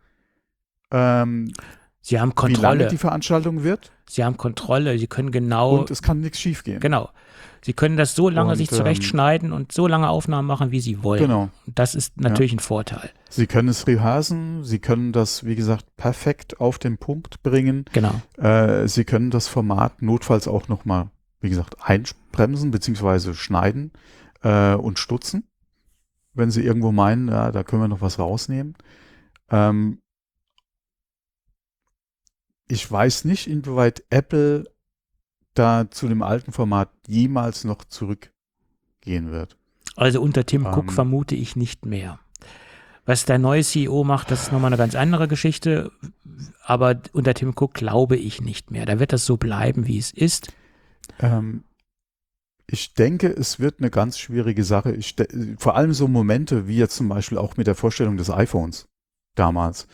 sie haben Kontrolle. Wie lange die Veranstaltung wird. Sie haben Kontrolle, sie können genau. Und es kann nichts schief gehen. Genau. Sie können das so lange sich zurechtschneiden und so lange Aufnahmen machen, wie sie wollen. Genau. Das ist natürlich ein Vorteil. Sie können es rehearsen, sie können das, wie gesagt, perfekt auf den Punkt bringen. Genau. Sie können das Format notfalls auch nochmal, wie gesagt, einbremsen bzw. schneiden und stutzen, wenn sie irgendwo meinen, ja, da können wir noch was rausnehmen. Ich weiß nicht, inwieweit Apple da zu dem alten Format jemals noch zurückgehen wird. Also unter Tim Cook vermute ich nicht mehr. Was der neue CEO macht, das ist nochmal eine ganz andere Geschichte, aber unter Tim Cook glaube ich nicht mehr. Da wird das so bleiben, wie es ist. Ich denke, es wird eine ganz schwierige Sache. Vor allem so Momente, wie jetzt zum Beispiel auch mit der Vorstellung des iPhones damals.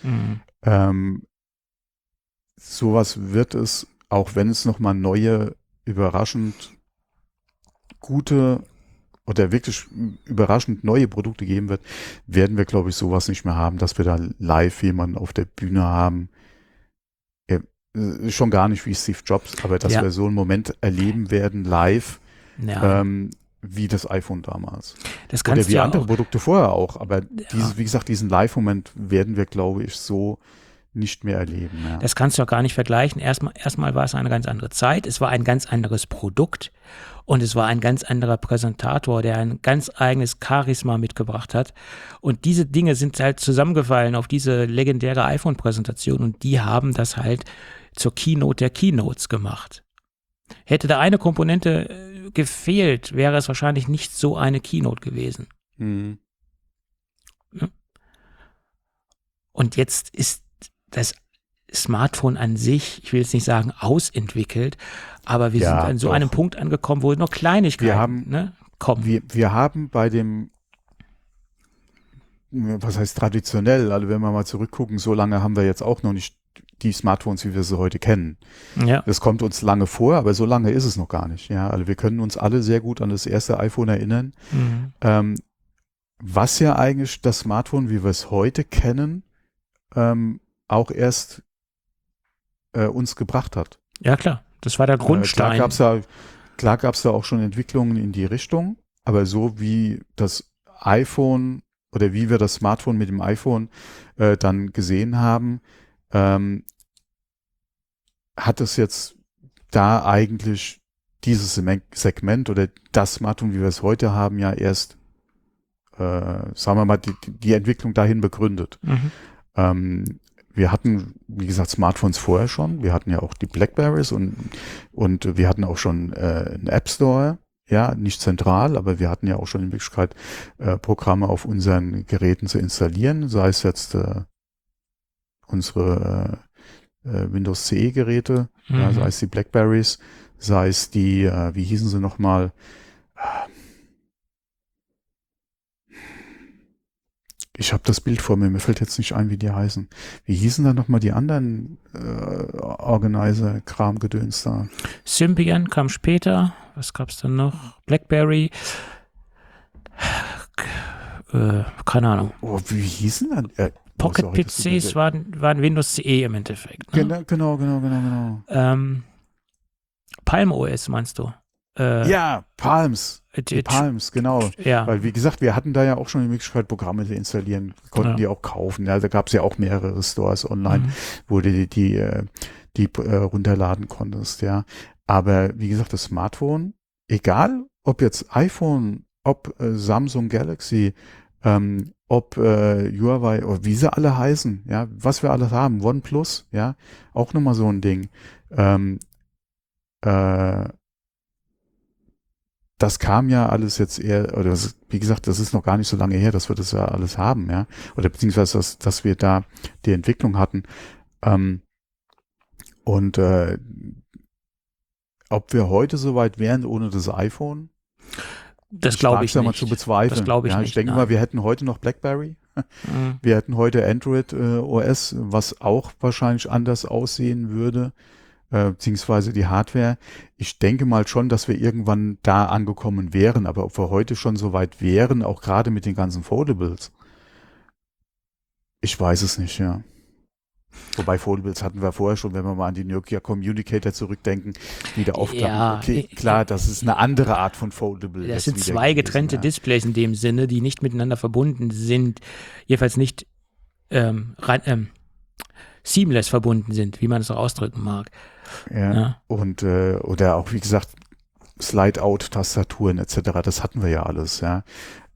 Sowas wird es, auch wenn es nochmal neue, überraschend gute oder wirklich überraschend neue Produkte geben wird, werden wir, glaube ich, sowas nicht mehr haben, dass wir da live jemanden auf der Bühne haben. schon gar nicht wie Steve Jobs, aber dass wir so einen Moment erleben werden live, wie das iPhone damals. Das kannst oder wie ja andere auch, Produkte vorher auch. Aber wie gesagt, diesen Live-Moment werden wir, glaube ich, so nicht mehr erleben. Ja. Das kannst du auch gar nicht vergleichen. Erstmal war es eine ganz andere Zeit, es war ein ganz anderes Produkt und es war ein ganz anderer Präsentator, der ein ganz eigenes Charisma mitgebracht hat. Und diese Dinge sind halt zusammengefallen auf diese legendäre iPhone-Präsentation und die haben das halt zur Keynote der Keynotes gemacht. Hätte da eine Komponente gefehlt, wäre es wahrscheinlich nicht so eine Keynote gewesen. Mhm. Ja. Und jetzt ist das Smartphone an sich, ich will jetzt nicht sagen ausentwickelt, aber wir sind an so einem Punkt angekommen, wo noch Kleinigkeiten kommen. Wir haben bei dem, was heißt traditionell, also wenn wir mal zurückgucken, so lange haben wir jetzt auch noch nicht die Smartphones, wie wir sie heute kennen. Ja. Das kommt uns lange vor, aber so lange ist es noch gar nicht. Ja, also wir können uns alle sehr gut an das erste iPhone erinnern. Was ja eigentlich das Smartphone, wie wir es heute kennen, auch erst uns gebracht hat. Ja, klar. Das war der Grundstein. Klar gab's da auch schon Entwicklungen in die Richtung, aber so wie das iPhone oder wie wir das Smartphone mit dem iPhone dann gesehen haben, hat es jetzt da eigentlich dieses Segment oder das Smartphone, wie wir es heute haben, ja erst, sagen wir mal, die Entwicklung dahin begründet. Wir hatten, wie gesagt, Smartphones vorher schon. Wir hatten ja auch die Blackberries und wir hatten auch schon einen App Store. Ja, nicht zentral, aber wir hatten ja auch schon die Möglichkeit, Programme auf unseren Geräten zu installieren, sei es jetzt unsere Windows CE Geräte, sei es die Blackberries, sei es die, wie hießen sie nochmal, ich habe das Bild vor mir fällt jetzt nicht ein, wie die heißen. Wie hießen dann nochmal die anderen Organizer-Kram-Gedöns da? Symbian kam später. Was gab's dann noch? Blackberry. Keine Ahnung. Oh, wie hießen dann? Pocket PCs waren Windows CE im Endeffekt. Ne? Genau. Palm OS meinst du? Ja, Palms. Palms, genau. Ja. Weil, wie gesagt, wir hatten da ja auch schon die Möglichkeit, Programme zu installieren, konnten die auch kaufen. Ja, da gab es ja auch mehrere Stores online, wo du die runterladen konntest, ja. Aber wie gesagt, das Smartphone, egal ob jetzt iPhone, ob Samsung Galaxy, ob Huawei, oder wie sie alle heißen, ja, was wir alles haben, OnePlus, ja, auch nochmal so ein Ding. Das kam ja alles jetzt eher, oder wie gesagt, das ist noch gar nicht so lange her, dass wir das ja alles haben, ja, oder beziehungsweise, dass wir da die Entwicklung hatten. Ob wir heute so weit wären ohne das iPhone? Das glaube ich nicht. Mal zu bezweifeln. Das glaube ich nicht. Ich denke mal, wir hätten heute noch BlackBerry. Wir hätten heute Android OS, was auch wahrscheinlich anders aussehen würde. Beziehungsweise die Hardware. Ich denke mal schon, dass wir irgendwann da angekommen wären, aber ob wir heute schon so weit wären, auch gerade mit den ganzen Foldables, ich weiß es nicht, ja. Wobei Foldables hatten wir vorher schon, wenn wir mal an die Nokia Communicator zurückdenken, wieder aufklappen. Ja, okay, klar, das ist eine andere Art von Foldable. Das sind zwei getrennte Displays in dem Sinne, die nicht miteinander verbunden sind, jedenfalls nicht seamless verbunden sind, wie man es auch ausdrücken mag. Ja. Und oder auch, wie gesagt, Slide-Out-Tastaturen etc., das hatten wir ja alles, ja.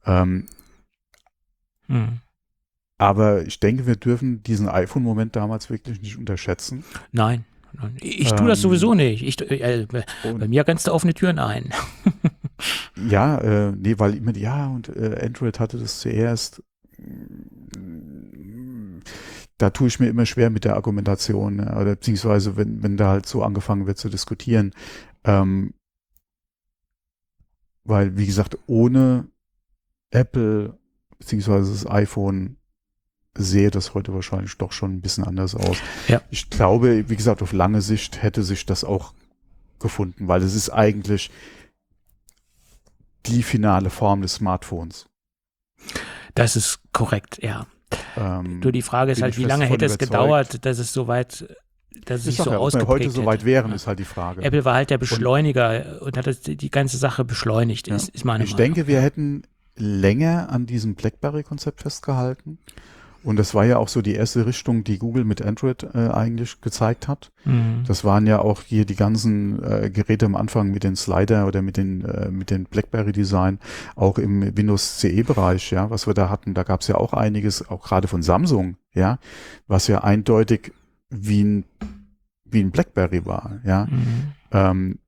Aber ich denke, wir dürfen diesen iPhone-Moment damals wirklich nicht unterschätzen. Nein. Ich tue das sowieso nicht. Bei mir rennst du offene Türen ein. Ja, nee, weil immer, und Android hatte das zuerst. Da tue ich mir immer schwer mit der Argumentation, ja, oder beziehungsweise wenn da halt so angefangen wird zu diskutieren. Weil, wie gesagt, ohne Apple beziehungsweise das iPhone sehe das heute wahrscheinlich doch schon ein bisschen anders aus. Ja. Ich glaube, wie gesagt, auf lange Sicht hätte sich das auch gefunden, weil es ist eigentlich die finale Form des Smartphones. Das ist korrekt, ja. Nur die Frage ist halt, wie lange hätte es gedauert, dass es soweit dass Ich sich sag so ja, ob wir ausgeprägt heute so weit hätte. wären, Ja. ist halt die Frage. Apple war halt der Beschleuniger und hat die ganze Sache beschleunigt, Ja. ist meine Ich Meinung. denke, wir hätten länger an diesem BlackBerry-Konzept festgehalten. Und das war ja auch so die erste Richtung, die Google mit Android eigentlich gezeigt hat. Mhm. Das waren ja auch hier die ganzen Geräte am Anfang mit den Slider oder mit den BlackBerry-Design, auch im Windows CE-Bereich, ja, was wir da hatten. Da gab es ja auch einiges, auch gerade von Samsung, ja, was ja eindeutig wie ein BlackBerry war, ja. Mhm.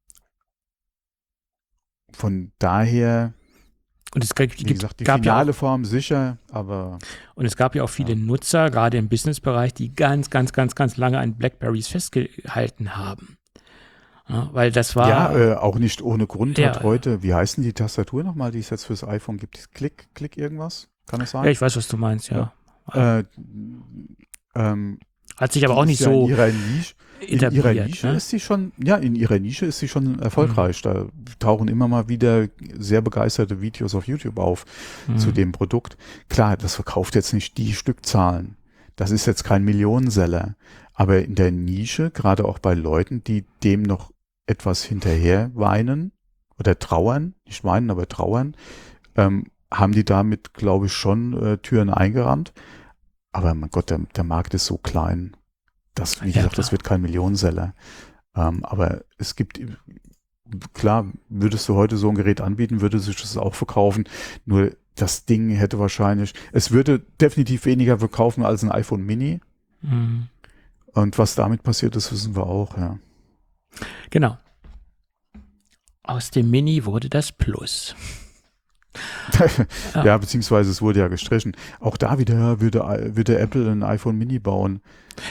Von daher, Und es wie gesagt, die gab ja finale auch, Form sicher, aber und es gab ja auch viele Nutzer, gerade im Businessbereich, die ganz, ganz, ganz, ganz lange an Blackberries festgehalten haben. Ja, weil das war. ja, auch nicht ohne Grund Ja. hat heute, wie heißt denn die Tastatur nochmal, die es jetzt fürs iPhone gibt? Klick irgendwas? Kann das sein? Ja, ich weiß, was du meinst, ja. Hat sich aber die auch ist nicht ja so in ihrer Nische. etabliert. In ihrer Nische Ne? ist sie schon, ja, in ihrer Nische ist sie schon erfolgreich. Da tauchen immer mal wieder sehr begeisterte Videos auf YouTube auf zu dem Produkt. Klar, das verkauft jetzt nicht die Stückzahlen. Das ist jetzt kein Millionenseller. Aber in der Nische, gerade auch bei Leuten, die dem noch etwas hinterher weinen oder trauern, nicht weinen, aber trauern, haben die damit, glaube ich, schon Türen eingerannt. Aber mein Gott, der Markt ist so klein. Das, wie gesagt, das wird kein Millionenseller. Aber es gibt, klar, würdest du heute so ein Gerät anbieten, würde sich das auch verkaufen. Nur das Ding hätte wahrscheinlich, es würde definitiv weniger verkaufen als ein iPhone Mini. Mhm. Und was damit passiert ist, wissen wir auch, ja. Genau. Aus dem Mini wurde das Plus. Ja, beziehungsweise es wurde ja gestrichen. Auch da wieder ja, würde Apple ein iPhone Mini bauen.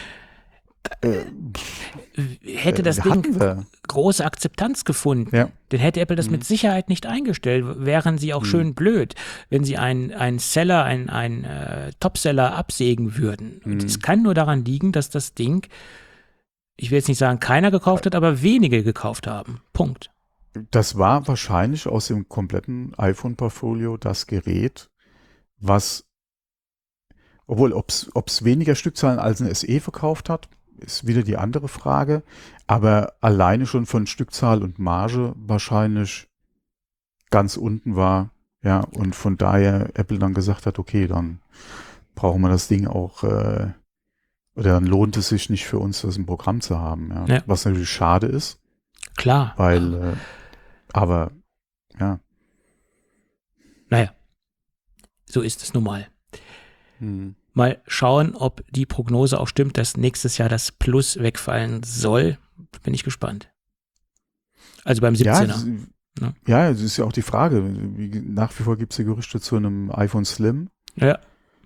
Hätte das Ding große Akzeptanz gefunden, dann hätte Apple das mit Sicherheit nicht eingestellt, wären sie auch schön blöd, wenn sie einen Seller, einen Topseller absägen würden. Und es kann nur daran liegen, dass das Ding, ich will jetzt nicht sagen, keiner gekauft hat, aber wenige gekauft haben. Punkt. Das war wahrscheinlich aus dem kompletten iPhone-Portfolio das Gerät, was, obwohl, ob es weniger Stückzahlen als ein SE verkauft hat, ist wieder die andere Frage. Aber alleine schon von Stückzahl und Marge wahrscheinlich ganz unten war. Ja, und von daher Apple dann gesagt hat, okay, dann brauchen wir das Ding auch, oder dann lohnt es sich nicht für uns, das im Programm zu haben. Ja. Ja. Was natürlich schade ist. Klar. Weil, aber, ja. Naja, so ist es nun mal. Mal schauen, ob die Prognose auch stimmt, dass nächstes Jahr das Plus wegfallen soll. Bin ich gespannt. Also beim 17er. Ja, es ist ja auch die Frage. Nach wie vor gibt es die Gerüchte zu einem iPhone Slim. Ja.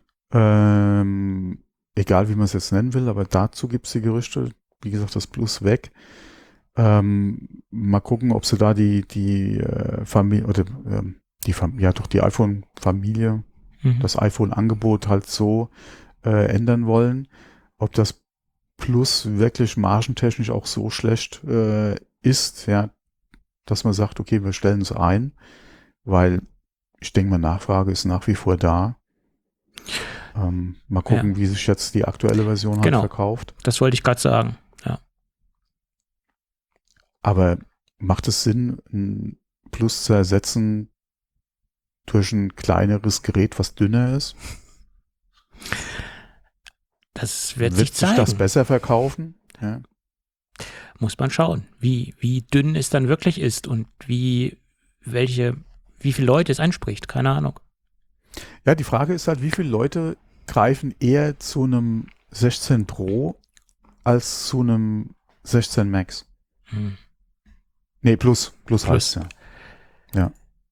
Egal, wie man es jetzt nennen will, aber dazu gibt es die Gerüchte. Wie gesagt, das Plus weg. Mal gucken, ob sie da die Familie oder die iPhone-Familie, das iPhone-Angebot halt so ändern wollen. Ob das Plus wirklich margentechnisch auch so schlecht ist, ja, dass man sagt, okay, wir stellen es ein, weil ich denke mal, Nachfrage ist nach wie vor da. Mal gucken, wie sich jetzt die aktuelle Version halt verkauft. Das wollte ich gerade sagen, ja. Aber macht es Sinn, ein Plus zu ersetzen durch ein kleineres Gerät, was dünner ist? Das wird sich zeigen. Wird sich das besser verkaufen? Ja. Muss man schauen, wie dünn es dann wirklich ist und wie viele Leute es anspricht. Keine Ahnung. Ja, die Frage ist halt, wie viele Leute greifen eher zu einem 16 Pro als zu einem 16 Max? Nee, Plus heißt ja. Ja.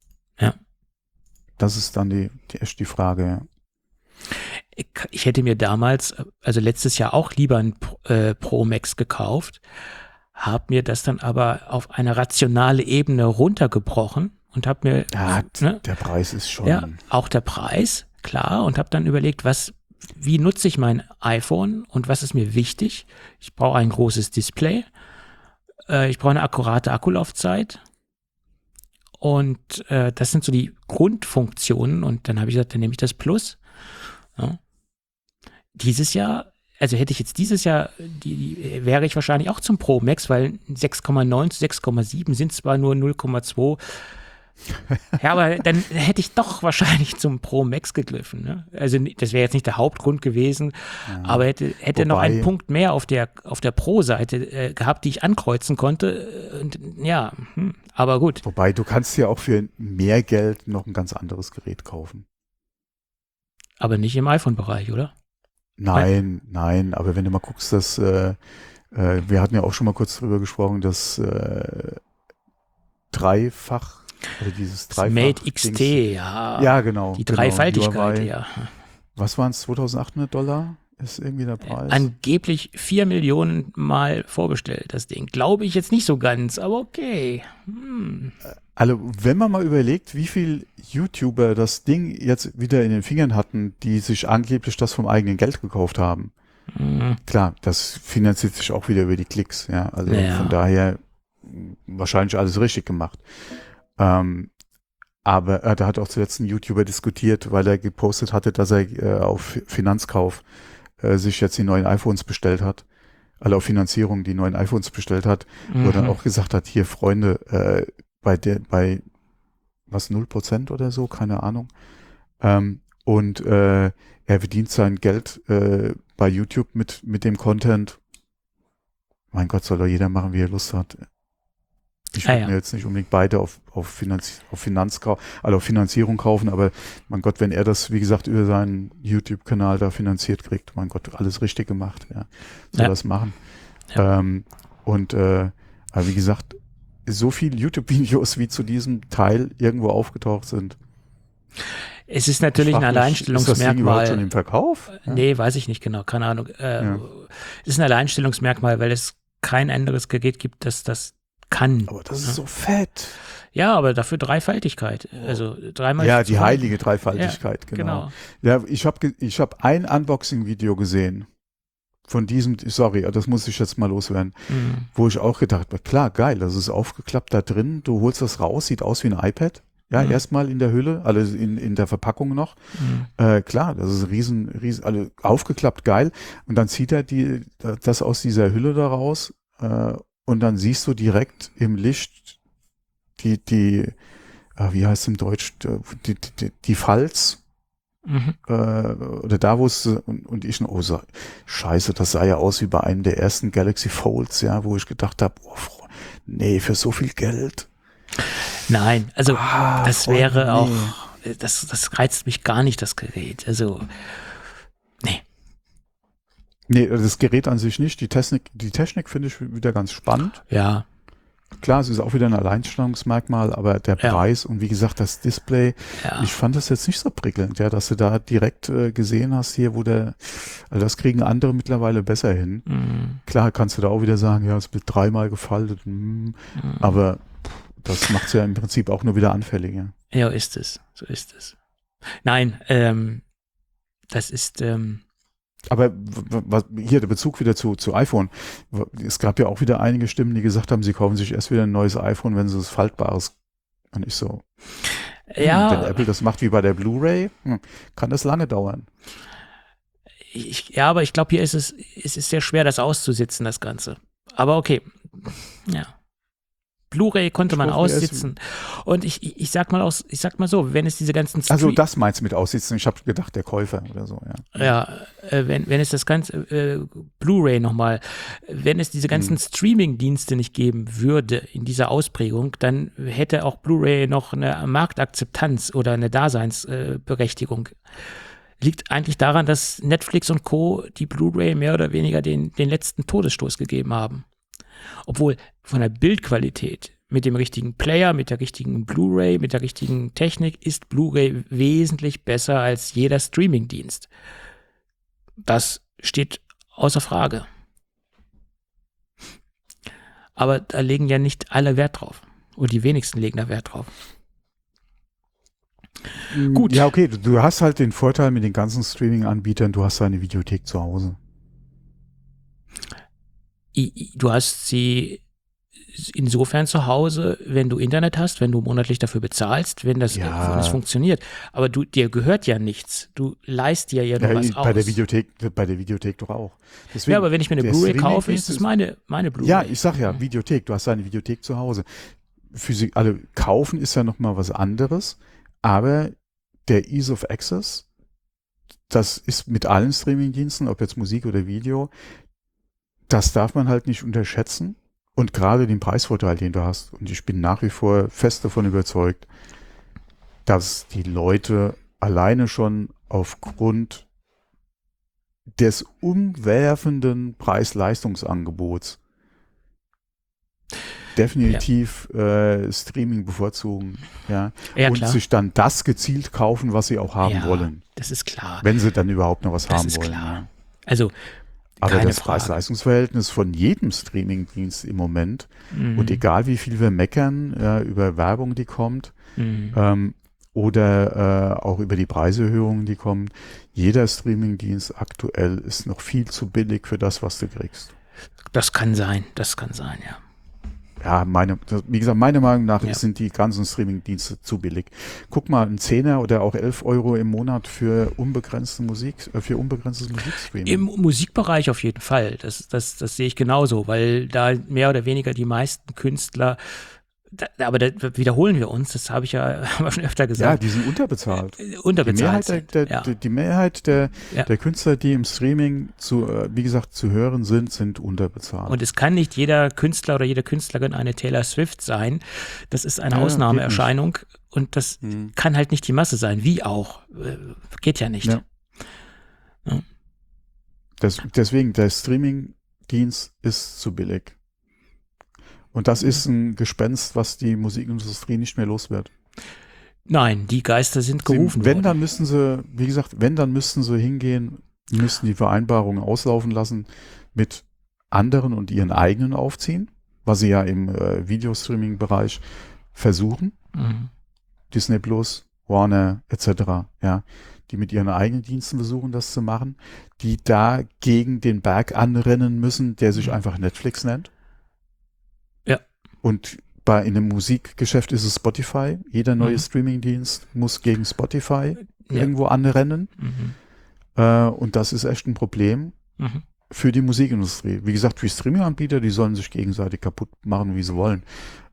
Das ist dann echt die Frage, ja. Ich hätte mir damals, also letztes Jahr auch lieber ein Pro Max gekauft, habe mir das dann aber auf eine rationale Ebene runtergebrochen und habe mir... Ja, der Preis ist schon... Ja, auch der Preis, klar, und habe dann überlegt, wie nutze ich mein iPhone und was ist mir wichtig? Ich brauche ein großes Display, ich brauche eine akkurate Akkulaufzeit und das sind so die Grundfunktionen und dann habe ich gesagt, dann nehme ich das Plus. Ja. Dieses Jahr also hätte ich jetzt dieses Jahr, wäre ich wahrscheinlich auch zum Pro Max, weil 6,9 zu 6,7 sind zwar nur 0,2. Ja, aber dann hätte ich doch wahrscheinlich zum Pro Max gegriffen. Ne? Also das wäre jetzt nicht der Hauptgrund gewesen, aber hätte noch einen Punkt mehr auf der Pro-Seite gehabt, die ich ankreuzen konnte. Und, ja, aber gut. Wobei, du kannst ja auch für mehr Geld noch ein ganz anderes Gerät kaufen. Aber nicht im iPhone-Bereich, oder? Nein, aber wenn du mal guckst, dass wir hatten ja auch schon mal kurz drüber gesprochen, dass Dreifach, also dieses Dreifach. Mate XT, ja. Ja, genau. Die Dreifaltigkeit, Huawei, ja. Was waren es, $2.800 ist irgendwie der Preis? Angeblich 4 Millionen Mal vorbestellt, das Ding. Glaube ich jetzt nicht so ganz, aber okay. Also, wenn man mal überlegt, wie viel YouTuber das Ding jetzt wieder in den Fingern hatten, die sich angeblich das vom eigenen Geld gekauft haben. Klar, das finanziert sich auch wieder über die Klicks, ja. Also von daher wahrscheinlich alles richtig gemacht. Aber da hat auch zuletzt ein YouTuber diskutiert, weil er gepostet hatte, dass er auf Finanzkauf sich jetzt die neuen iPhones bestellt hat. Also auf Finanzierung die neuen iPhones bestellt hat, wo er dann auch gesagt hat, hier Freunde, bei was 0% oder so, keine Ahnung. Und er verdient sein Geld bei YouTube mit dem Content. Mein Gott, soll doch jeder machen, wie er Lust hat. Ich würde mir jetzt nicht unbedingt beide auf Finanzierung kaufen, aber mein Gott, wenn er das, wie gesagt, über seinen YouTube-Kanal da finanziert kriegt, mein Gott, alles richtig gemacht, ja. Soll das machen. Ja. Aber wie gesagt, so viele YouTube-Videos wie zu diesem Teil irgendwo aufgetaucht sind. Es ist natürlich ein Alleinstellungsmerkmal. Ist das Ding überhaupt schon im Verkauf? Ja. Nee, weiß ich nicht genau, keine Ahnung. Es ist ein Alleinstellungsmerkmal, weil es kein anderes Gerät gibt, das das kann. Aber das ist so fett. Ja, aber dafür Dreifaltigkeit. Also dreimal. Ja, die heilige Dreifaltigkeit, genau. Ja, ich hab ein Unboxing-Video gesehen von diesem, sorry, das muss ich jetzt mal loswerden, wo ich auch gedacht habe, klar, geil, das ist aufgeklappt da drin, du holst das raus, sieht aus wie ein iPad. Ja, erstmal in der Hülle, also in der Verpackung noch. Klar, das ist riesen, also aufgeklappt, geil. Und dann zieht er das aus dieser Hülle da raus, und dann siehst du direkt im Licht wie heißt es im Deutsch, die Falz, oder da, wo es, und ich, scheiße, das sah ja aus wie bei einem der ersten Galaxy Folds, ja, wo ich gedacht habe, nee, für so viel Geld. Nein, also das wäre auch, das reizt mich gar nicht, das Gerät. Also, nee. Nee, das Gerät an sich nicht. Die Technik finde ich wieder ganz spannend. Ja. Klar, es ist auch wieder ein Alleinstellungsmerkmal, aber der Preis und wie gesagt, das Display, ich fand das jetzt nicht so prickelnd, ja, dass du da direkt gesehen hast hier, also das kriegen andere mittlerweile besser hin. Klar, kannst du da auch wieder sagen, ja, es wird 3-mal gefaltet, aber das macht es ja im Prinzip auch nur wieder anfälliger. Ja, ist es. So ist es. Nein, das ist, aber hier der Bezug wieder zu iPhone. Es gab ja auch wieder einige Stimmen, die gesagt haben, sie kaufen sich erst wieder ein neues iPhone, wenn sie es Faltbares. Und ich so. Ja. Wenn Apple das macht wie bei der Blu-ray, kann das lange dauern. Aber ich glaube, hier ist es ist sehr schwer, das auszusitzen, das Ganze. Aber okay. Ja. Blu-ray konnte man aussitzen. Und ich sag mal so, wenn es diese ganzen Also das meinst du mit aussitzen? Ich habe gedacht, der Käufer oder so, ja. Ja, wenn es das ganze Blu-ray nochmal, wenn es diese ganzen Streaming-Dienste nicht geben würde in dieser Ausprägung, dann hätte auch Blu-ray noch eine Marktakzeptanz oder eine Daseinsberechtigung. Liegt eigentlich daran, dass Netflix und Co. die Blu-ray mehr oder weniger den letzten Todesstoß gegeben haben. Obwohl von der Bildqualität mit dem richtigen Player, mit der richtigen Blu-ray, mit der richtigen Technik ist Blu-ray wesentlich besser als jeder Streaming-Dienst. Das steht außer Frage. Aber da legen ja nicht alle Wert drauf. Oder die wenigsten legen da Wert drauf. Gut. Ja, okay, du hast halt den Vorteil mit den ganzen Streaming-Anbietern, du hast deine Videothek zu Hause. Du hast sie insofern zu Hause, wenn du Internet hast, wenn du monatlich dafür bezahlst, wenn das funktioniert. Aber dir gehört ja nichts. Du leihst dir ja nur was aus. Bei der Videothek doch auch. Deswegen, ja, aber wenn ich mir eine Blu-ray kaufe, ist das meine Blu-ray. Ja, ich sag ja, Videothek, du hast deine Videothek zu Hause. Kaufen ist ja nochmal was anderes, aber der Ease of Access, das ist mit allen Streamingdiensten, ob jetzt Musik oder Video, das darf man halt nicht unterschätzen. Und gerade den Preisvorteil, den du hast. Und ich bin nach wie vor fest davon überzeugt, dass die Leute alleine schon aufgrund des umwerfenden Preis-Leistungsangebots definitiv Streaming bevorzugen, und klar. sich dann das gezielt kaufen, was sie auch haben wollen. Das ist klar. Wenn sie dann überhaupt noch was haben wollen. Das ist klar. Ja. Also, aber keine das Frage. Preis-Leistungs-Verhältnis von jedem Streaming-Dienst im Moment, und egal wie viel wir meckern über Werbung, die kommt, oder auch über die Preiserhöhungen, die kommen, jeder Streaming-Dienst aktuell ist noch viel zu billig für das, was du kriegst. Das kann sein, ja. Ja, wie gesagt, meiner Meinung nach sind die ganzen Streaming-Dienste zu billig. Guck mal, ein 10er oder auch 11 € im Monat für unbegrenztes Musikstreaming. Im Musikbereich auf jeden Fall. Das sehe ich genauso, weil da mehr oder weniger die meisten Künstler, aber da wiederholen wir uns, das habe ich ja schon öfter gesagt. Ja, die sind unterbezahlt. Die Mehrheit der Künstler, die im Streaming wie gesagt, zu hören sind unterbezahlt. Und es kann nicht jeder Künstler oder jede Künstlerin eine Taylor Swift sein. Das ist eine Ausnahmeerscheinung und das kann halt nicht die Masse sein. Wie auch. Geht ja nicht. Ja. Ja. Deswegen, der Streaming-Dienst ist zu billig. Und das ist ein Gespenst, was die Musikindustrie nicht mehr los wird. Nein, die Geister sind gerufen worden. Dann müssten sie hingehen, müssten die Vereinbarungen auslaufen lassen mit anderen und ihren eigenen aufziehen, was sie ja im Videostreaming-Bereich versuchen. Disney Plus, Warner etc., die mit ihren eigenen Diensten versuchen, das zu machen, die da gegen den Berg anrennen müssen, der sich einfach Netflix nennt. Und in einem Musikgeschäft ist es Spotify. Jeder neue Streamingdienst muss gegen Spotify irgendwo anrennen. Und das ist echt ein Problem für die Musikindustrie. Wie gesagt, für Streaming-Anbieter, die sollen sich gegenseitig kaputt machen, wie sie wollen.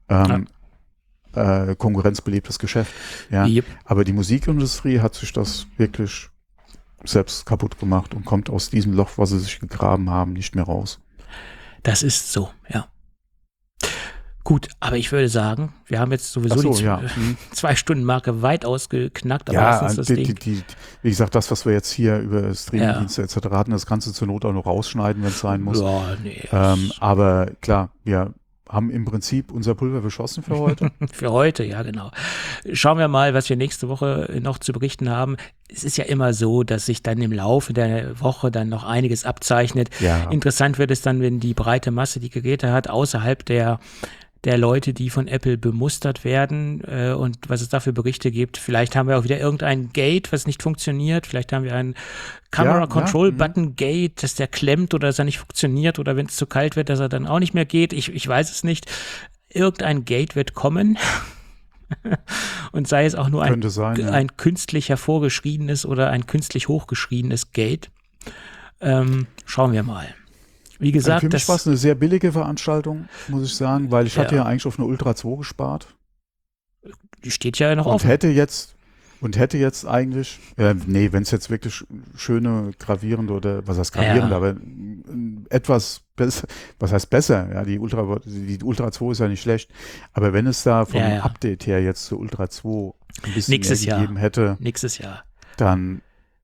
Konkurrenz belebt das Geschäft. Ja. Yep. Aber die Musikindustrie hat sich das wirklich selbst kaputt gemacht und kommt aus diesem Loch, was sie sich gegraben haben, nicht mehr raus. Das ist so, ja. Gut, aber ich würde sagen, wir haben jetzt sowieso die 2-Stunden-Marke weit ausgeknackt. Aber wie gesagt, das, was wir jetzt hier über Streamingdienste etc. hatten, das kannst du zur Not auch noch rausschneiden, wenn es sein muss. Ja, nee, aber klar, wir haben im Prinzip unser Pulver beschossen für heute. Für heute, ja, genau. Schauen wir mal, was wir nächste Woche noch zu berichten haben. Es ist ja immer so, dass sich dann im Laufe der Woche dann noch einiges abzeichnet. Ja. Interessant wird es dann, wenn die breite Masse die Geräte hat, außerhalb der Leute, die von Apple bemustert werden und was es da für Berichte gibt. Vielleicht haben wir auch wieder irgendein Gate, was nicht funktioniert. Vielleicht haben wir einen Camera-Control-Button-Gate, dass der klemmt oder dass er nicht funktioniert oder wenn es zu kalt wird, dass er dann auch nicht mehr geht. Ich weiß es nicht. Irgendein Gate wird kommen und sei es auch nur ein künstlich hervorgeschriebenes oder ein künstlich hochgeschriebenes Gate. Schauen wir mal. Wie gesagt, für mich war es eine sehr billige Veranstaltung, muss ich sagen, weil ich hatte ja eigentlich auf eine Ultra 2 gespart. Die steht ja noch und offen. Hätte jetzt eigentlich, wenn es jetzt wirklich schöne, gravierende oder, was heißt gravierend, aber etwas besser, was heißt besser, ja, die Ultra 2 ist ja nicht schlecht, aber wenn es da vom Update her jetzt zur Ultra 2 ein bisschen mehr gegeben hätte, nächstes Jahr, dann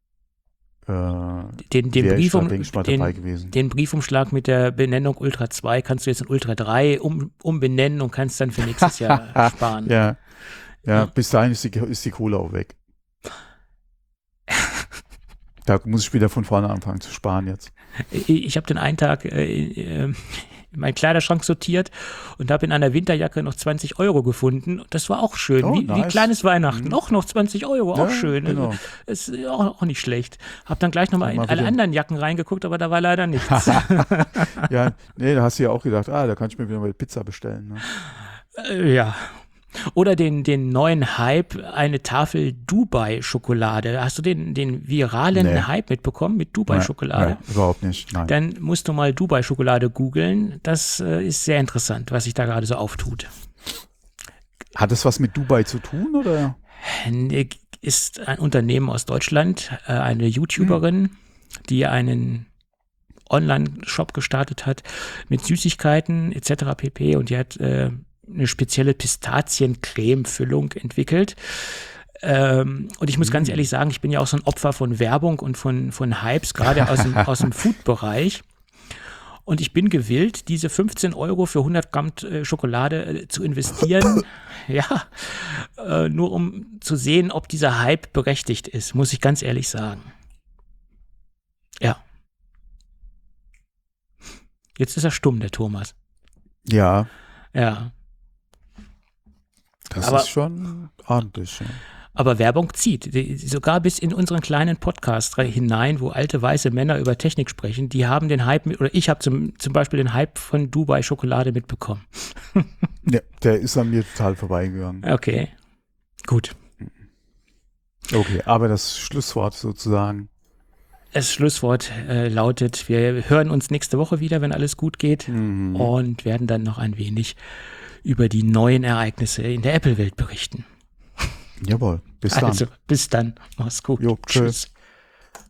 den Briefumschlag mit der Benennung Ultra 2 kannst du jetzt in Ultra 3 umbenennen und kannst dann für nächstes Jahr sparen. Ja, bis dahin ist die Kohle auch weg. Da muss ich wieder von vorne anfangen zu sparen jetzt. Ich habe den einen Tag in meinen Kleiderschrank sortiert und habe in einer Winterjacke noch 20 € gefunden. Das war auch schön, wie kleines Weihnachten. Auch noch 20 €, auch schön. Genau. Ist auch nicht schlecht. Habe dann gleich nochmal in alle anderen Jacken reingeguckt, aber da war leider nichts. Ja, nee, da hast du ja auch gedacht, da kann ich mir wieder mal Pizza bestellen. Ne? Ja. Oder den neuen Hype, eine Tafel Dubai-Schokolade. Hast du den viralen Hype mitbekommen mit Dubai-Schokolade? Nein, überhaupt nicht. Nein. Dann musst du mal Dubai-Schokolade googeln. Das ist sehr interessant, was sich da gerade so auftut. Hat es was mit Dubai zu tun, oder? Ist ein Unternehmen aus Deutschland, eine YouTuberin, die einen Online-Shop gestartet hat mit Süßigkeiten etc. pp. Und die hat eine spezielle Pistaziencreme-Füllung entwickelt. Und ich muss ganz ehrlich sagen, ich bin ja auch so ein Opfer von Werbung und von Hypes, gerade aus dem Food-Bereich. Und ich bin gewillt, diese 15 € für 100 Gramm Schokolade zu investieren. Nur um zu sehen, ob dieser Hype berechtigt ist, muss ich ganz ehrlich sagen. Ja. Jetzt ist er stumm, der Thomas. Ja. Ja. Das ist schon ordentlich. Ja. Aber Werbung zieht, sogar bis in unseren kleinen Podcast hinein, wo alte weiße Männer über Technik sprechen, die haben den Hype, oder ich habe zum Beispiel den Hype von Dubai Schokolade mitbekommen. Ja, der ist an mir total vorbeigegangen. Okay, gut. Okay, aber das Schlusswort sozusagen. Das Schlusswort lautet, wir hören uns nächste Woche wieder, wenn alles gut geht und werden dann noch ein wenig über die neuen Ereignisse in der Apple-Welt berichten. Jawohl, bis dann. Also, bis dann. Mach's gut. Jo, tschüss.